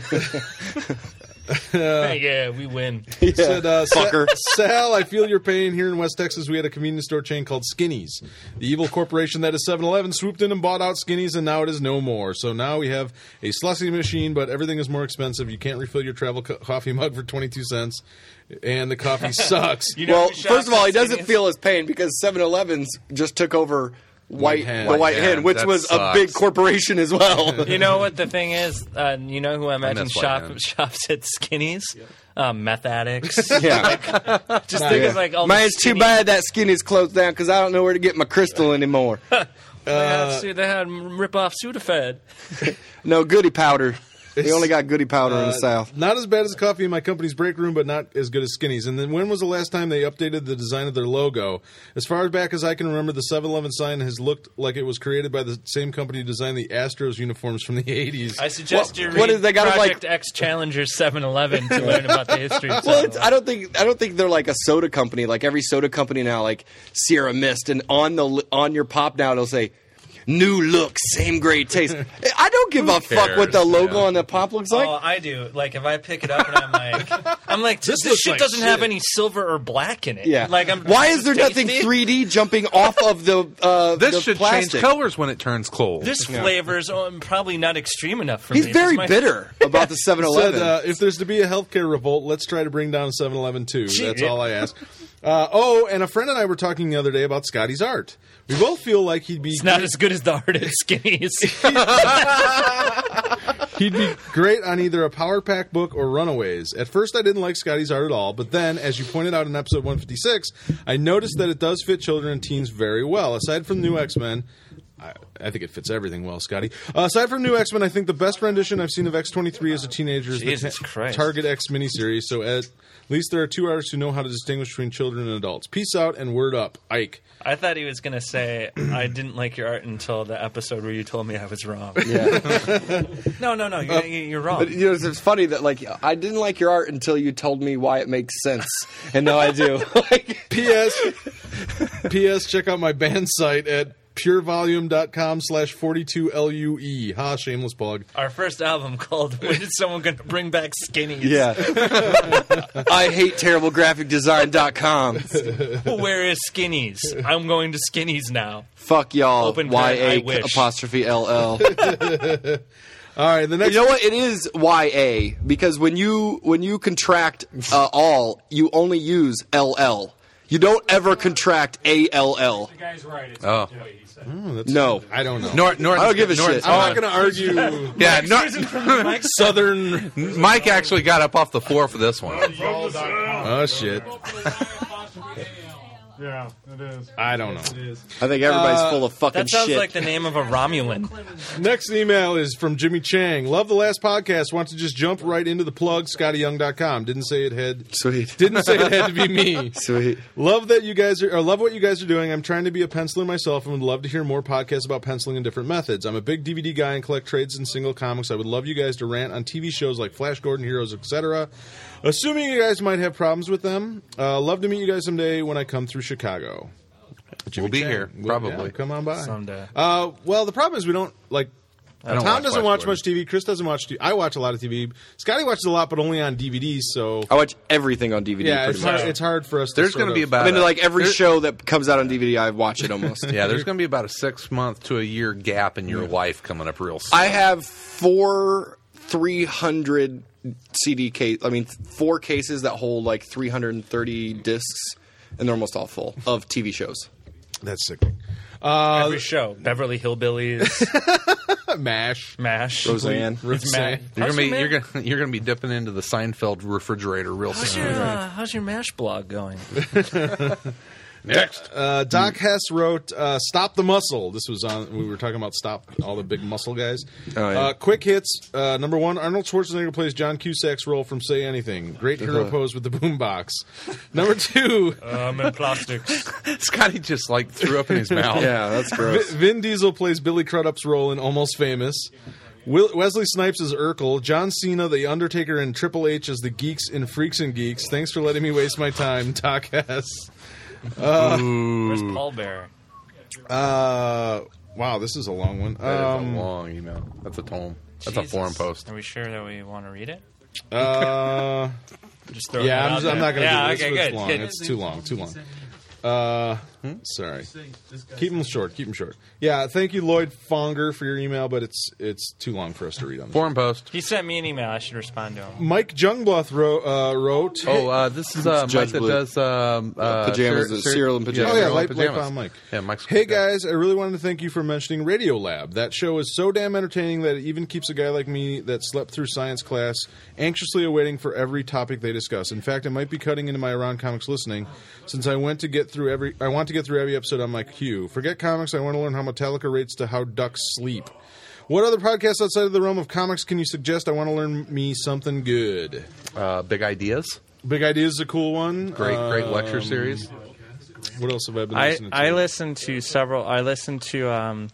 [SPEAKER 4] yeah, we win.
[SPEAKER 1] Said, uh, Sa-
[SPEAKER 9] Fucker.
[SPEAKER 1] Sal, I feel your pain. Here in West Texas, we had a convenience store chain called Skinny's. The evil corporation that is seven eleven swooped in and bought out Skinny's, and now it is no more. So now we have a slushy machine, but everything is more expensive. You can't refill your travel co- coffee mug for twenty-two cents, and the coffee sucks.
[SPEAKER 4] You know
[SPEAKER 9] Well,
[SPEAKER 4] who shops
[SPEAKER 9] first of all,
[SPEAKER 4] at
[SPEAKER 9] he doesn't
[SPEAKER 4] Skinny's?
[SPEAKER 9] feel his pain because seven elevens just took over White,
[SPEAKER 1] Hen.
[SPEAKER 9] the White
[SPEAKER 2] Hen,
[SPEAKER 9] Hen, which
[SPEAKER 2] that
[SPEAKER 9] was a
[SPEAKER 2] sucks.
[SPEAKER 9] big corporation as well.
[SPEAKER 4] You know what the thing is? Uh, you know who I imagine
[SPEAKER 2] miss White
[SPEAKER 4] shop,
[SPEAKER 2] Man.
[SPEAKER 4] shops at Skinny's? Uh, meth addicts.
[SPEAKER 9] Yeah.
[SPEAKER 4] Just think of like all
[SPEAKER 9] Man,
[SPEAKER 4] the
[SPEAKER 9] it's too
[SPEAKER 4] skinny-
[SPEAKER 9] bad that Skinny's closed down because I don't know where to get my crystal anymore.
[SPEAKER 4] They had, su- they had rip-off Sudafed.
[SPEAKER 9] No, Goody Powder. They
[SPEAKER 1] It's-
[SPEAKER 9] only got Goody Powder in the
[SPEAKER 1] Uh,
[SPEAKER 9] South.
[SPEAKER 1] Not as bad as coffee in my company's break room, but not as good as Skinny's. And then when was the last time they updated the design of their logo? As far back as I can remember, the seven eleven sign has looked like it was created by the same company who designed the Astros uniforms from the eighties.
[SPEAKER 4] I suggest
[SPEAKER 9] What-
[SPEAKER 4] you read
[SPEAKER 9] what is- they gotta,
[SPEAKER 4] Project
[SPEAKER 9] like-
[SPEAKER 4] X Challenger seven eleven to learn about the history of
[SPEAKER 9] Well,
[SPEAKER 4] seven
[SPEAKER 9] it's, I don't think I don't think they're like a soda company. Like every soda company now, like Sierra Mist, and on the on your pop now it'll say new look, same great taste. I don't give a fuck what the
[SPEAKER 2] cares?
[SPEAKER 9] logo
[SPEAKER 2] Yeah.
[SPEAKER 9] on the pop looks like.
[SPEAKER 4] Oh, I do. Like if I pick it up and I'm like, I'm like, this,
[SPEAKER 1] looks
[SPEAKER 4] shit
[SPEAKER 1] like
[SPEAKER 4] doesn't have
[SPEAKER 1] shit.
[SPEAKER 4] any silver or black in it.
[SPEAKER 9] Yeah.
[SPEAKER 4] Like, I'm,
[SPEAKER 9] Why is there
[SPEAKER 4] this
[SPEAKER 9] nothing
[SPEAKER 4] tasty?
[SPEAKER 9] three D jumping off of the uh,
[SPEAKER 2] This
[SPEAKER 9] the
[SPEAKER 2] should
[SPEAKER 9] plastic?
[SPEAKER 2] change colors when it turns cold.
[SPEAKER 4] This flavor's um, probably not extreme enough for
[SPEAKER 9] He's
[SPEAKER 4] me.
[SPEAKER 9] very
[SPEAKER 4] This might-
[SPEAKER 9] bitter about the seven
[SPEAKER 1] Said,
[SPEAKER 9] eleven.
[SPEAKER 1] uh, if there's to be a healthcare revolt, let's try to bring down seven eleven too.
[SPEAKER 4] Gee,
[SPEAKER 1] That's
[SPEAKER 4] yeah.
[SPEAKER 1] all I ask. Uh, oh, and a friend and I were talking the other day about Scotty's art. We both feel like he'd be
[SPEAKER 4] It's not as good as the art at Skinny's.
[SPEAKER 1] He'd be great on either a Power Pack book or Runaways. At first, I didn't like Scotty's art at all, but then, as you pointed out in episode one fifty-six, I noticed that it does fit children and teens very well. Aside from New X-Men, I, I think it fits everything well, Scotty. Uh, aside from New X-Men, I think the best rendition I've seen of X twenty-three as a teenager is
[SPEAKER 4] Jesus
[SPEAKER 1] the ta-
[SPEAKER 4] Christ.
[SPEAKER 1] Target X miniseries, so at least there are two artists who know how to distinguish between children and adults. Peace out and word up, Ike.
[SPEAKER 4] I thought he was going to say, I didn't like your art until the episode where you told me I was wrong.
[SPEAKER 9] yeah.
[SPEAKER 4] No, no, no, you're, you're wrong.
[SPEAKER 9] But you know, it's funny that like I didn't like your art until you told me why it makes sense, and now I do. Like,
[SPEAKER 1] P S. P S. Check out my band site at purevolume.com slash 42 LUE. Ha, shameless plug.
[SPEAKER 4] Our first album called When Is Someone Going to Bring Back Skinnies?
[SPEAKER 9] yeah. I hate terrible graphic design dot com.
[SPEAKER 4] Where is Skinnies? I'm going to Skinnies now.
[SPEAKER 9] Fuck y'all.
[SPEAKER 4] Open
[SPEAKER 9] Y
[SPEAKER 4] parent, I
[SPEAKER 9] A
[SPEAKER 4] wish.
[SPEAKER 9] apostrophe L L.
[SPEAKER 1] All right, the next
[SPEAKER 9] You know what? It is Y A because when you when you contract uh, all, you only use L L. You don't ever contract A L L.
[SPEAKER 5] The guy's right. It's
[SPEAKER 2] Oh.
[SPEAKER 5] the way he said.
[SPEAKER 1] Oh, that's-
[SPEAKER 9] No.
[SPEAKER 1] I don't know.
[SPEAKER 2] Nor, Nor,
[SPEAKER 9] I don't give a
[SPEAKER 2] Norton's
[SPEAKER 9] shit.
[SPEAKER 1] I'm
[SPEAKER 2] gonna-
[SPEAKER 1] not going to argue
[SPEAKER 2] Yeah, Nor-
[SPEAKER 1] Southern.
[SPEAKER 2] Mike actually got up off the floor for this one.
[SPEAKER 1] Oh, shit.
[SPEAKER 5] Yeah, it is.
[SPEAKER 1] I don't know.
[SPEAKER 5] It is.
[SPEAKER 9] I think everybody's
[SPEAKER 1] Uh,
[SPEAKER 9] full of fucking
[SPEAKER 4] That sounds
[SPEAKER 9] shit.
[SPEAKER 4] like the name of a Romulan.
[SPEAKER 1] Next email is from Jimmy Chang. Love the last podcast. Want to just jump right into the plug, scotty young dot com. Didn't say it had.
[SPEAKER 9] Sweet.
[SPEAKER 1] Didn't say it had to be me.
[SPEAKER 9] Sweet.
[SPEAKER 1] Love that you guys are, or love what you guys are doing. I'm trying to be a penciler myself and would love to hear more podcasts about penciling and different methods. I'm a big D V D guy and collect trades and single comics. I would love you guys to rant on T V shows like Flash Gordon, Heroes, et cetera. Assuming you guys might have problems with them. Uh, love to meet you guys someday when I come through Chicago.
[SPEAKER 2] We'll be here,
[SPEAKER 1] We'll-
[SPEAKER 2] probably.
[SPEAKER 1] yeah, come on by.
[SPEAKER 4] Someday.
[SPEAKER 1] Uh, well, the problem is we don't, like,
[SPEAKER 2] don't
[SPEAKER 1] Tom
[SPEAKER 2] watch
[SPEAKER 1] doesn't
[SPEAKER 2] Flash
[SPEAKER 1] watch
[SPEAKER 2] Gordon.
[SPEAKER 1] much T V. Chris doesn't watch T V. I watch a lot of T V. Scotty watches a lot, but only on D V Ds, so...
[SPEAKER 9] I watch everything on D V D.
[SPEAKER 1] Yeah,
[SPEAKER 9] pretty
[SPEAKER 1] it's
[SPEAKER 9] much.
[SPEAKER 1] hard, it's hard for us to
[SPEAKER 2] There's
[SPEAKER 1] going to
[SPEAKER 2] be about
[SPEAKER 9] I mean,
[SPEAKER 2] a-
[SPEAKER 9] like every
[SPEAKER 2] there-
[SPEAKER 9] show that comes out on D V D, I watch it almost.
[SPEAKER 2] Yeah, there's going to be about a six month to a year gap in your life coming up real soon.
[SPEAKER 9] I have four three hundred C D case. I mean, four cases that hold like three hundred thirty discs, and they're almost all full of T V shows.
[SPEAKER 1] That's sickening. Uh,
[SPEAKER 4] Every show. Beverly Hillbillies,
[SPEAKER 1] MASH.
[SPEAKER 4] MASH.
[SPEAKER 9] Roseanne.
[SPEAKER 4] It's
[SPEAKER 1] Roseanne.
[SPEAKER 4] Ma-
[SPEAKER 2] You're
[SPEAKER 4] How's
[SPEAKER 2] gonna be
[SPEAKER 4] your
[SPEAKER 2] you're
[SPEAKER 4] ma-
[SPEAKER 2] gonna you're gonna be dipping into the Seinfeld refrigerator real
[SPEAKER 4] How's
[SPEAKER 2] soon.
[SPEAKER 4] your, uh, how's your MASH blog going?
[SPEAKER 2] Next.
[SPEAKER 1] Uh, Doc Hess wrote, uh, "Stop the Muscle." This was on. We were talking about stop all the big muscle guys.
[SPEAKER 9] Oh, yeah.
[SPEAKER 1] uh, quick hits. Uh, number one, Arnold Schwarzenegger plays John Cusack's role from Say Anything. Great hero
[SPEAKER 9] Uh-huh.
[SPEAKER 1] pose with the boombox. Number two,
[SPEAKER 4] I'm in plastics.
[SPEAKER 2] Scotty just like threw up in his mouth.
[SPEAKER 9] Yeah, that's
[SPEAKER 1] Vi-
[SPEAKER 9] gross.
[SPEAKER 1] Vin Diesel plays Billy Crudup's role in Almost Famous. Will- Wesley Snipes as Urkel. John Cena, The Undertaker, and Triple H as the Geeks in Freaks and Geeks. Thanks for letting me waste my time, Doc Hess.
[SPEAKER 4] Where's Paul Bear?
[SPEAKER 1] Uh, wow, this is a long one.
[SPEAKER 2] That is
[SPEAKER 1] Um,
[SPEAKER 2] a long email. That's a tome. That's
[SPEAKER 4] Jesus.
[SPEAKER 2] a forum post.
[SPEAKER 4] Are we sure that we want to read it?
[SPEAKER 1] uh,
[SPEAKER 4] Just throw
[SPEAKER 1] yeah,
[SPEAKER 4] that
[SPEAKER 1] I'm,
[SPEAKER 4] out
[SPEAKER 1] just, I'm
[SPEAKER 4] there.
[SPEAKER 1] not going to
[SPEAKER 4] yeah,
[SPEAKER 1] do this.
[SPEAKER 4] okay,
[SPEAKER 1] it's
[SPEAKER 4] good,
[SPEAKER 1] long.
[SPEAKER 4] good.
[SPEAKER 1] It's too long. Too long. Uh, sorry. Keep them short. Keep them short. Yeah, thank you, Lloyd Fonger, for your email, but it's it's too long for us to read on this.
[SPEAKER 2] Forum post.
[SPEAKER 4] He sent me an email. I should respond to him.
[SPEAKER 1] Mike Jungbluth wrote, uh, wrote
[SPEAKER 2] Oh, uh, this is uh, Mike
[SPEAKER 9] Judge
[SPEAKER 2] that
[SPEAKER 9] Blue.
[SPEAKER 2] does um, uh,
[SPEAKER 9] Pajamas,
[SPEAKER 2] cer-
[SPEAKER 9] uh,
[SPEAKER 2] cer-
[SPEAKER 9] cereal and pajamas.
[SPEAKER 1] Oh, yeah,
[SPEAKER 2] cereal
[SPEAKER 1] like,
[SPEAKER 2] and
[SPEAKER 1] like
[SPEAKER 2] pajamas.
[SPEAKER 1] Bob Mike.
[SPEAKER 2] Yeah, Mike's
[SPEAKER 1] Hey, guys, I really wanted to thank you for mentioning Radiolab. That show is so damn entertaining that it even keeps a guy like me that slept through science class anxiously awaiting for every topic they discuss. In fact, I might be cutting into my Around Comics listening since I went to get through every I want to get through every episode on my queue. Forget comics, I want to learn how Metallica rates to how ducks sleep. What other podcasts outside of the realm of comics can you suggest? I want to learn me something good.
[SPEAKER 2] Uh, Big Ideas.
[SPEAKER 1] Big Ideas is a cool one.
[SPEAKER 2] Great, great
[SPEAKER 1] Um,
[SPEAKER 2] lecture series.
[SPEAKER 1] What else have I been
[SPEAKER 4] I,
[SPEAKER 1] listening to?
[SPEAKER 4] I listen to several. I listen to um,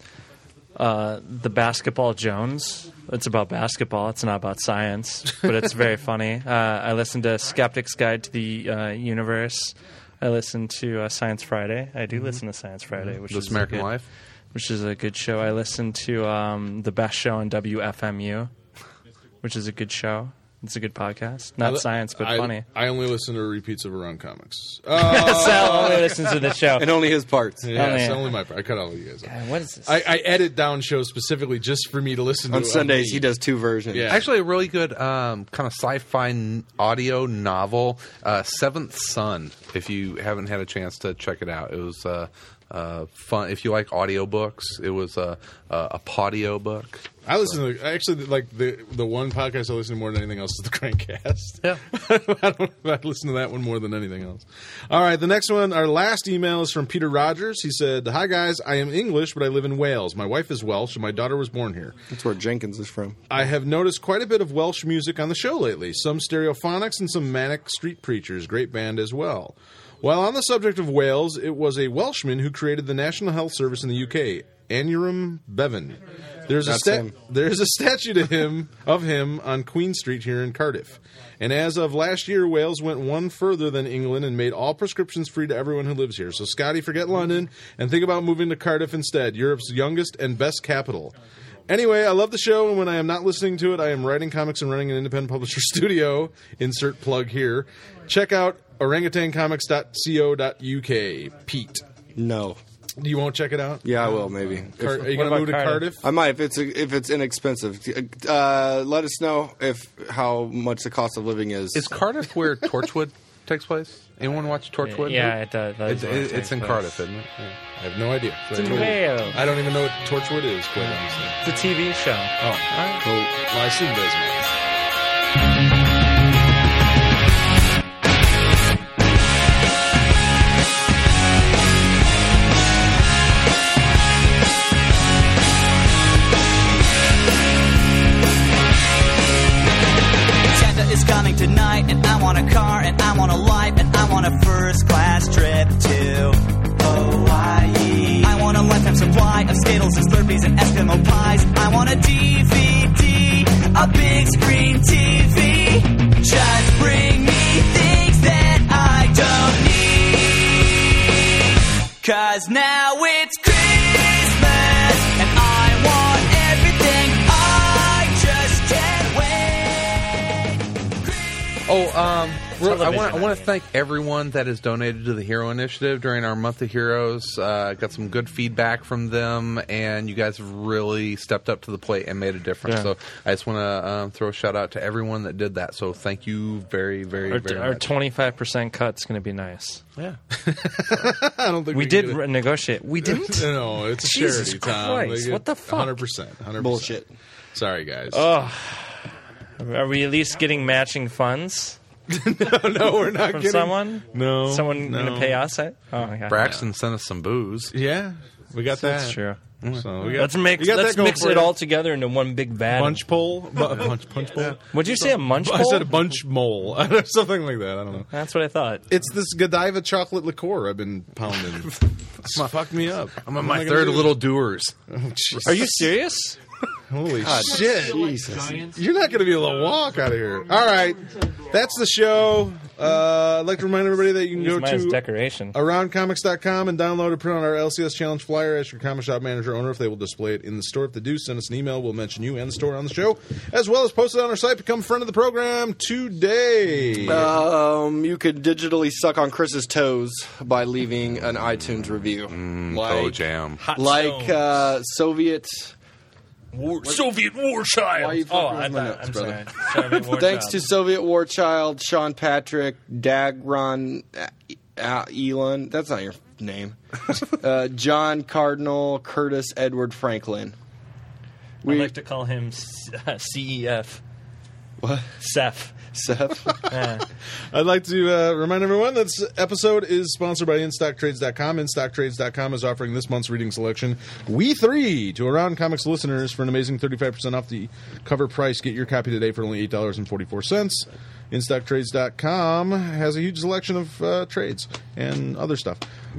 [SPEAKER 4] uh, the Basketball Jones. It's about basketball. It's not about science, but it's very funny. Uh, I listen to Skeptic's Guide to the uh, Universe. I listen to uh, Science Friday. I do listen to Science Friday, which
[SPEAKER 2] This
[SPEAKER 4] is
[SPEAKER 2] American
[SPEAKER 4] a good,
[SPEAKER 2] Life.
[SPEAKER 4] which is a good show. I listen to um, the best show on W F M U, which is a good show. It's a good podcast. Not
[SPEAKER 1] I li-
[SPEAKER 4] science, but
[SPEAKER 1] I,
[SPEAKER 4] funny.
[SPEAKER 1] I only listen to repeats of Around Comics. Uh,
[SPEAKER 4] Sal only listens to the show.
[SPEAKER 9] And only his parts.
[SPEAKER 1] yeah,
[SPEAKER 4] Oh,
[SPEAKER 1] it's
[SPEAKER 4] yeah.
[SPEAKER 1] only my part. I cut all of you guys. Off.
[SPEAKER 4] God, what is this?
[SPEAKER 1] I, I edit down shows specifically just for me to listen to.
[SPEAKER 9] On
[SPEAKER 1] of
[SPEAKER 9] Sundays,
[SPEAKER 1] me.
[SPEAKER 9] he does two versions.
[SPEAKER 1] Yeah.
[SPEAKER 2] Actually, a really good um, kind of sci-fi n- audio novel, uh, Seventh Son. If you haven't had a chance to check it out, it was uh, uh, fun. If you like audiobooks, it was a a, a podio book.
[SPEAKER 1] I listen to actually like the the one podcast I listen to more than anything else is the Crankcast.
[SPEAKER 2] Yeah.
[SPEAKER 1] I, don't, I listen to that one more than anything else. All right, the next one, our last email is from Peter Rogers. He said, "Hi guys, I am English, but I live in Wales. My wife is Welsh, and my daughter was born here.
[SPEAKER 9] That's where Jenkins is from.
[SPEAKER 1] I have noticed quite a bit of Welsh music on the show lately. Some stereophonics and some manic street preachers. Great band as well." While on the subject of Wales, it was a Welshman who created the National Health Service in the U K, Aneurim Bevan. There's a
[SPEAKER 9] That's
[SPEAKER 1] sta-
[SPEAKER 9] him.
[SPEAKER 1] there's a statue to him of him on Queen Street here in Cardiff. And as of last year, Wales went one further than England and made all prescriptions free to everyone who lives here. So, Scotty, forget London and think about moving to Cardiff instead, Europe's youngest and best capital. Anyway, I love the show, and when I am not listening to it, I am writing comics and running an independent publisher studio. Insert plug here. Check out orangutan comics dot co dot u k. Pete,
[SPEAKER 9] No.
[SPEAKER 1] you won't check it out?
[SPEAKER 9] Yeah, I will, maybe.
[SPEAKER 1] Car-
[SPEAKER 9] If-
[SPEAKER 1] are you
[SPEAKER 4] What
[SPEAKER 1] going to
[SPEAKER 4] about
[SPEAKER 1] move to
[SPEAKER 4] Cardiff?
[SPEAKER 1] Cardiff?
[SPEAKER 9] I might if it's if it's inexpensive. Uh, let us know if how much the cost of living is.
[SPEAKER 2] Is Cardiff where Torchwood takes place? Anyone watch Torchwood?
[SPEAKER 4] Yeah, it does. That
[SPEAKER 2] It's,
[SPEAKER 4] is where it
[SPEAKER 2] it,
[SPEAKER 4] takes
[SPEAKER 2] it's in
[SPEAKER 4] place.
[SPEAKER 2] Cardiff, isn't it? Yeah.
[SPEAKER 1] I have no idea.
[SPEAKER 4] It's in Wales.
[SPEAKER 1] I don't even know what Torchwood is, quite honestly.
[SPEAKER 4] It's a T V show.
[SPEAKER 1] Oh, well, well, I assume Desmond.
[SPEAKER 11] Santa is coming tonight, and I want a car, and I want a life, and I want a first class trip to Hawaii. I want a lifetime supply of Skittles and Slurpees and Eskimo pies. I want a D V D, a big screen T V. Just bring me things that I don't need. Cause now it's Christmas, and I want everything. I just can't wait.
[SPEAKER 2] Oh, um, we're- I
[SPEAKER 4] Television.
[SPEAKER 2] want I want to thank everyone that has donated to the Hero Initiative during our month of Heroes. Uh, got some good feedback from them, and you guys have really stepped up to the plate and made a difference.
[SPEAKER 4] Yeah.
[SPEAKER 2] So I just want to um, throw a shout out to everyone that did that. So thank you very, very,
[SPEAKER 4] Our,
[SPEAKER 2] very
[SPEAKER 4] our
[SPEAKER 2] much.
[SPEAKER 4] twenty-five percent cut's going to be nice.
[SPEAKER 2] Yeah.
[SPEAKER 1] I don't think
[SPEAKER 4] We
[SPEAKER 1] we,
[SPEAKER 4] did
[SPEAKER 1] can
[SPEAKER 4] re- negotiate. We
[SPEAKER 1] get it.
[SPEAKER 4] didn't?
[SPEAKER 1] No, it's a
[SPEAKER 4] Jesus
[SPEAKER 1] charity, Tom.
[SPEAKER 4] Christ,
[SPEAKER 1] They get
[SPEAKER 4] what the fuck?
[SPEAKER 1] one hundred percent. one hundred percent.
[SPEAKER 9] Bullshit.
[SPEAKER 1] Sorry, guys.
[SPEAKER 4] Oh, are we at least getting matching funds?
[SPEAKER 1] no, no, we're not
[SPEAKER 4] From
[SPEAKER 1] getting
[SPEAKER 4] someone?
[SPEAKER 1] No,
[SPEAKER 4] Someone
[SPEAKER 1] no.
[SPEAKER 4] going to pay us? I, oh, my God.
[SPEAKER 2] Braxton sent us some booze.
[SPEAKER 1] Yeah, we got that.
[SPEAKER 4] That's true.
[SPEAKER 1] So we got,
[SPEAKER 4] Let's mix,
[SPEAKER 1] we got
[SPEAKER 4] let's
[SPEAKER 1] that going
[SPEAKER 4] mix
[SPEAKER 1] for
[SPEAKER 4] it
[SPEAKER 1] you.
[SPEAKER 4] all together into one big vat.
[SPEAKER 1] Bunch pole, Bu- a bunch, punch pole.
[SPEAKER 4] Would you say a munch
[SPEAKER 1] I
[SPEAKER 4] bowl?
[SPEAKER 1] said a bunch mole, something like that. I don't know.
[SPEAKER 4] That's what I thought.
[SPEAKER 1] It's this Godiva chocolate liqueur I've been pounding. It's fucked me up.
[SPEAKER 2] I'm on
[SPEAKER 1] What
[SPEAKER 2] my
[SPEAKER 1] am I gonna
[SPEAKER 2] third
[SPEAKER 1] do?
[SPEAKER 2] little doers.
[SPEAKER 1] Oh, Jesus.
[SPEAKER 4] Are you serious?
[SPEAKER 1] Holy
[SPEAKER 9] God,
[SPEAKER 1] shit.
[SPEAKER 9] Jesus.
[SPEAKER 1] You're not going to be able to walk out of here. All right. That's the show. Uh, I'd like to remind everybody that you can
[SPEAKER 4] Use
[SPEAKER 1] go
[SPEAKER 4] mine as
[SPEAKER 1] to
[SPEAKER 4] decoration.
[SPEAKER 1] around comics dot com and download or print on our L C S Challenge flyer. Ask your comic shop manager or owner if they will display it in the store. If they do, send us an email. We'll mention you and the store on the show, as well as post it on our site. Become a friend of the program today.
[SPEAKER 9] Um, you could digitally suck on Chris's toes by leaving an iTunes review.
[SPEAKER 2] Mm,
[SPEAKER 9] like,
[SPEAKER 2] oh, jam.
[SPEAKER 4] Hot
[SPEAKER 9] like
[SPEAKER 4] stones.
[SPEAKER 9] uh, Soviet.
[SPEAKER 4] War, Soviet war child.
[SPEAKER 9] Why are you
[SPEAKER 4] oh,
[SPEAKER 9] fucking
[SPEAKER 4] I
[SPEAKER 9] with my
[SPEAKER 4] thought,
[SPEAKER 9] notes,
[SPEAKER 4] I'm
[SPEAKER 9] brother?
[SPEAKER 4] sorry. Soviet war
[SPEAKER 9] Thanks
[SPEAKER 4] child.
[SPEAKER 9] to Soviet War Child, Sean Patrick, Dagron uh, uh, Elon. That's not your name. uh, John Cardinal, Curtis Edward Franklin.
[SPEAKER 4] I'd like to call him C- uh, C E F.
[SPEAKER 9] What?
[SPEAKER 4] Seth.
[SPEAKER 9] Seth.
[SPEAKER 4] Yeah.
[SPEAKER 1] I'd like to uh, remind everyone that this episode is sponsored by in stock trades dot com. in stock trades dot com is offering this month's reading selection, We Three, to Around Comics listeners for an amazing thirty-five percent off the cover price. Get your copy today for only eight dollars and forty-four cents. in stock trades dot com has a huge selection of uh, trades and other stuff.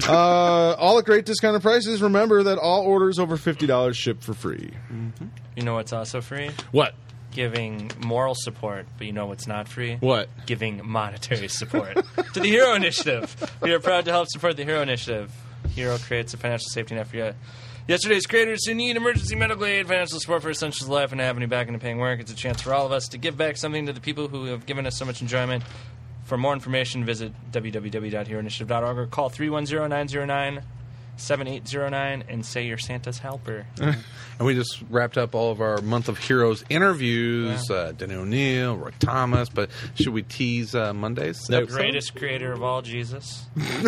[SPEAKER 1] Uh, all at great discounted prices. Remember that all orders over fifty dollars ship for free.
[SPEAKER 4] Mm-hmm. You know what's also free?
[SPEAKER 1] What?
[SPEAKER 4] Giving moral support, but you know what's not free?
[SPEAKER 1] What?
[SPEAKER 4] Giving monetary support to the Hero Initiative. We are proud to help support the Hero Initiative. Hero creates a financial safety net for you. Yesterday's creators who need emergency medical aid, financial support for essentials of life, and avenue back into paying work. It's a chance for all of us to give back something to the people who have given us so much enjoyment. For more information, visit w w w dot hero initiative dot org or call three one zero, nine zero nine, seven eight zero nine and say you're Santa's helper.
[SPEAKER 2] And we just wrapped up all of our Month of Heroes interviews.
[SPEAKER 4] Yeah.
[SPEAKER 2] Uh, Denny O'Neil, Roy Thomas. But should we tease uh, Monday's
[SPEAKER 4] The
[SPEAKER 2] episode?
[SPEAKER 4] greatest creator of all, Jesus.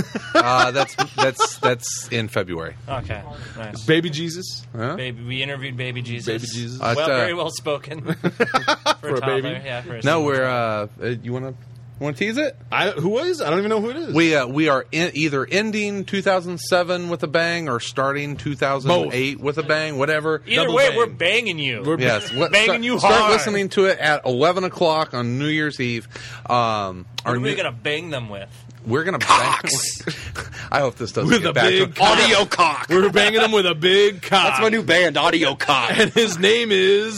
[SPEAKER 2] Uh, that's that's that's in February.
[SPEAKER 4] Okay, nice.
[SPEAKER 1] Baby Jesus?
[SPEAKER 2] Huh?
[SPEAKER 4] Baby, we interviewed Baby Jesus.
[SPEAKER 1] Baby Jesus.
[SPEAKER 2] Uh,
[SPEAKER 4] well,
[SPEAKER 2] uh,
[SPEAKER 4] very well spoken for, a
[SPEAKER 1] For a
[SPEAKER 4] toddler.
[SPEAKER 1] baby?
[SPEAKER 4] Yeah, for a
[SPEAKER 2] No,
[SPEAKER 4] toddler.
[SPEAKER 2] we're. Uh, uh, you want to want to tease it?
[SPEAKER 1] I, who is? I don't even know who it is.
[SPEAKER 2] We uh, we are in, either ending two thousand seven with a bang or starting two thousand eight with a bang. Whatever.
[SPEAKER 4] Either
[SPEAKER 1] double
[SPEAKER 4] way,
[SPEAKER 1] bang.
[SPEAKER 4] we're banging you.
[SPEAKER 1] We're
[SPEAKER 2] Yes, let-
[SPEAKER 4] Banging
[SPEAKER 2] start,
[SPEAKER 4] you
[SPEAKER 2] start
[SPEAKER 4] hard.
[SPEAKER 2] listening to it at eleven o'clock on New Year's Eve. Um,
[SPEAKER 4] What
[SPEAKER 2] our
[SPEAKER 4] are we
[SPEAKER 2] new-
[SPEAKER 4] gonna bang them with?
[SPEAKER 2] we're gonna
[SPEAKER 9] Cocks.
[SPEAKER 2] bang. I hope this doesn't
[SPEAKER 1] With
[SPEAKER 2] get
[SPEAKER 1] a
[SPEAKER 2] back
[SPEAKER 1] big
[SPEAKER 2] to
[SPEAKER 9] Audio Cock.
[SPEAKER 1] We're banging him with a big cock.
[SPEAKER 9] That's my new band, Audio Cock.
[SPEAKER 1] And his name is...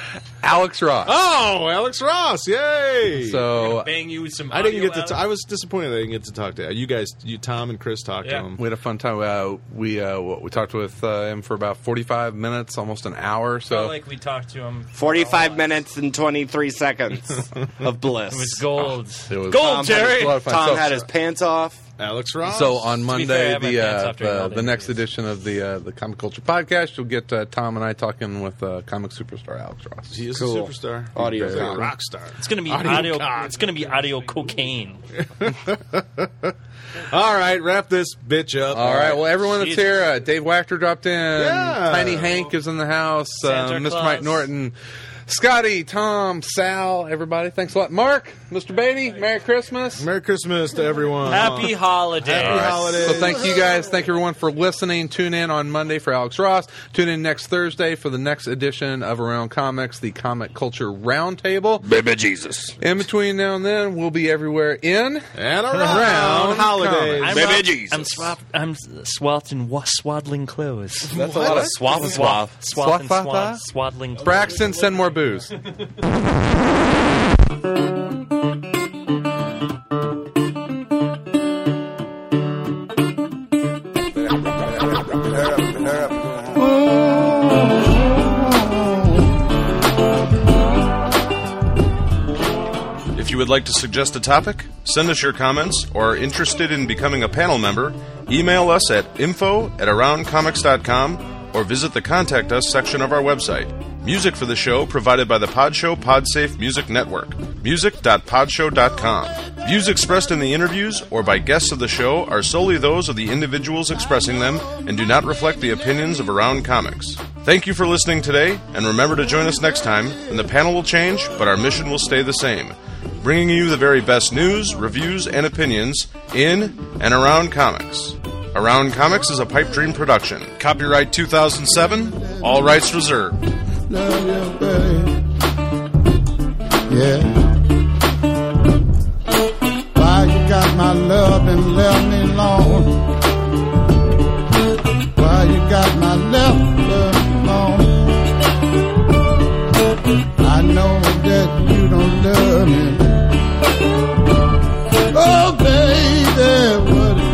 [SPEAKER 2] Alex Ross.
[SPEAKER 1] Oh, Alex Ross! Yay!
[SPEAKER 2] So
[SPEAKER 4] Bang you with some.
[SPEAKER 1] I didn't
[SPEAKER 4] audio
[SPEAKER 1] get to.
[SPEAKER 4] out?
[SPEAKER 1] T- I was disappointed I didn't get to talk to you guys. You, Tom and Chris, talked
[SPEAKER 4] Yeah.
[SPEAKER 1] to him.
[SPEAKER 2] we had a fun time. Uh, we uh, we talked with uh, him for about forty-five minutes, almost an hour. So
[SPEAKER 4] Felt like we talked to him. for
[SPEAKER 9] Forty-five
[SPEAKER 4] all
[SPEAKER 9] minutes and twenty-three seconds of bliss.
[SPEAKER 4] It was gold.
[SPEAKER 2] it was
[SPEAKER 4] Gold,
[SPEAKER 9] Tom
[SPEAKER 4] Jerry.
[SPEAKER 2] a lot of fun.
[SPEAKER 9] Tom
[SPEAKER 2] So-
[SPEAKER 9] had his pants off.
[SPEAKER 1] Alex Ross.
[SPEAKER 2] So on
[SPEAKER 4] be
[SPEAKER 2] Monday,
[SPEAKER 4] fair, I have my
[SPEAKER 2] the
[SPEAKER 4] pants
[SPEAKER 2] uh,
[SPEAKER 4] off during all
[SPEAKER 2] the,
[SPEAKER 4] the
[SPEAKER 2] the next
[SPEAKER 4] interviews.
[SPEAKER 2] edition of the uh, the Comic Culture Podcast, you'll get uh, Tom and I talking with uh, comic superstar Alex Ross.
[SPEAKER 1] he is
[SPEAKER 9] Cool.
[SPEAKER 1] a superstar.
[SPEAKER 9] Audio
[SPEAKER 1] He's a
[SPEAKER 9] cock.
[SPEAKER 1] rock star.
[SPEAKER 4] It's gonna be
[SPEAKER 1] Audio
[SPEAKER 4] audio.
[SPEAKER 1] cock.
[SPEAKER 4] It's gonna be audio cocaine.
[SPEAKER 1] All right, wrap this bitch up.
[SPEAKER 2] All right, well, everyone that's
[SPEAKER 4] Jesus.
[SPEAKER 2] here, uh, Dave Wachter dropped in.
[SPEAKER 1] Yeah.
[SPEAKER 2] Tiny Hank is in the house. Uh,
[SPEAKER 4] Santa
[SPEAKER 2] Mister
[SPEAKER 4] Claus.
[SPEAKER 2] Mike Norton. Scotty, Tom, Sal, everybody. Thanks a lot. Mark, Mister Beatty, Merry Christmas.
[SPEAKER 1] Merry Christmas to everyone.
[SPEAKER 4] Happy holidays.
[SPEAKER 1] Happy holidays.
[SPEAKER 2] So thank you guys. Thank you everyone for listening. Tune in on Monday for Alex Ross. Tune in next Thursday for the next edition of Around Comics, the Comic Culture Roundtable.
[SPEAKER 9] Baby Jesus.
[SPEAKER 2] In between now and then, we'll be everywhere in
[SPEAKER 1] And around,
[SPEAKER 2] Around
[SPEAKER 1] holidays.
[SPEAKER 4] I'm
[SPEAKER 9] Baby
[SPEAKER 4] Rob-
[SPEAKER 9] Jesus.
[SPEAKER 4] I'm swap. I'm swathed in wa- swaddling clothes.
[SPEAKER 9] That's a lot of swap and swap.
[SPEAKER 4] Swathed in
[SPEAKER 2] Swathed?
[SPEAKER 4] swad, swaddling clothes.
[SPEAKER 2] Braxton. Send more booze.
[SPEAKER 6] If you would like to suggest a topic, send us your comments, or are interested in becoming a panel member, email us at info at around comics dot com or visit the Contact Us section of our website. Music for the show provided by the Podshow Podsafe Music Network. music dot podshow dot com. Views expressed in the interviews or by guests of the show are solely those of the individuals expressing them and do not reflect the opinions of Around Comics. Thank you for listening today, and remember to join us next time, and the panel will change, but our mission will stay the same. bringing you the very best news, reviews, and opinions in and around comics. Around Comics is a Pipe Dream production. Copyright two thousand seven, all rights reserved.
[SPEAKER 8] Love you, baby. Yeah. Why you got my love and left me alone? Why you got my left love alone? I know that you don't love me. Oh, baby, what is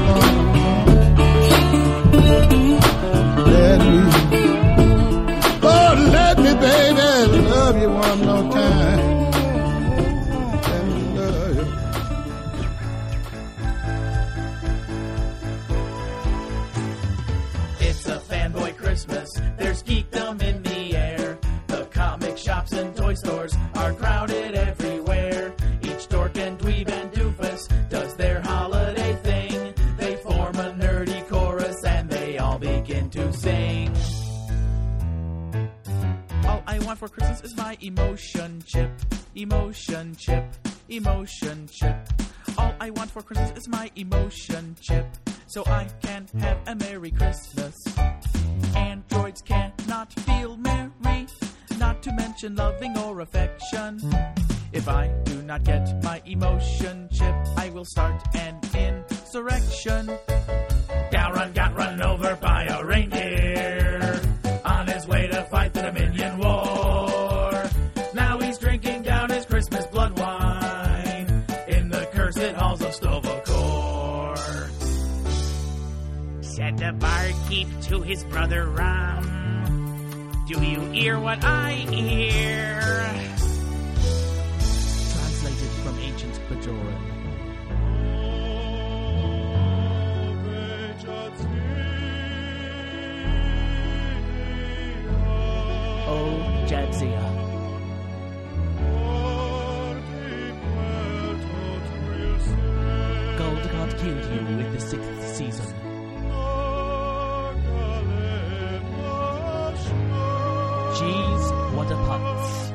[SPEAKER 8] wrong? Let me, oh, let me, baby, love you one more time. Let me love you.
[SPEAKER 11] It's a fanboy Christmas. There's geekdom in the air. The comic shops and toy stores are crowded everywhere. Each dork and dweeb and doofus does their holiday thing. They form a nerdy chorus and they all begin to sing. All I want for Christmas is my emotion chip. Emotion chip. Emotion chip. All I want for Christmas is my emotion chip. So I can have a Merry Christmas. Androids cannot feel merry, not to mention loving or affection. If I do not get my emotion chip, I will start an insurrection. Gowron got run over by a reindeer on his way to fight the Dominion War. Now he's drinking down his Christmas blood wine in the cursed halls of Sto-vo-kor. Said the barkeep to his brother Ram, do you hear what I hear? Translated from ancient Bajoran. Oh, Jadzia. Gold God killed you with the sixth season. Jeez, what a putz.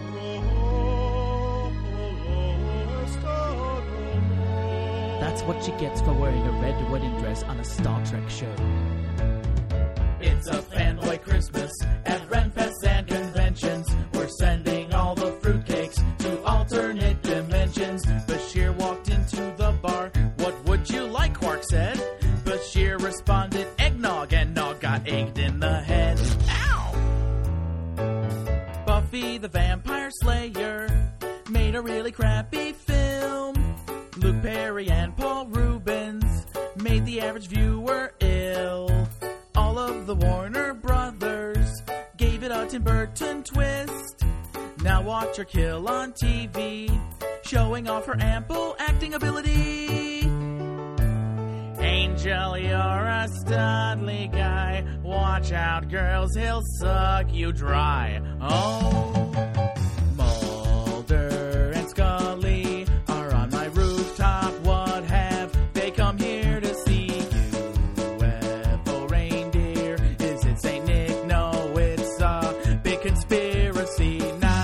[SPEAKER 11] That's what she gets for wearing a red wedding dress on a Star Trek show. It's a fanboy Christmas at Renfests and conventions. We're sending all the fruitcakes to alternate dimensions. Bashir walked into the bar. What would you like, Quark said. Bashir responded, eggnog, and Nog got egged in the head. Ow! Buffy the Vampire Slayer made a really crappy film. Luke Perry and Paul Rubens made the average viewer ill. All of the Warner Brothers gave it a Tim Burton twist. Now watch her kill on T V, showing off her ample acting ability. Angel, you're a studly guy. Watch out, girls, he'll suck you dry. Oh, Mulder and Scully are on my rooftop. What have they come here to see? U F O reindeer? Is it Saint Nick? No, it's a big conspiracy now.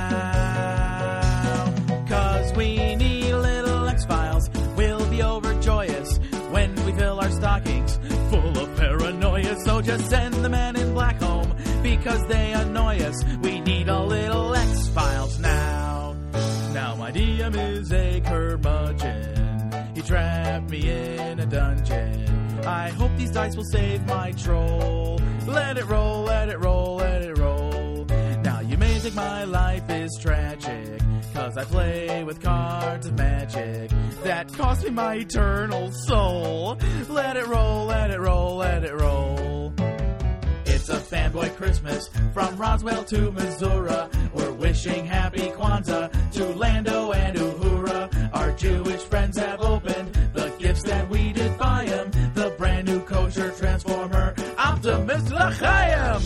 [SPEAKER 11] 'Cause we need little X-Files. We'll be overjoyous when we fill our stockings full of paranoia. So just send the Man in Black home, because they annoy us. We need a little X-Files now. Now my D M is a curmudgeon. He trapped me in a dungeon. I hope these dice will save my troll. Let it roll, let it roll, let it roll. Now you may think my life is tragic, 'cause I play with cards of magic that cost me my eternal soul. Let it roll, let it roll, let it roll. It's a fanboy Christmas from Roswell to Missouri. We're wishing happy Kwanzaa to Lando and Uhura. Our Jewish friends have opened the gifts that we did buy 'em. The brand new kosher transformer, Optimus L'chaim.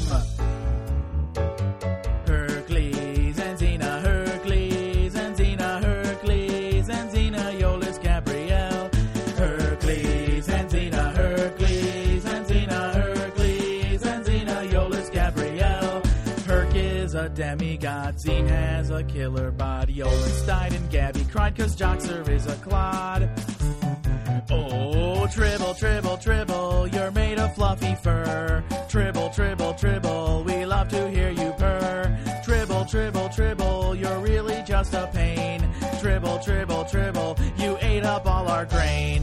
[SPEAKER 11] Hercules and Xena, Hercules and Xena, Hercules and Xena, Yolis Gabrielle. Hercules and Xena, Hercules and Xena, Hercules and Xena, Yolis Gabrielle. Herc is a demigod
[SPEAKER 12] Zine has a killer body. Olin died and Gabby cried cause Joxer is a clod. Oh, Tribble, Tribble, Tribble, you're made of fluffy fur. Tribble, Tribble, Tribble, we love to hear you purr. Tribble, Tribble, Tribble, you're really just a pain. Tribble, Tribble, Tribble, you ate up all our grain.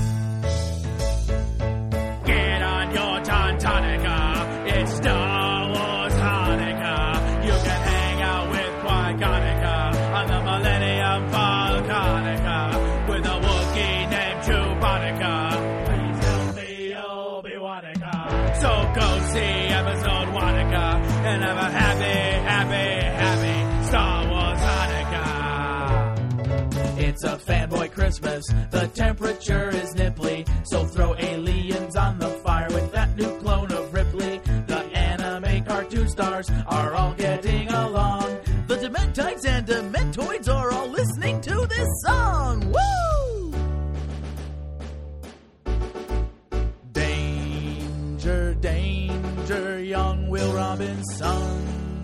[SPEAKER 12] Get on your Tontonica, it's Star Wars Hanukkah. You can hang out with Qui-Gonica on the Millennium Falconica with a Wookiee named Chewbacca. Please help me, Obi-Wanica. So go see episode Wanica and have a happy, happy, happy Star Wars Hanukkah. It's a fanboy Christmas, the temperature is nipply, so throw aliens on the fire with that new clone of Ripley. The anime cartoon stars are all getting along. The Dementites and Dementoids are all listening to this song. Woo! Danger, danger, young Will Robinson.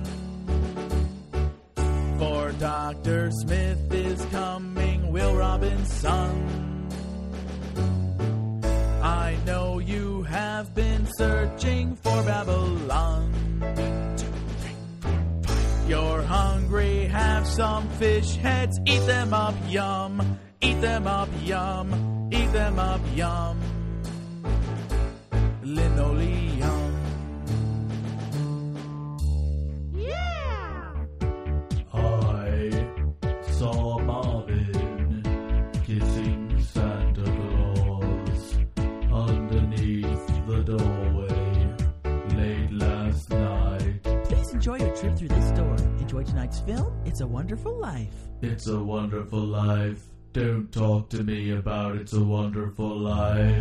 [SPEAKER 12] For Doctor Smith is coming, Will Robinson. I know you have been searching for Babylon. You're hungry, have some fish heads, eat them up, yum. Eat them up, yum. Eat them up, yum. Linoleum. Yeah! I saw Marvin kissing Santa Claus underneath the doorway late last night.
[SPEAKER 13] Please enjoy your trip through this door. Enjoy tonight's film, It's a Wonderful Life.
[SPEAKER 12] It's a wonderful life. Don't talk to me about It's a Wonderful Life.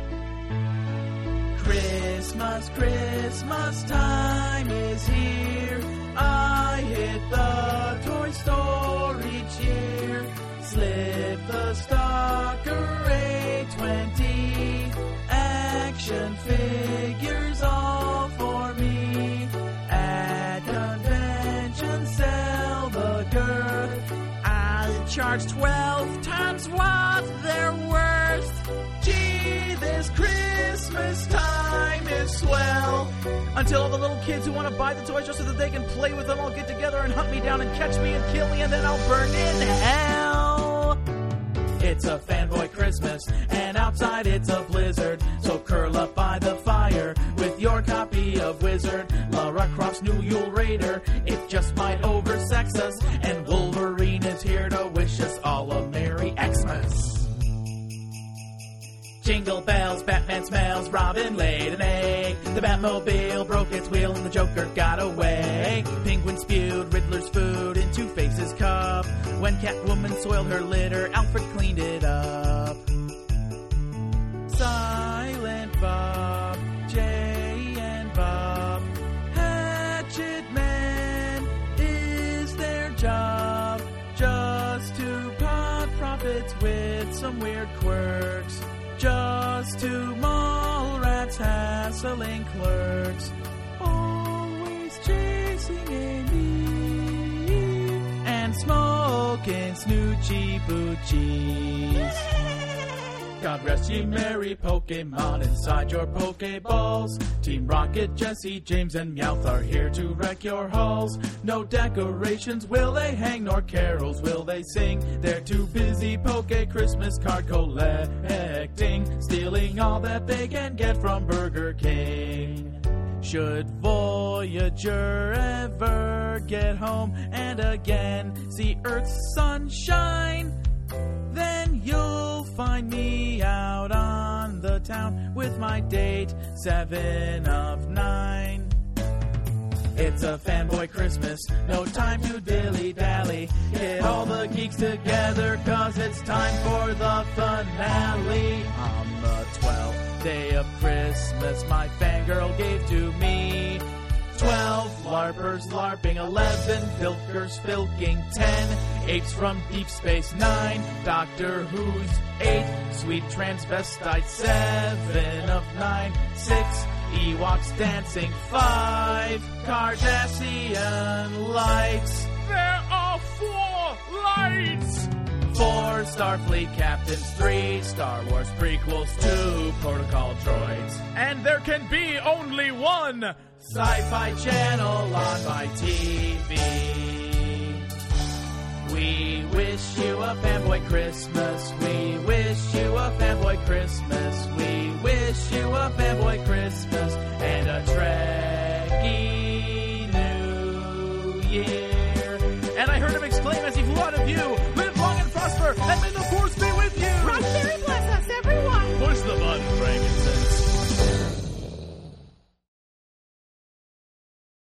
[SPEAKER 12] Christmas, Christmas time is here. I hit the toy store each year. Slip the stalker eight twenty. Action figures all for me. At convention sell the girth. I'll charge twelve times what they're worth. Gee, this Christmas time is swell. Until all the little kids who want to buy the toys just so that they can play with them all get together and hunt me down and catch me and kill me, and then I'll burn in hell. It's a fanboy Christmas, and outside it's a blizzard. So curl up by the fire with your copy of Wizard. Lara Croft's new Yule Raider, it just might oversex us. And Wolverine is here to wish us all a Merry Xmas. Jingle bells, Batman smells, Robin laid an egg. The Batmobile broke its wheel and the Joker got away. Penguin spewed Riddler's food in Two-Face's cup. When Catwoman soiled her litter, Alfred cleaned it up. Silent Bob, Jay and Bob. Hatchet Man is their job. Just to pot profits with some weird quirks. Just to mall rats hassling clerks. Always chasing Amy and smoking snoochie boochies. God rest ye merry Pokemon inside your Pokeballs. Team Rocket, Jesse, James, and Meowth are here to wreck your halls. No decorations will they hang, nor carols will they sing. They're too busy Poke Christmas card collecting, stealing all that they can get from Burger King. Should Voyager ever get home and again see Earth's sunshine, then you'll find me out on the town with my date, seven of nine. It's a fanboy Christmas, no time to dilly-dally. Get all the geeks together, cause it's time for the finale. On the twelfth day of Christmas, my fangirl gave to me twelve LARPers LARPing, eleven Filkers filking, ten apes from Deep Space Nine, Doctor Who's eight, sweet transvestite, seven of nine, six Ewoks dancing, five Cardassian lights, lights. Four Starfleet captains, three Star Wars prequels, two protocol droids. And there can be only one Sci-Fi Channel on my T V. We wish you a fanboy Christmas. We wish you a fanboy Christmas. We wish you a fanboy Christmas.